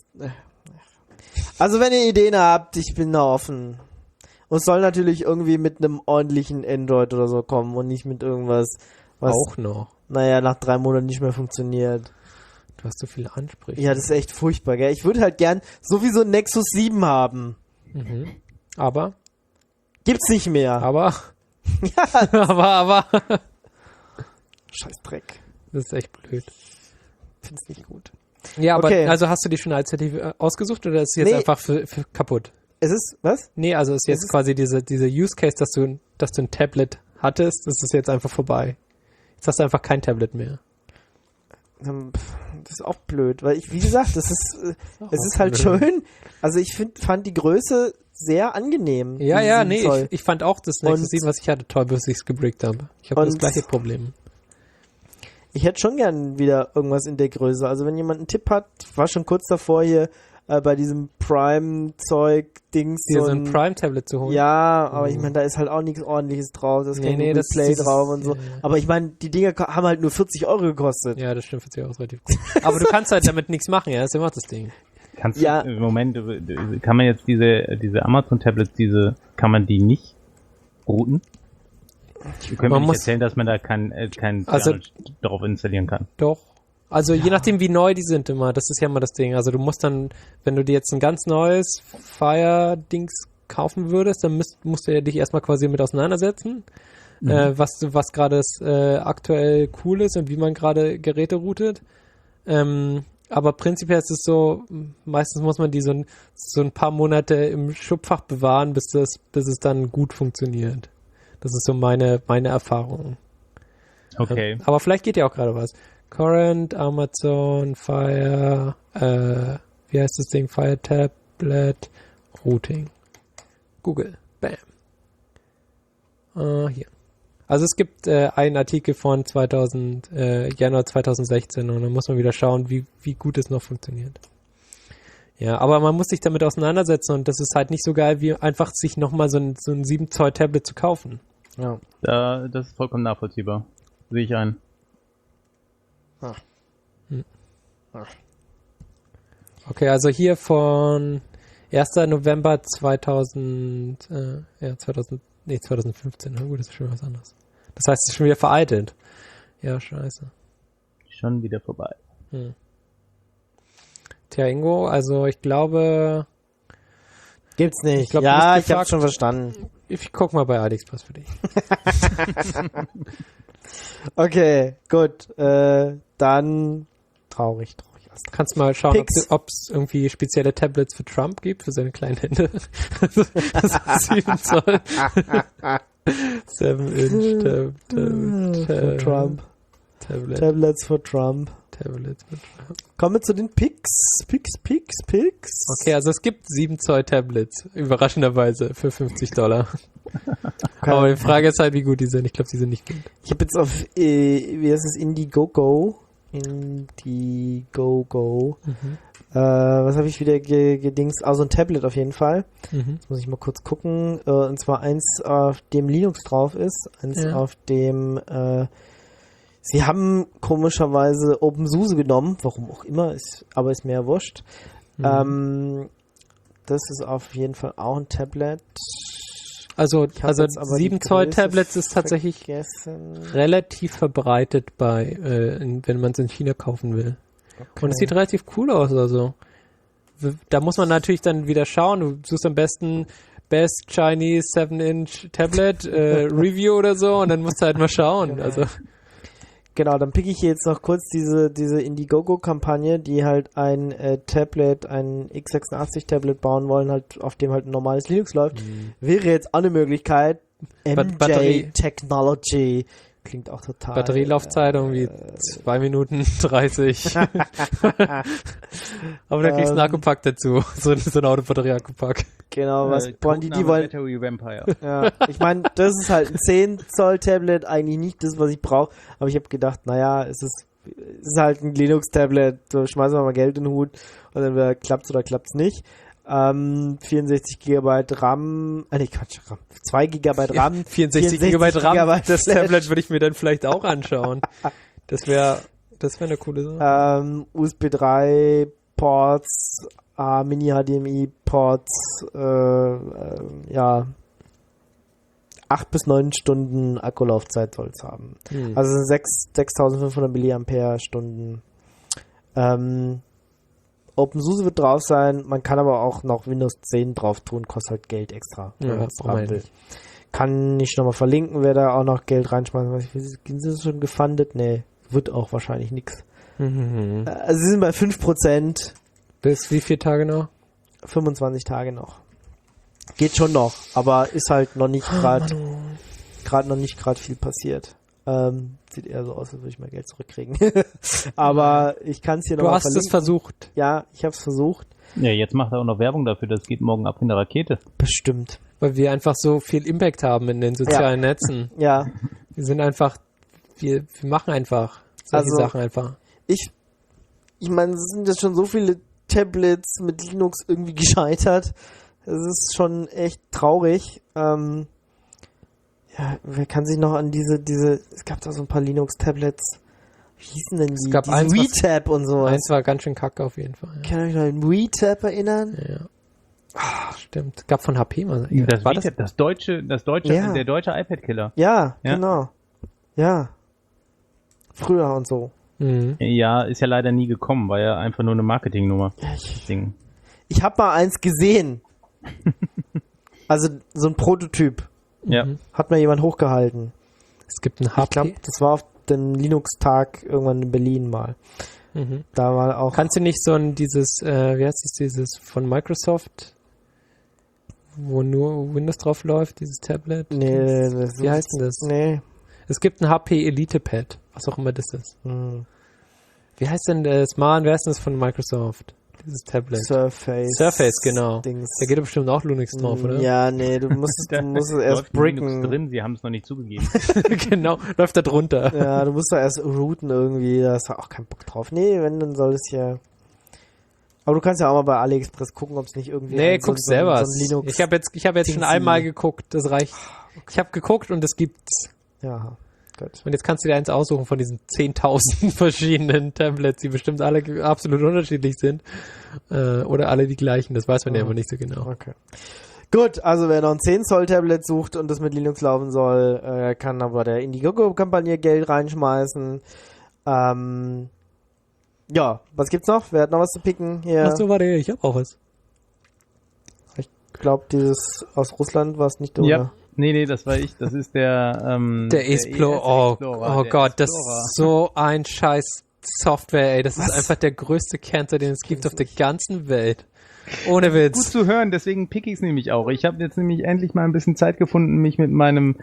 Also wenn ihr Ideen habt, ich bin da offen. Und es soll natürlich irgendwie mit einem ordentlichen Android oder so kommen und nicht mit irgendwas, was Auch noch. naja, nach 3 Monaten nicht mehr funktioniert. Du hast so viele Ansprüche. Ja, das ist echt furchtbar, gell? Ich würde halt gern sowieso ein Nexus 7 haben. Aber Gibt's nicht mehr. ja. aber. Scheiß Dreck. Das ist echt blöd. Find's nicht gut. Ja, aber Okay. also hast du die schon als Alternative ausgesucht oder ist es jetzt Nee. einfach für kaputt? Es ist, was? Nee, also ist jetzt quasi diese Use Case, dass du ein Tablet hattest, das ist jetzt einfach vorbei. Jetzt hast du einfach kein Tablet mehr. Das ist auch blöd, weil wie gesagt, es ist halt schön. Also ich fand die Größe sehr angenehm. Ja, diesen nee, Zoll. ich fand auch das Nexus Und- 7, was ich hatte, toll, bis ich es gebrickt habe. Ich habe das Und- gleiche Problem. Ich hätte schon gern wieder irgendwas in der Größe. Also wenn jemand einen Tipp hat, war schon kurz davor hier bei diesem Prime-Zeug-Dings. Dir so ein Prime-Tablet zu holen. Ja, aber ich meine, da ist halt auch nichts Ordentliches drauf. Da ist kein Google das Play ist drauf und so. ja. Aber ich meine, die Dinger haben halt nur 40 € gekostet. Ja, das stimmt, 40 € ist relativ gut. Aber du kannst halt damit nichts machen, ja, das ist immer das Ding. Kannst Ja. du, im Moment, kann man jetzt diese Amazon-Tablets, kann man die nicht routen? Ihr könnt mir Man nicht muss- erzählen, dass man da kein Also- drauf installieren kann. Doch. Also je nachdem, wie neu die sind immer, das ist ja immer das Ding. Also du musst dann, wenn du dir jetzt ein ganz neues Fire-Dings kaufen würdest, dann musst du ja dich erstmal quasi mit auseinandersetzen, was gerade aktuell cool ist und wie man gerade Geräte routet. Aber prinzipiell ist es so, meistens muss man die so ein paar Monate im Schubfach bewahren, bis es dann gut funktioniert. Das ist so meine Erfahrung. Okay. Aber vielleicht geht ja auch gerade was. Current, Amazon, Fire, wie heißt das Ding? Fire Tablet, Routing. Google. Bam. Hier. Also es gibt einen Artikel von Januar 2016 und dann muss man wieder schauen, wie gut es noch funktioniert. Ja, aber man muss sich damit auseinandersetzen und das ist halt nicht so geil, wie einfach sich nochmal so ein 7 Zoll Tablet zu kaufen. Ja. Das ist vollkommen nachvollziehbar. Sehe ich ein. Okay, also hier von 1. November 2015. Na gut, das ist schon was anderes. Das heißt, es ist schon wieder veraltet. Ja, scheiße. Schon wieder vorbei. Tja, Ingo, also ich glaube, Gibt's nicht. Ich glaub, du ja, bist ich hab's gefragt. schon verstanden. ich guck mal bei AliExpress für dich. Okay, gut. Dann traurig. Du kannst mal schauen, Pix. ob es irgendwie spezielle Tablets für Trump gibt, für seine kleinen Hände. Also 7 Zoll. 7-inch For Trump. Tablet. Tablets for Trump. Tablets für Trump. Kommen wir zu den Pix. Okay, also es gibt 7 Zoll Tablets, überraschenderweise, für $50. Aber die Frage ist halt, wie gut die sind. Ich glaube, die sind nicht gut. Ich habe jetzt auf, wie heißt es, Indiegogo. Was habe ich wieder gedingst? Also ein Tablet auf jeden Fall. Jetzt muss ich mal kurz gucken. Und zwar eins, auf dem Linux drauf ist. Eins Ja. auf dem, sie haben komischerweise OpenSUSE genommen. Warum auch immer, aber ist mir ja wurscht. Das ist auf jeden Fall auch ein Tablet. Also Ich hab jetzt aber die 7 Zoll Größe Tablets ist tatsächlich vergessen. relativ verbreitet wenn man es in China kaufen will. Und es sieht relativ cool aus, also. Da muss man natürlich dann wieder schauen. Du suchst am besten Best Chinese 7-inch Tablet Review oder so und dann musst du halt mal schauen. Also Genau, dann picke ich hier jetzt noch kurz diese Indiegogo-Kampagne, die halt ein Tablet, ein x86-Tablet bauen wollen, halt, auf dem halt ein normales Linux läuft. Wäre jetzt auch eine Möglichkeit. MJ Technology. Klingt auch total. Batterielaufzeit irgendwie 2 Minuten 30. Aber da kriegst du einen Akkupack dazu. So ein Autobatterie-Akkupack. Genau, was wollen die wollen. Battery Vampire. Ja, ich meine, das ist halt ein 10 Zoll Tablet, eigentlich nicht das, was ich brauche. Aber ich habe gedacht, naja, es ist halt ein Linux-Tablet, so schmeißen wir mal Geld in den Hut und dann klappt's oder klappt's nicht. 64 GB RAM, Quatsch, RAM. 2 GB RAM. 64 GB RAM. Das Tablet würde ich mir dann vielleicht auch anschauen. Das wäre eine coole Sache. USB 3 Ports, Mini HDMI Ports, 8 bis 9 Stunden Akkulaufzeit soll es haben. Also 6500 Milliampere-Stunden. OpenSUSE wird drauf sein, man kann aber auch noch Windows 10 drauf tun, kostet halt Geld extra. Ja, das brauchen wir nicht. Kann ich nochmal verlinken, wer da auch noch Geld reinschmeißen. Sind sie schon gefundet? Nee, wird auch wahrscheinlich nichts. Also sie sind bei 5%. Bis wie viele Tage noch? 25 Tage noch. Geht schon noch, aber ist halt noch nicht gerade viel passiert. Sieht eher so aus, als würde ich mal Geld zurückkriegen. Aber ich kann es hier noch Du mal hast verlinken. es versucht. Ja, ich habe es versucht. Ja, jetzt macht er auch noch Werbung dafür, das geht morgen ab in der Rakete. Bestimmt. Weil wir einfach so viel Impact haben in den sozialen Netzen. Ja, Wir sind einfach, wir machen einfach solche Also- Sachen einfach. ich meine, es sind jetzt schon so viele Tablets mit Linux irgendwie gescheitert. Das ist schon echt traurig. Ja, wer kann sich noch an diese, es gab da so ein paar Linux-Tablets. Wie hießen denn die? Es gab diese eins, was- WeTab und sowas. Eins war ganz schön kacke auf jeden Fall. Kann ich mich noch an WeTab erinnern? Ja. Stimmt. Gab von HP mal. Das, war das? das deutsche, Ja. der deutsche iPad-Killer. Ja, Ja. genau. Ja. Früher und so. Mhm. Ja, ist ja leider nie gekommen, war ja einfach nur eine Marketingnummer. Ja, Das Ding. ich habe mal eins gesehen. Also so ein Prototyp. Ja. Hat mir jemand hochgehalten. Es gibt ein Ich HP. glaube, das war auf dem Linux-Tag irgendwann in Berlin mal. Mhm. Da war auch... Kannst du nicht so dieses, wie heißt es, dieses von Microsoft, wo nur Windows drauf läuft, dieses Tablet? Nee, das Wie heißt denn das? Nee. Es gibt ein HP Elite Pad, was auch immer das ist. Wie heißt denn das? Wer ist denn das von Microsoft? Dieses Tablet. Surface, genau. Dings. Da geht doch bestimmt auch Linux drauf, oder? Ja, nee, du musst es erst Läuft Linux bricken. drin, sie haben es noch nicht zugegeben. Genau, läuft da drunter. Ja, du musst da erst rooten irgendwie, da hast du auch keinen Bock drauf. Nee, wenn, dann soll es ja... Aber du kannst ja auch mal bei AliExpress gucken, ob es nicht irgendwie... Nee, guck selber. So ein Linux... Ich habe jetzt schon Dingsy. einmal geguckt, das reicht. Ich habe geguckt und es gibt's. Ja, gut. Und jetzt kannst du dir eins aussuchen von diesen 10.000 verschiedenen Tablets, die bestimmt alle absolut unterschiedlich sind. Oder alle die gleichen, das weiß man ja immer nicht so genau. Okay. Gut, also wer noch ein 10 Zoll Tablet sucht und das mit Linux laufen soll, kann aber der Indiegogo-Kampagne Geld reinschmeißen. Ja, was gibt's noch? Wer hat noch was zu picken? Hier, Achso, warte, ich habe auch was. ich glaube, dieses aus Russland war es nicht, oder? Ja. Nee, das war ich. Das ist der Der Explorer. Oh der Gott, das Explorer. ist so ein scheiß Software, ey. Das ist einfach der größte Cancer, den es gibt auf der ganzen Welt. Ohne Gut Witz. zu hören, deswegen pick ich es nämlich auch. Ich habe jetzt nämlich endlich mal ein bisschen Zeit gefunden, mich mit meinem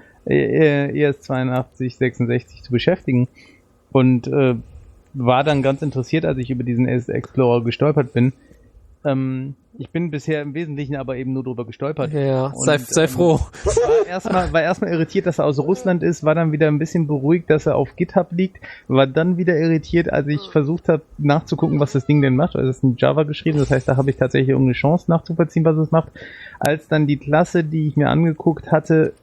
ES8266 zu beschäftigen und war dann ganz interessiert, als ich über diesen Explorer gestolpert bin. Ich bin bisher im Wesentlichen aber eben nur drüber gestolpert. Ja, Und, sei froh. War erstmal irritiert, dass er aus Russland ist, war dann wieder ein bisschen beruhigt, dass er auf GitHub liegt, war dann wieder irritiert, als ich versucht habe nachzugucken, was das Ding denn macht. Also es ist in Java geschrieben, das heißt, da habe ich tatsächlich irgendeine Chance nachzuvollziehen, was es macht. Als dann die Klasse, die ich mir angeguckt hatte,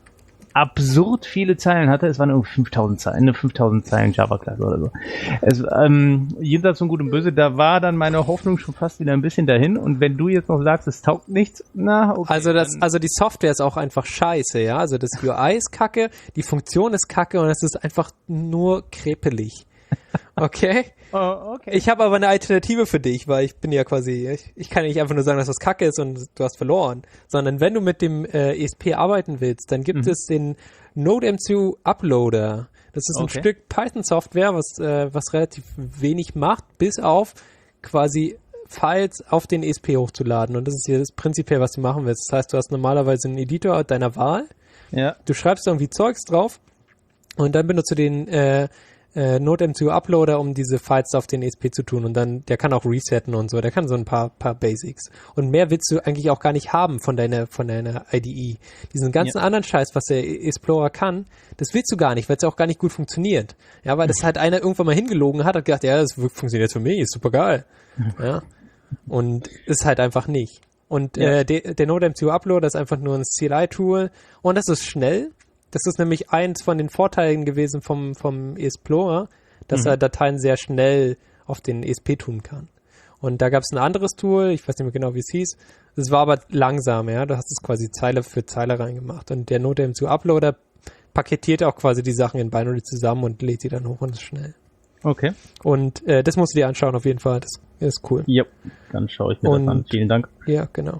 absurd viele Zeilen hatte. Es waren irgendwie 5000 Zeilen, eine 5000 Zeilen Java-Klasse oder so. Es, jenseits von Gut und Böse, da war dann meine Hoffnung schon fast wieder ein bisschen dahin. Und wenn du jetzt noch sagst, es taugt nichts, na, okay. Also die Software ist auch einfach scheiße, ja. Also das UI ist kacke, die Funktion ist kacke und es ist einfach nur krepelig. Okay? Oh, okay. Ich habe aber eine Alternative für dich, weil ich bin ja quasi, ich kann ja nicht einfach nur sagen, dass das kacke ist und du hast verloren, sondern wenn du mit dem ESP arbeiten willst, dann gibt es den NodeMCU Uploader. Das ist ein Stück Python-Software, was relativ wenig macht, bis auf quasi Files auf den ESP hochzuladen. Und das ist hier das prinzipiell, was du machen willst. Das heißt, du hast normalerweise einen Editor deiner Wahl, du schreibst irgendwie Zeugs drauf und dann benutzt du den NodeMCU Uploader, um diese Files auf den ESP zu tun und dann, der kann auch resetten und so, der kann so ein paar Basics. Und mehr willst du eigentlich auch gar nicht haben von deiner IDE. Diesen ganzen anderen Scheiß, was der Explorer kann, das willst du gar nicht, weil es ja auch gar nicht gut funktioniert. Ja, weil das halt einer irgendwann mal hingelogen hat gedacht, ja, das funktioniert für mich, ist super geil. Ja. Und ist halt einfach nicht. Und der NodeMCU Uploader ist einfach nur ein CLI-Tool und das ist schnell. Das ist nämlich eins von den Vorteilen gewesen vom Explorer, dass er Dateien sehr schnell auf den ESP tun kann. Und da gab es ein anderes Tool, ich weiß nicht mehr genau, wie es hieß. Es war aber langsam, ja. Du hast es quasi Zeile für Zeile reingemacht. Und der NodeMCU Uploader paketiert auch quasi die Sachen in Binary zusammen und lädt sie dann hoch und ist schnell. Okay. Und das musst du dir anschauen auf jeden Fall. Das ist cool. Ja, dann schaue ich mir das an. Vielen Dank. Ja, genau.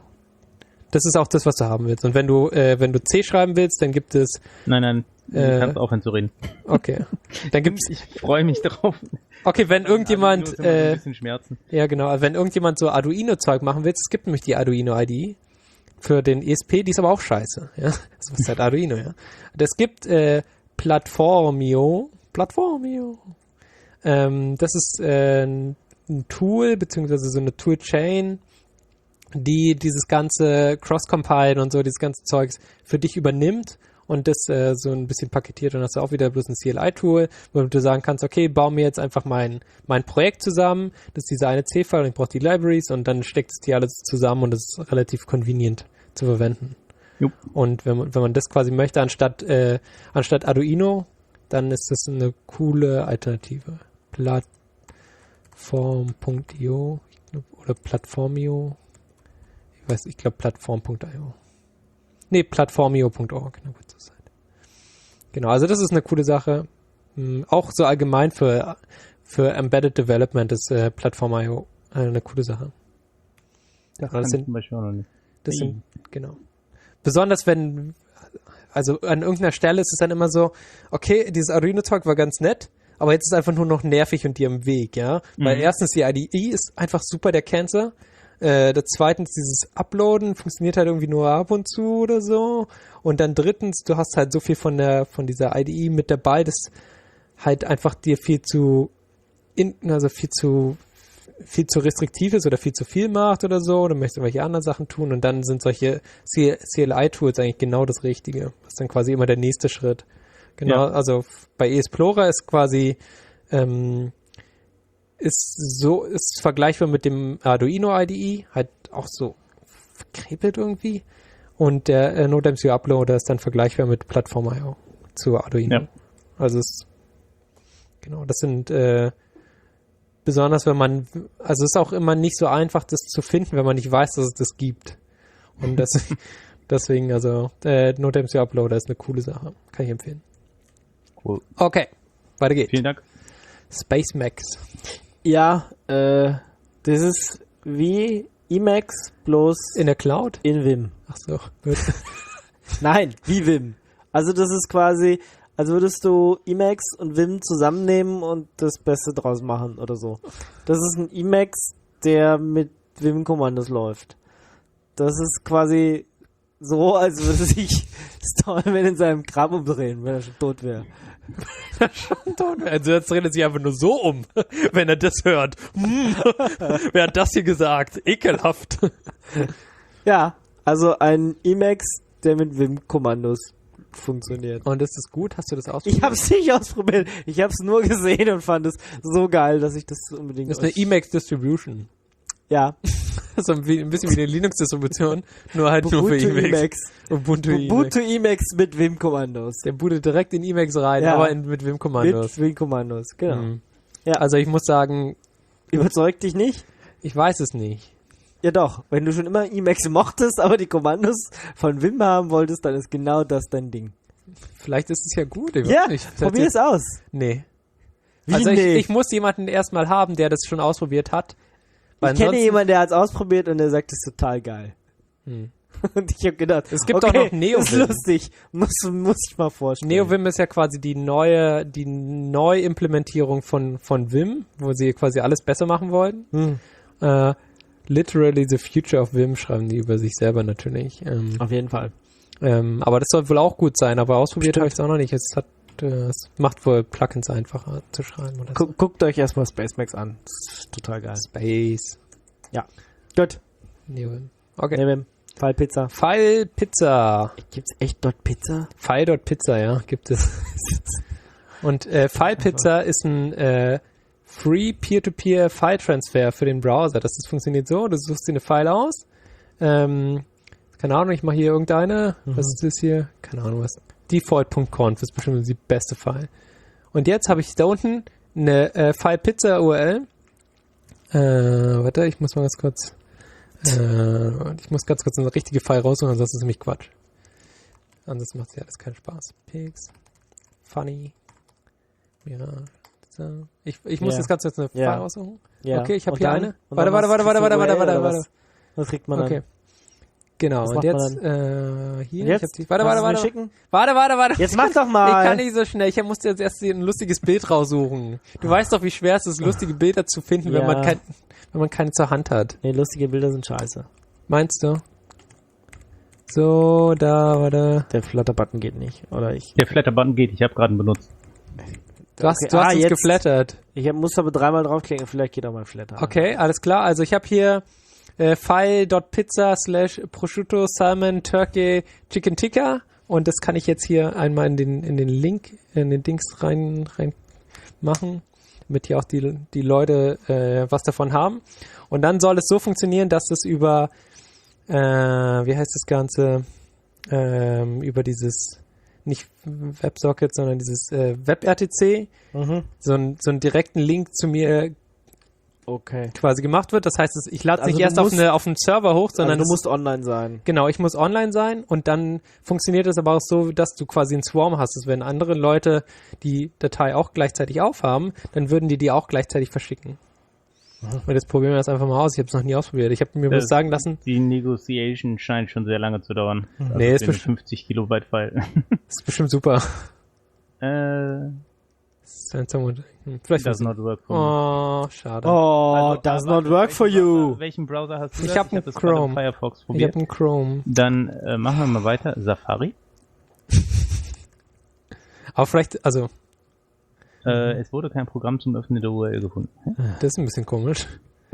Das ist auch das, was du haben willst. Und wenn du C schreiben willst, dann gibt es... Nein, du kannst aufhören zu reden. Okay. Dann gibt's... Ich freue mich drauf. Okay, wenn irgendjemand... ein bisschen Schmerzen. Ja, genau. Wenn irgendjemand so Arduino-Zeug machen will, es gibt nämlich die Arduino-IDE für den ESP, die ist aber auch scheiße. Ja? Das ist halt Arduino, ja. Es gibt Platformio. Das ist ein Tool, beziehungsweise so eine Toolchain, die dieses ganze Cross-Compile und so, dieses ganze Zeugs für dich übernimmt und das so ein bisschen paketiert und hast du auch wieder bloß ein CLI-Tool, wo du sagen kannst, okay, baue mir jetzt einfach mein Projekt zusammen, das ist dieser eine C-File und ich brauche die Libraries und dann steckt es dir alles zusammen und das ist relativ convenient zu verwenden. Jupp. Und wenn man das quasi möchte, anstatt Arduino, dann ist das eine coole Alternative. Platform.io oder Platformio. Ich glaube Plattform.io. Nee, platformio.org. Genau, also das ist eine coole Sache. Auch so allgemein für Embedded Development ist Platform.io eine coole Sache. Das kann ich zum Beispiel auch noch nicht. Das sind, genau. Besonders wenn, also an irgendeiner Stelle ist es dann immer so, okay, dieses Arduino-Zeug war ganz nett, aber jetzt ist es einfach nur noch nervig und dir im Weg, ja. Weil erstens die IDE ist einfach super der Cancer. Zweitens, dieses Uploaden funktioniert halt irgendwie nur ab und zu oder so. Und dann drittens, du hast halt so viel von dieser IDE mit dabei, das halt einfach dir viel zu restriktiv ist oder viel zu viel macht oder so. Oder möchtest irgendwelche anderen Sachen tun. Und dann sind solche CLI-Tools eigentlich genau das Richtige. Das ist dann quasi immer der nächste Schritt. Genau, ja. Also bei eExplorer ist quasi ist vergleichbar mit dem Arduino IDE, halt auch so verkrepelt irgendwie. Und der NodeMCU Uploader ist dann vergleichbar mit Platform.io zu Arduino. Ja. Also das sind besonders also es ist auch immer nicht so einfach, das zu finden, wenn man nicht weiß, dass es das gibt. Und deswegen, also NodeMCU Uploader ist eine coole Sache. Kann ich empfehlen. Cool. Okay, weiter geht's. Vielen Dank. SpaceMax. Ja, das ist wie Emacs, bloß in der Cloud? In Vim. Ach so. Nein, wie Vim. Also das ist quasi, als würdest du Emacs und Vim zusammennehmen und das Beste draus machen oder so. Das ist ein Emacs, der mit Vim-Kommandos läuft. Das ist quasi so, als würde sich Stallman in seinem Grab umdrehen, wenn er schon tot wäre. Also jetzt dreht er sich einfach nur so um, wenn er das hört. Wer hat das hier gesagt? Ekelhaft. Ja, also ein Emacs, der mit Vim-Kommandos funktioniert. Und ist das gut? Hast du das ausprobiert? Ich habe es nicht ausprobiert. Ich habe es nur gesehen und fand es so geil, dass ich das unbedingt... Das ist eine Emacs Distribution. Ja. So ein bisschen wie eine Linux-Distribution, nur halt nur für Emacs. Ubuntu Emacs mit Vim-Kommandos. Der bootet direkt in Emacs rein, Ja. aber mit Vim-Kommandos. Mit Vim-Kommandos, genau. Mhm. Ja. Also ich muss sagen, Überzeugt dich nicht? ich weiß es nicht. Ja doch, wenn du schon immer Emacs mochtest, aber die Kommandos von Vim haben wolltest, dann ist genau das dein Ding. Vielleicht ist es ja gut. Ich Ja, weiß nicht. probier es aus. Nee. Wie Also nee? ich muss jemanden erstmal haben, der das schon ausprobiert hat. Weil Ich kenne ansonsten- jemanden, der hat es ausprobiert und der sagt, das ist total geil. Hm. Und ich habe gedacht, Es gibt okay, auch noch NeoVim. ist lustig, muss ich mal vorstellen. NeoVim ist ja quasi die Neuimplementierung von Vim, wo sie quasi alles besser machen wollen. Literally the future of Vim schreiben die über sich selber natürlich. Auf jeden Fall. Aber das soll wohl auch gut sein, aber ausprobiert habe ich es auch noch nicht. Es macht wohl Plugins einfacher zu schreiben oder so. Guckt euch erstmal Spacemacs an. Das ist total geil. Space. Gut. NeoVim. Okay. Nehmen. File Pizza. File Pizza. Gibt's echt dort Pizza? File.pizza, ja, gibt es. Und File Pizza ist ein Free Peer-to-Peer File Transfer für den Browser. Das funktioniert so, du suchst dir eine File aus. Keine Ahnung, ich mache hier irgendeine. Was ist das hier? Keine Ahnung was. Default.conf ist bestimmt die beste File. Und jetzt habe ich da unten eine File Pizza URL. Warte, ich muss mal ganz kurz eine richtige File raussuchen, ansonsten ist es nämlich Quatsch. Ansonsten macht es ja alles keinen Spaß. Pigs. Funny. Ja. So. Ich muss Ja. jetzt ganz kurz eine File Ja. raussuchen. Ja. Okay, ich habe Und hier dann? eine. Und Warte. dann was kriegt man Okay. dann? Genau, Was und macht jetzt, man hier, Und jetzt? ich hab die, Kannst du mir warte. schicken? Warte. Jetzt mach doch Ich mal. kann nicht so schnell, ich musste jetzt erst ein lustiges Bild raussuchen. Du weißt doch, wie schwer es ist, lustige Bilder zu finden, wenn Ja. man keine zur Hand hat. Nee, lustige Bilder sind scheiße. Meinst du? So, da, warte. Der Flutter-Button geht nicht. Oder ich. Der Flatter-Button geht, ich habe gerade ihn benutzt. Du hast Okay. uns Jetzt. geflattert. Muss aber dreimal draufklicken, vielleicht geht auch mal Flatter. Okay, alles klar. Also ich habe hier file.pizza/prosciutto salmon turkey chicken tikka und das kann ich jetzt hier einmal in den Link, in den Dings rein machen, damit hier auch die Leute was davon haben. Und dann soll es so funktionieren, dass es über wie heißt das Ganze, über dieses nicht WebSocket, sondern dieses WebRTC so einen direkten Link zu mir Okay. quasi gemacht wird. Das heißt, ich lade es Also nicht du erst musst- auf einen Server hoch, sondern Also du musst online sein. genau, ich muss online sein und dann funktioniert es aber auch so, dass du quasi einen Swarm hast. Dass wenn andere Leute die Datei auch gleichzeitig aufhaben, dann würden die auch gleichzeitig verschicken. Und jetzt probieren wir das einfach mal aus. Ich habe es noch nie ausprobiert. Ich habe mir bloß sagen lassen, Die Negotiation scheint schon sehr lange zu dauern. Also Nee, ist für eine bestimmt- 50 Kilobyte File. das ist bestimmt super. Vielleicht does not work for me. Oh, schade. Oh, Also, does aber not work for you. Welchen Browser hast du? Ich das? hab einen das gerade Chrome. im Firefox Ich probiert. habe einen Chrome. Dann machen wir mal weiter. Safari. Aber vielleicht, also, Es wurde kein Programm zum Öffnen der URL gefunden. das ist ein bisschen komisch.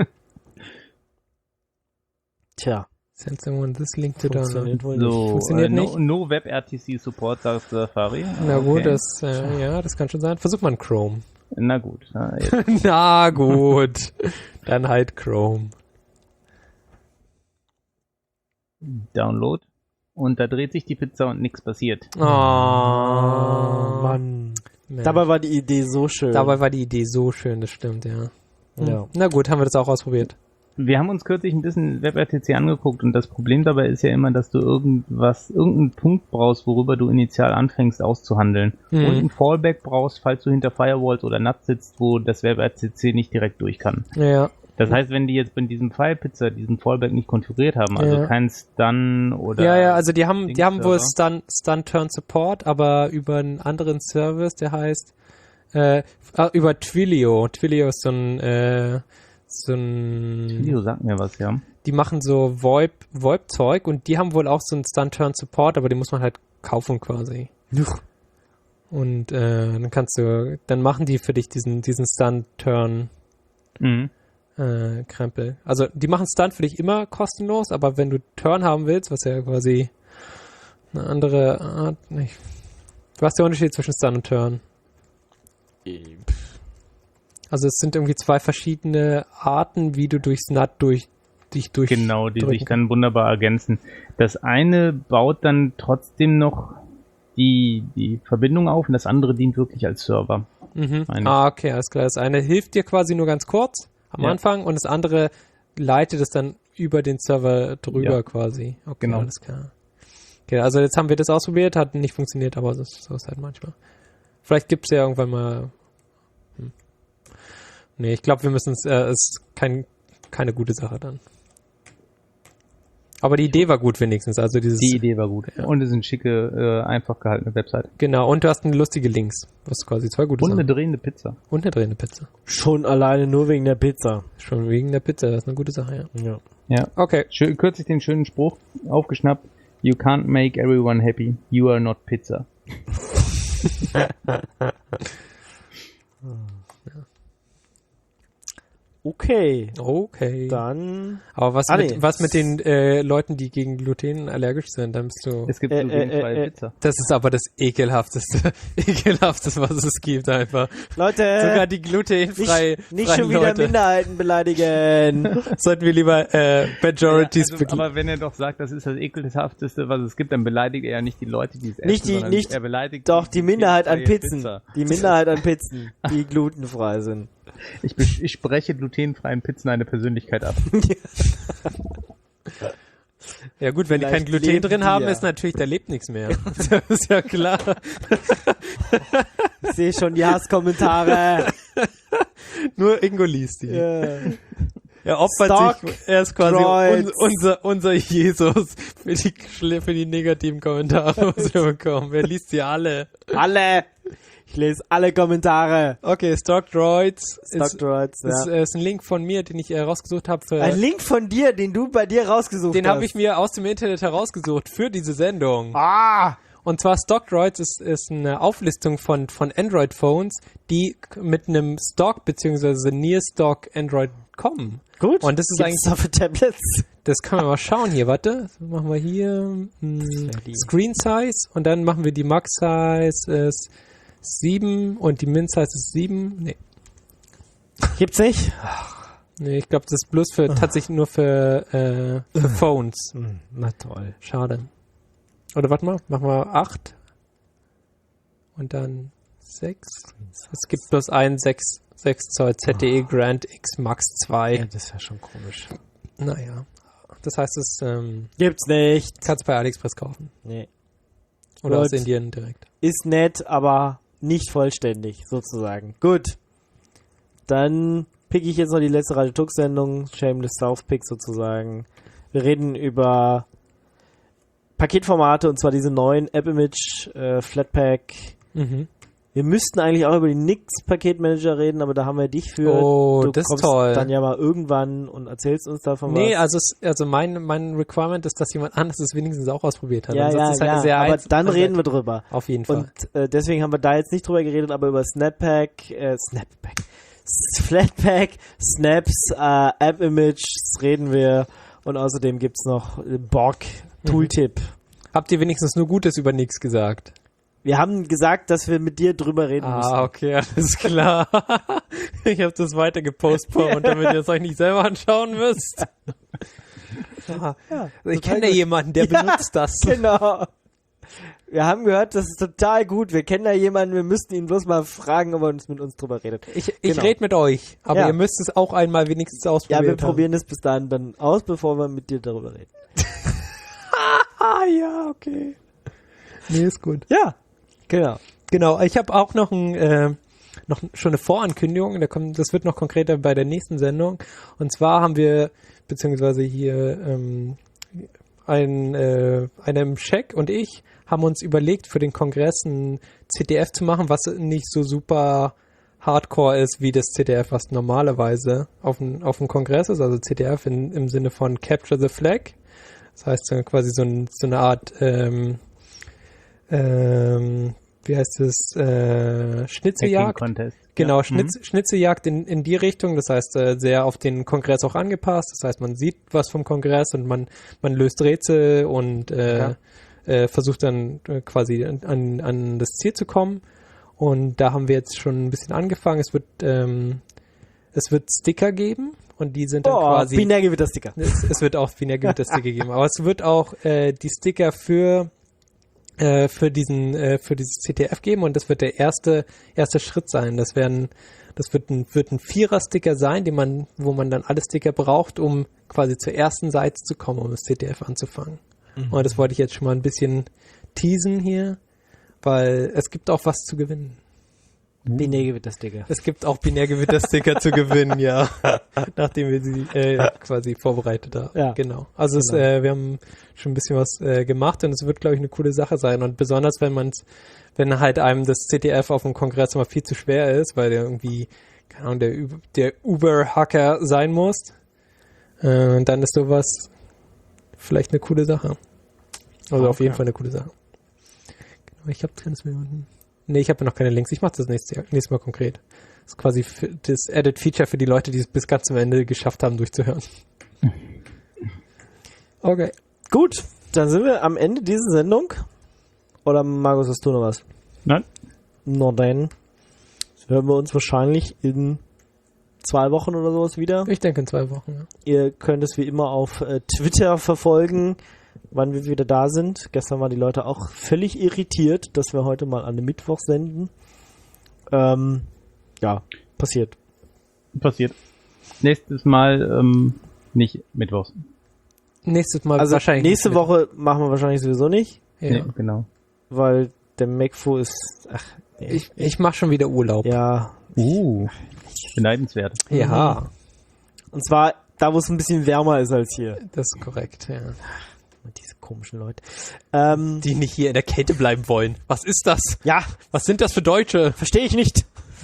Tja, Send someone this link to download. funktioniert wohl nicht. So, Funktioniert nicht? no WebRTC Support, sagt Safari. Na gut, Okay. das kann schon sein. Versuch mal einen Chrome. Na gut. Jetzt. Na gut. Dann halt Chrome. Download. Und da dreht sich die Pizza und nichts passiert. Oh, Mann. Mensch. Dabei war die Idee so schön. Dabei war die Idee so schön, das stimmt, ja. Ja. Na gut, haben wir das auch ausprobiert. Wir haben uns kürzlich ein bisschen WebRTC angeguckt und das Problem dabei ist ja immer, dass du irgendeinen Punkt brauchst, worüber du initial anfängst auszuhandeln. Mhm. Und einen Fallback brauchst, falls du hinter Firewalls oder NAT sitzt, wo das WebRTC nicht direkt durch kann. Ja. Das heißt, wenn die jetzt bei diesem File-Pizza diesen Fallback nicht konfiguriert haben, also Ja. kein Stun oder... Ja, also die haben wohl Dings-Server. Stun-Turn-Support, aber über einen anderen Service, der heißt über Twilio. Twilio ist so ein Video sagt mir was, ja. die machen so VoIP-Zeug und die haben wohl auch so einen Stun-Turn-Support, aber den muss man halt kaufen quasi. Und dann machen die für dich diesen Stun-Turn Mhm. Krempel. Also die machen Stun für dich immer kostenlos, aber wenn du Turn haben willst, was ja quasi eine andere Art, was ist der Unterschied zwischen Stun und Turn? Also es sind irgendwie zwei verschiedene Arten, wie du durchs NAT dich durch. Genau, die sich drücken. dann wunderbar ergänzen. Das eine baut dann trotzdem noch die Verbindung auf und das andere dient wirklich als Server. Okay, alles klar. Das eine hilft dir quasi nur ganz kurz am Anfang und das andere leitet es dann über den Server drüber quasi. Okay, genau. Alles klar. Okay, also jetzt haben wir das ausprobiert, hat nicht funktioniert, aber so ist halt manchmal. Vielleicht gibt es ja irgendwann mal. Nee, ich glaube, wir müssen es ist keine gute Sache dann. Aber die Idee war gut wenigstens. Also die Idee war gut. Ja. Und es sind schicke, einfach gehaltene Webseite. Genau, und du hast lustige Links. Was quasi 2 gute Und Sachen. eine drehende Pizza. Und eine drehende Pizza. Schon alleine nur wegen der Pizza. Schon wegen der Pizza, das ist eine gute Sache, ja. Ja. Okay. Kürzlich den schönen Spruch aufgeschnappt. You can't make everyone happy. You are not pizza. Okay. Okay. Dann. Aber was mit den Leuten, die gegen Gluten allergisch sind? Dann bist du. Es gibt glutenfreie Pizza. Das ist aber das ekelhafteste, was es gibt einfach. Leute, Sogar die glutenfrei nicht schon wieder Leute. Minderheiten beleidigen. Sollten wir lieber Majorities Aber wenn er doch sagt, das ist das ekelhafteste, was es gibt, dann beleidigt er ja nicht die Leute, die es essen, sondern er beleidigt Doch, die Minderheit an Pizzen. Pizza. Die Minderheit an Pizzen, die glutenfrei sind. Ich spreche glutenfreien Pizzen eine Persönlichkeit ab. Ja gut, wenn die kein Vielleicht Gluten leben drin die haben, ja. ist natürlich, da lebt nichts mehr. Das ist ja klar. Ich sehe schon die Hasskommentare. Nur Ingo liest die. Ja. Er opfert Stock sich, er ist quasi Droids. unser Jesus für die negativen Kommentare, was wir bekommen. Wer liest sie alle? Alle. Ich lese alle Kommentare. Okay, Stock Droids Stockdroids, ist ein Link von mir, den ich rausgesucht habe. Ein Link von dir, den du bei dir rausgesucht hast. Den habe ich mir aus dem Internet herausgesucht für diese Sendung. Ah! Und zwar Stockdroids ist eine Auflistung von Android-Phones, die mit einem Stock bzw. Near-Stock Android kommen. Gut. Und das ist Gibt's da für Tablets? Das können wir mal schauen hier, warte. Das machen wir hier Screen Size und dann machen wir die Max Size ist 7 und die Min Size ist 7. Nee. Gibt's nicht? Nee, ich glaube, das ist bloß tatsächlich nur für Phones. Na toll. Schade. Oder warte mal, machen wir 8 und dann 6. Es gibt bloß einen 6 Zoll ZTE Grand X Max 2. Ja, das ist ja schon komisch. Naja. Das heißt, es Gibt's nicht. kannst bei AliExpress kaufen. Nee. Oder Gut. aus Indien direkt. Ist nett, aber nicht vollständig, sozusagen. Gut. Dann pick ich jetzt noch die letzte Radio Tux Sendung, Shameless South Pick sozusagen. Wir reden über Paketformate und zwar diese neuen AppImage, Flatpak. Mhm. Wir müssten eigentlich auch über die Nix Paketmanager reden, aber da haben wir dich für. Oh, du das ist kommst toll. dann ja mal irgendwann und erzählst uns davon Nee, was. also mein Requirement ist, dass jemand anderes es wenigstens auch ausprobiert hat. Ja, Ansonsten ja, ist halt ja, sehr aber einfach. dann reden wir drüber. Auf jeden Fall. Und deswegen haben wir da jetzt nicht drüber geredet, aber über Flatpak, Snaps, AppImages reden wir und außerdem gibt's noch Borg Tooltip. Habt ihr wenigstens nur Gutes über nichts gesagt? Wir haben gesagt, dass wir mit dir drüber reden müssen. Okay, alles klar. Ich habe das weiter gepostponed, damit ihr es euch nicht selber anschauen müsst. Ich kenne ja jemanden, der benutzt das. Genau. Wir haben gehört, das ist total gut. Wir kennen da jemanden, wir müssten ihn bloß mal fragen, ob er mit uns drüber redet. Ich Genau. rede mit euch, aber Ja. ihr müsst es auch einmal wenigstens Ja, ausprobieren. wir probieren es bis dahin dann aus, bevor wir mit dir darüber reden. Ja, okay. Nee, ist gut. Ja, genau. Genau, ich habe auch noch schon eine Vorankündigung, das wird noch konkreter bei der nächsten Sendung. Und zwar haben wir, beziehungsweise hier einer im Scheck und ich haben uns überlegt, für den Kongress ein CTF zu machen, was nicht so super hardcore ist, wie das CTF, was normalerweise auf dem Kongress ist. Also CTF im Sinne von Capture the Flag. Das heißt quasi so eine Art wie heißt es, Schnitzeljagd. Contest. Genau, Ja. Schnitzeljagd in die Richtung, das heißt sehr auf den Kongress auch angepasst, das heißt man sieht was vom Kongress und man löst Rätsel und versucht dann quasi an das Ziel zu kommen und da haben wir jetzt schon ein bisschen angefangen, es wird Sticker geben und die sind dann quasi... Binärgewittersticker. Es wird auch Binärgewittersticker geben, aber es wird auch die Sticker für dieses CTF geben und das wird der erste Schritt sein. Das wird ein Vierer-Sticker sein, wo man dann alle Sticker braucht, um quasi zur ersten Seite zu kommen, um das CTF anzufangen. Und das wollte ich jetzt schon mal ein bisschen teasen hier, weil es gibt auch was zu gewinnen. Binärgewittersticker. Es gibt auch Binärgewittersticker zu gewinnen, ja. Nachdem wir sie quasi vorbereitet haben. Ja. Genau. Also wir haben schon ein bisschen was gemacht und es wird, glaube ich, eine coole Sache sein. Und besonders, wenn halt einem das CTF auf dem Kongress immer viel zu schwer ist, weil der irgendwie, keine Ahnung, der Uber-Hacker sein muss, dann ist sowas vielleicht eine coole Sache. Also auf jeden Fall eine coole Sache. Genau, ich habe noch keine Links. Ich mache das nächstes Mal konkret. Das ist quasi das Added Feature für die Leute, die es bis ganz zum Ende geschafft haben, durchzuhören. Okay. Gut, dann sind wir am Ende dieser Sendung. Oder Markus, hast du noch was? Nein. No, dann hören wir uns wahrscheinlich in 2 Wochen oder sowas wieder. Ich denke in 2 Wochen, ja. Ihr könnt es wie immer auf Twitter verfolgen, wann wir wieder da sind. Gestern waren die Leute auch völlig irritiert, dass wir heute mal an einem Mittwoch senden. Ja, passiert. Nächstes Mal nicht Mittwochs. Nächstes Mal Also wahrscheinlich. nächste Woche machen wir wahrscheinlich sowieso nicht, Ja. Nee, genau. weil der MacFo ist... Ach, nee. Ich mache schon wieder Urlaub. Ja. Beneidenswert. Ja, Und zwar da, wo es ein bisschen wärmer ist als hier. das ist korrekt, ja. Diese komischen Leute. Die nicht hier in der Kälte bleiben wollen. Was ist das? Ja, Was sind das für Deutsche? verstehe ich nicht.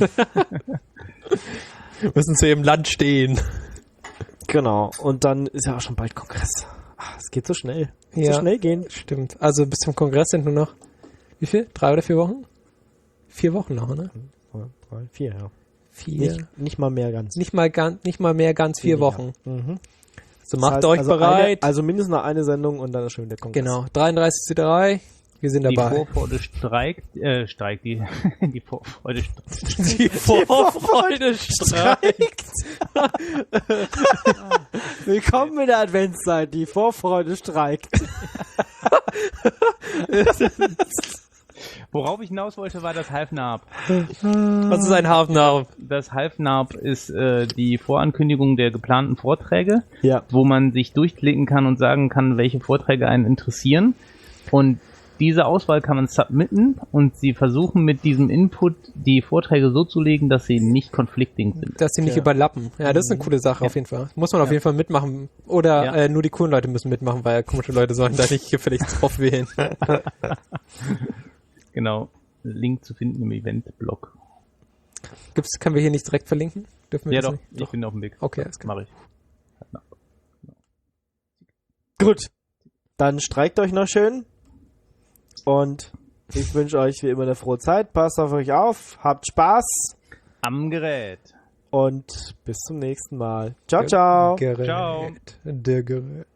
Müssen zu ihrem Land stehen. Genau. Und dann ist ja auch schon bald Kongress. Es geht so schnell. Ja. So schnell gehen. Stimmt. Also bis zum Kongress sind nur noch, wie viel? 3 oder 4 Wochen? 4 Wochen noch, ne? 3, 4, ja. 4. Nicht mal mehr ganz. Nicht mal mehr ganz 4 Weniger. Wochen. Mhm. So Das macht heißt, euch also bereit. Also mindestens noch eine Sendung und dann ist schon wieder Kongress. Genau. 33.3. Wir sind Die dabei. Vorfreude streikt, die Vorfreude streikt. Die Vorfreude streikt. Willkommen in der Adventszeit. Die Vorfreude streikt. Worauf ich hinaus wollte, war das Halfnarb. Was ist ein Hafennarb? Das Halfnarb ist die Vorankündigung der geplanten Vorträge, Ja. wo man sich durchklicken kann und sagen kann, welche Vorträge einen interessieren. Und diese Auswahl kann man submitten und sie versuchen mit diesem Input die Vorträge so zu legen, dass sie nicht conflicting sind. Dass sie nicht überlappen. Ja, das ist eine coole Sache auf jeden Fall. Muss man auf jeden Fall mitmachen. Oder nur die coolen Leute müssen mitmachen, weil komische Leute sollen da nicht gefälligst drauf wählen. Genau. Link zu finden im Event-Blog. Können wir hier nicht direkt verlinken? Dürfen wir Ja das doch, nicht? ich bin auf dem Weg. Okay, alles klar. Mache ich. Gut. Dann streikt euch noch schön. Und ich wünsche euch wie immer eine frohe Zeit. Passt auf euch auf. Habt Spaß. Am Gerät. Und bis zum nächsten Mal. Ciao, ciao. Gerät. Ciao. Der Gerät.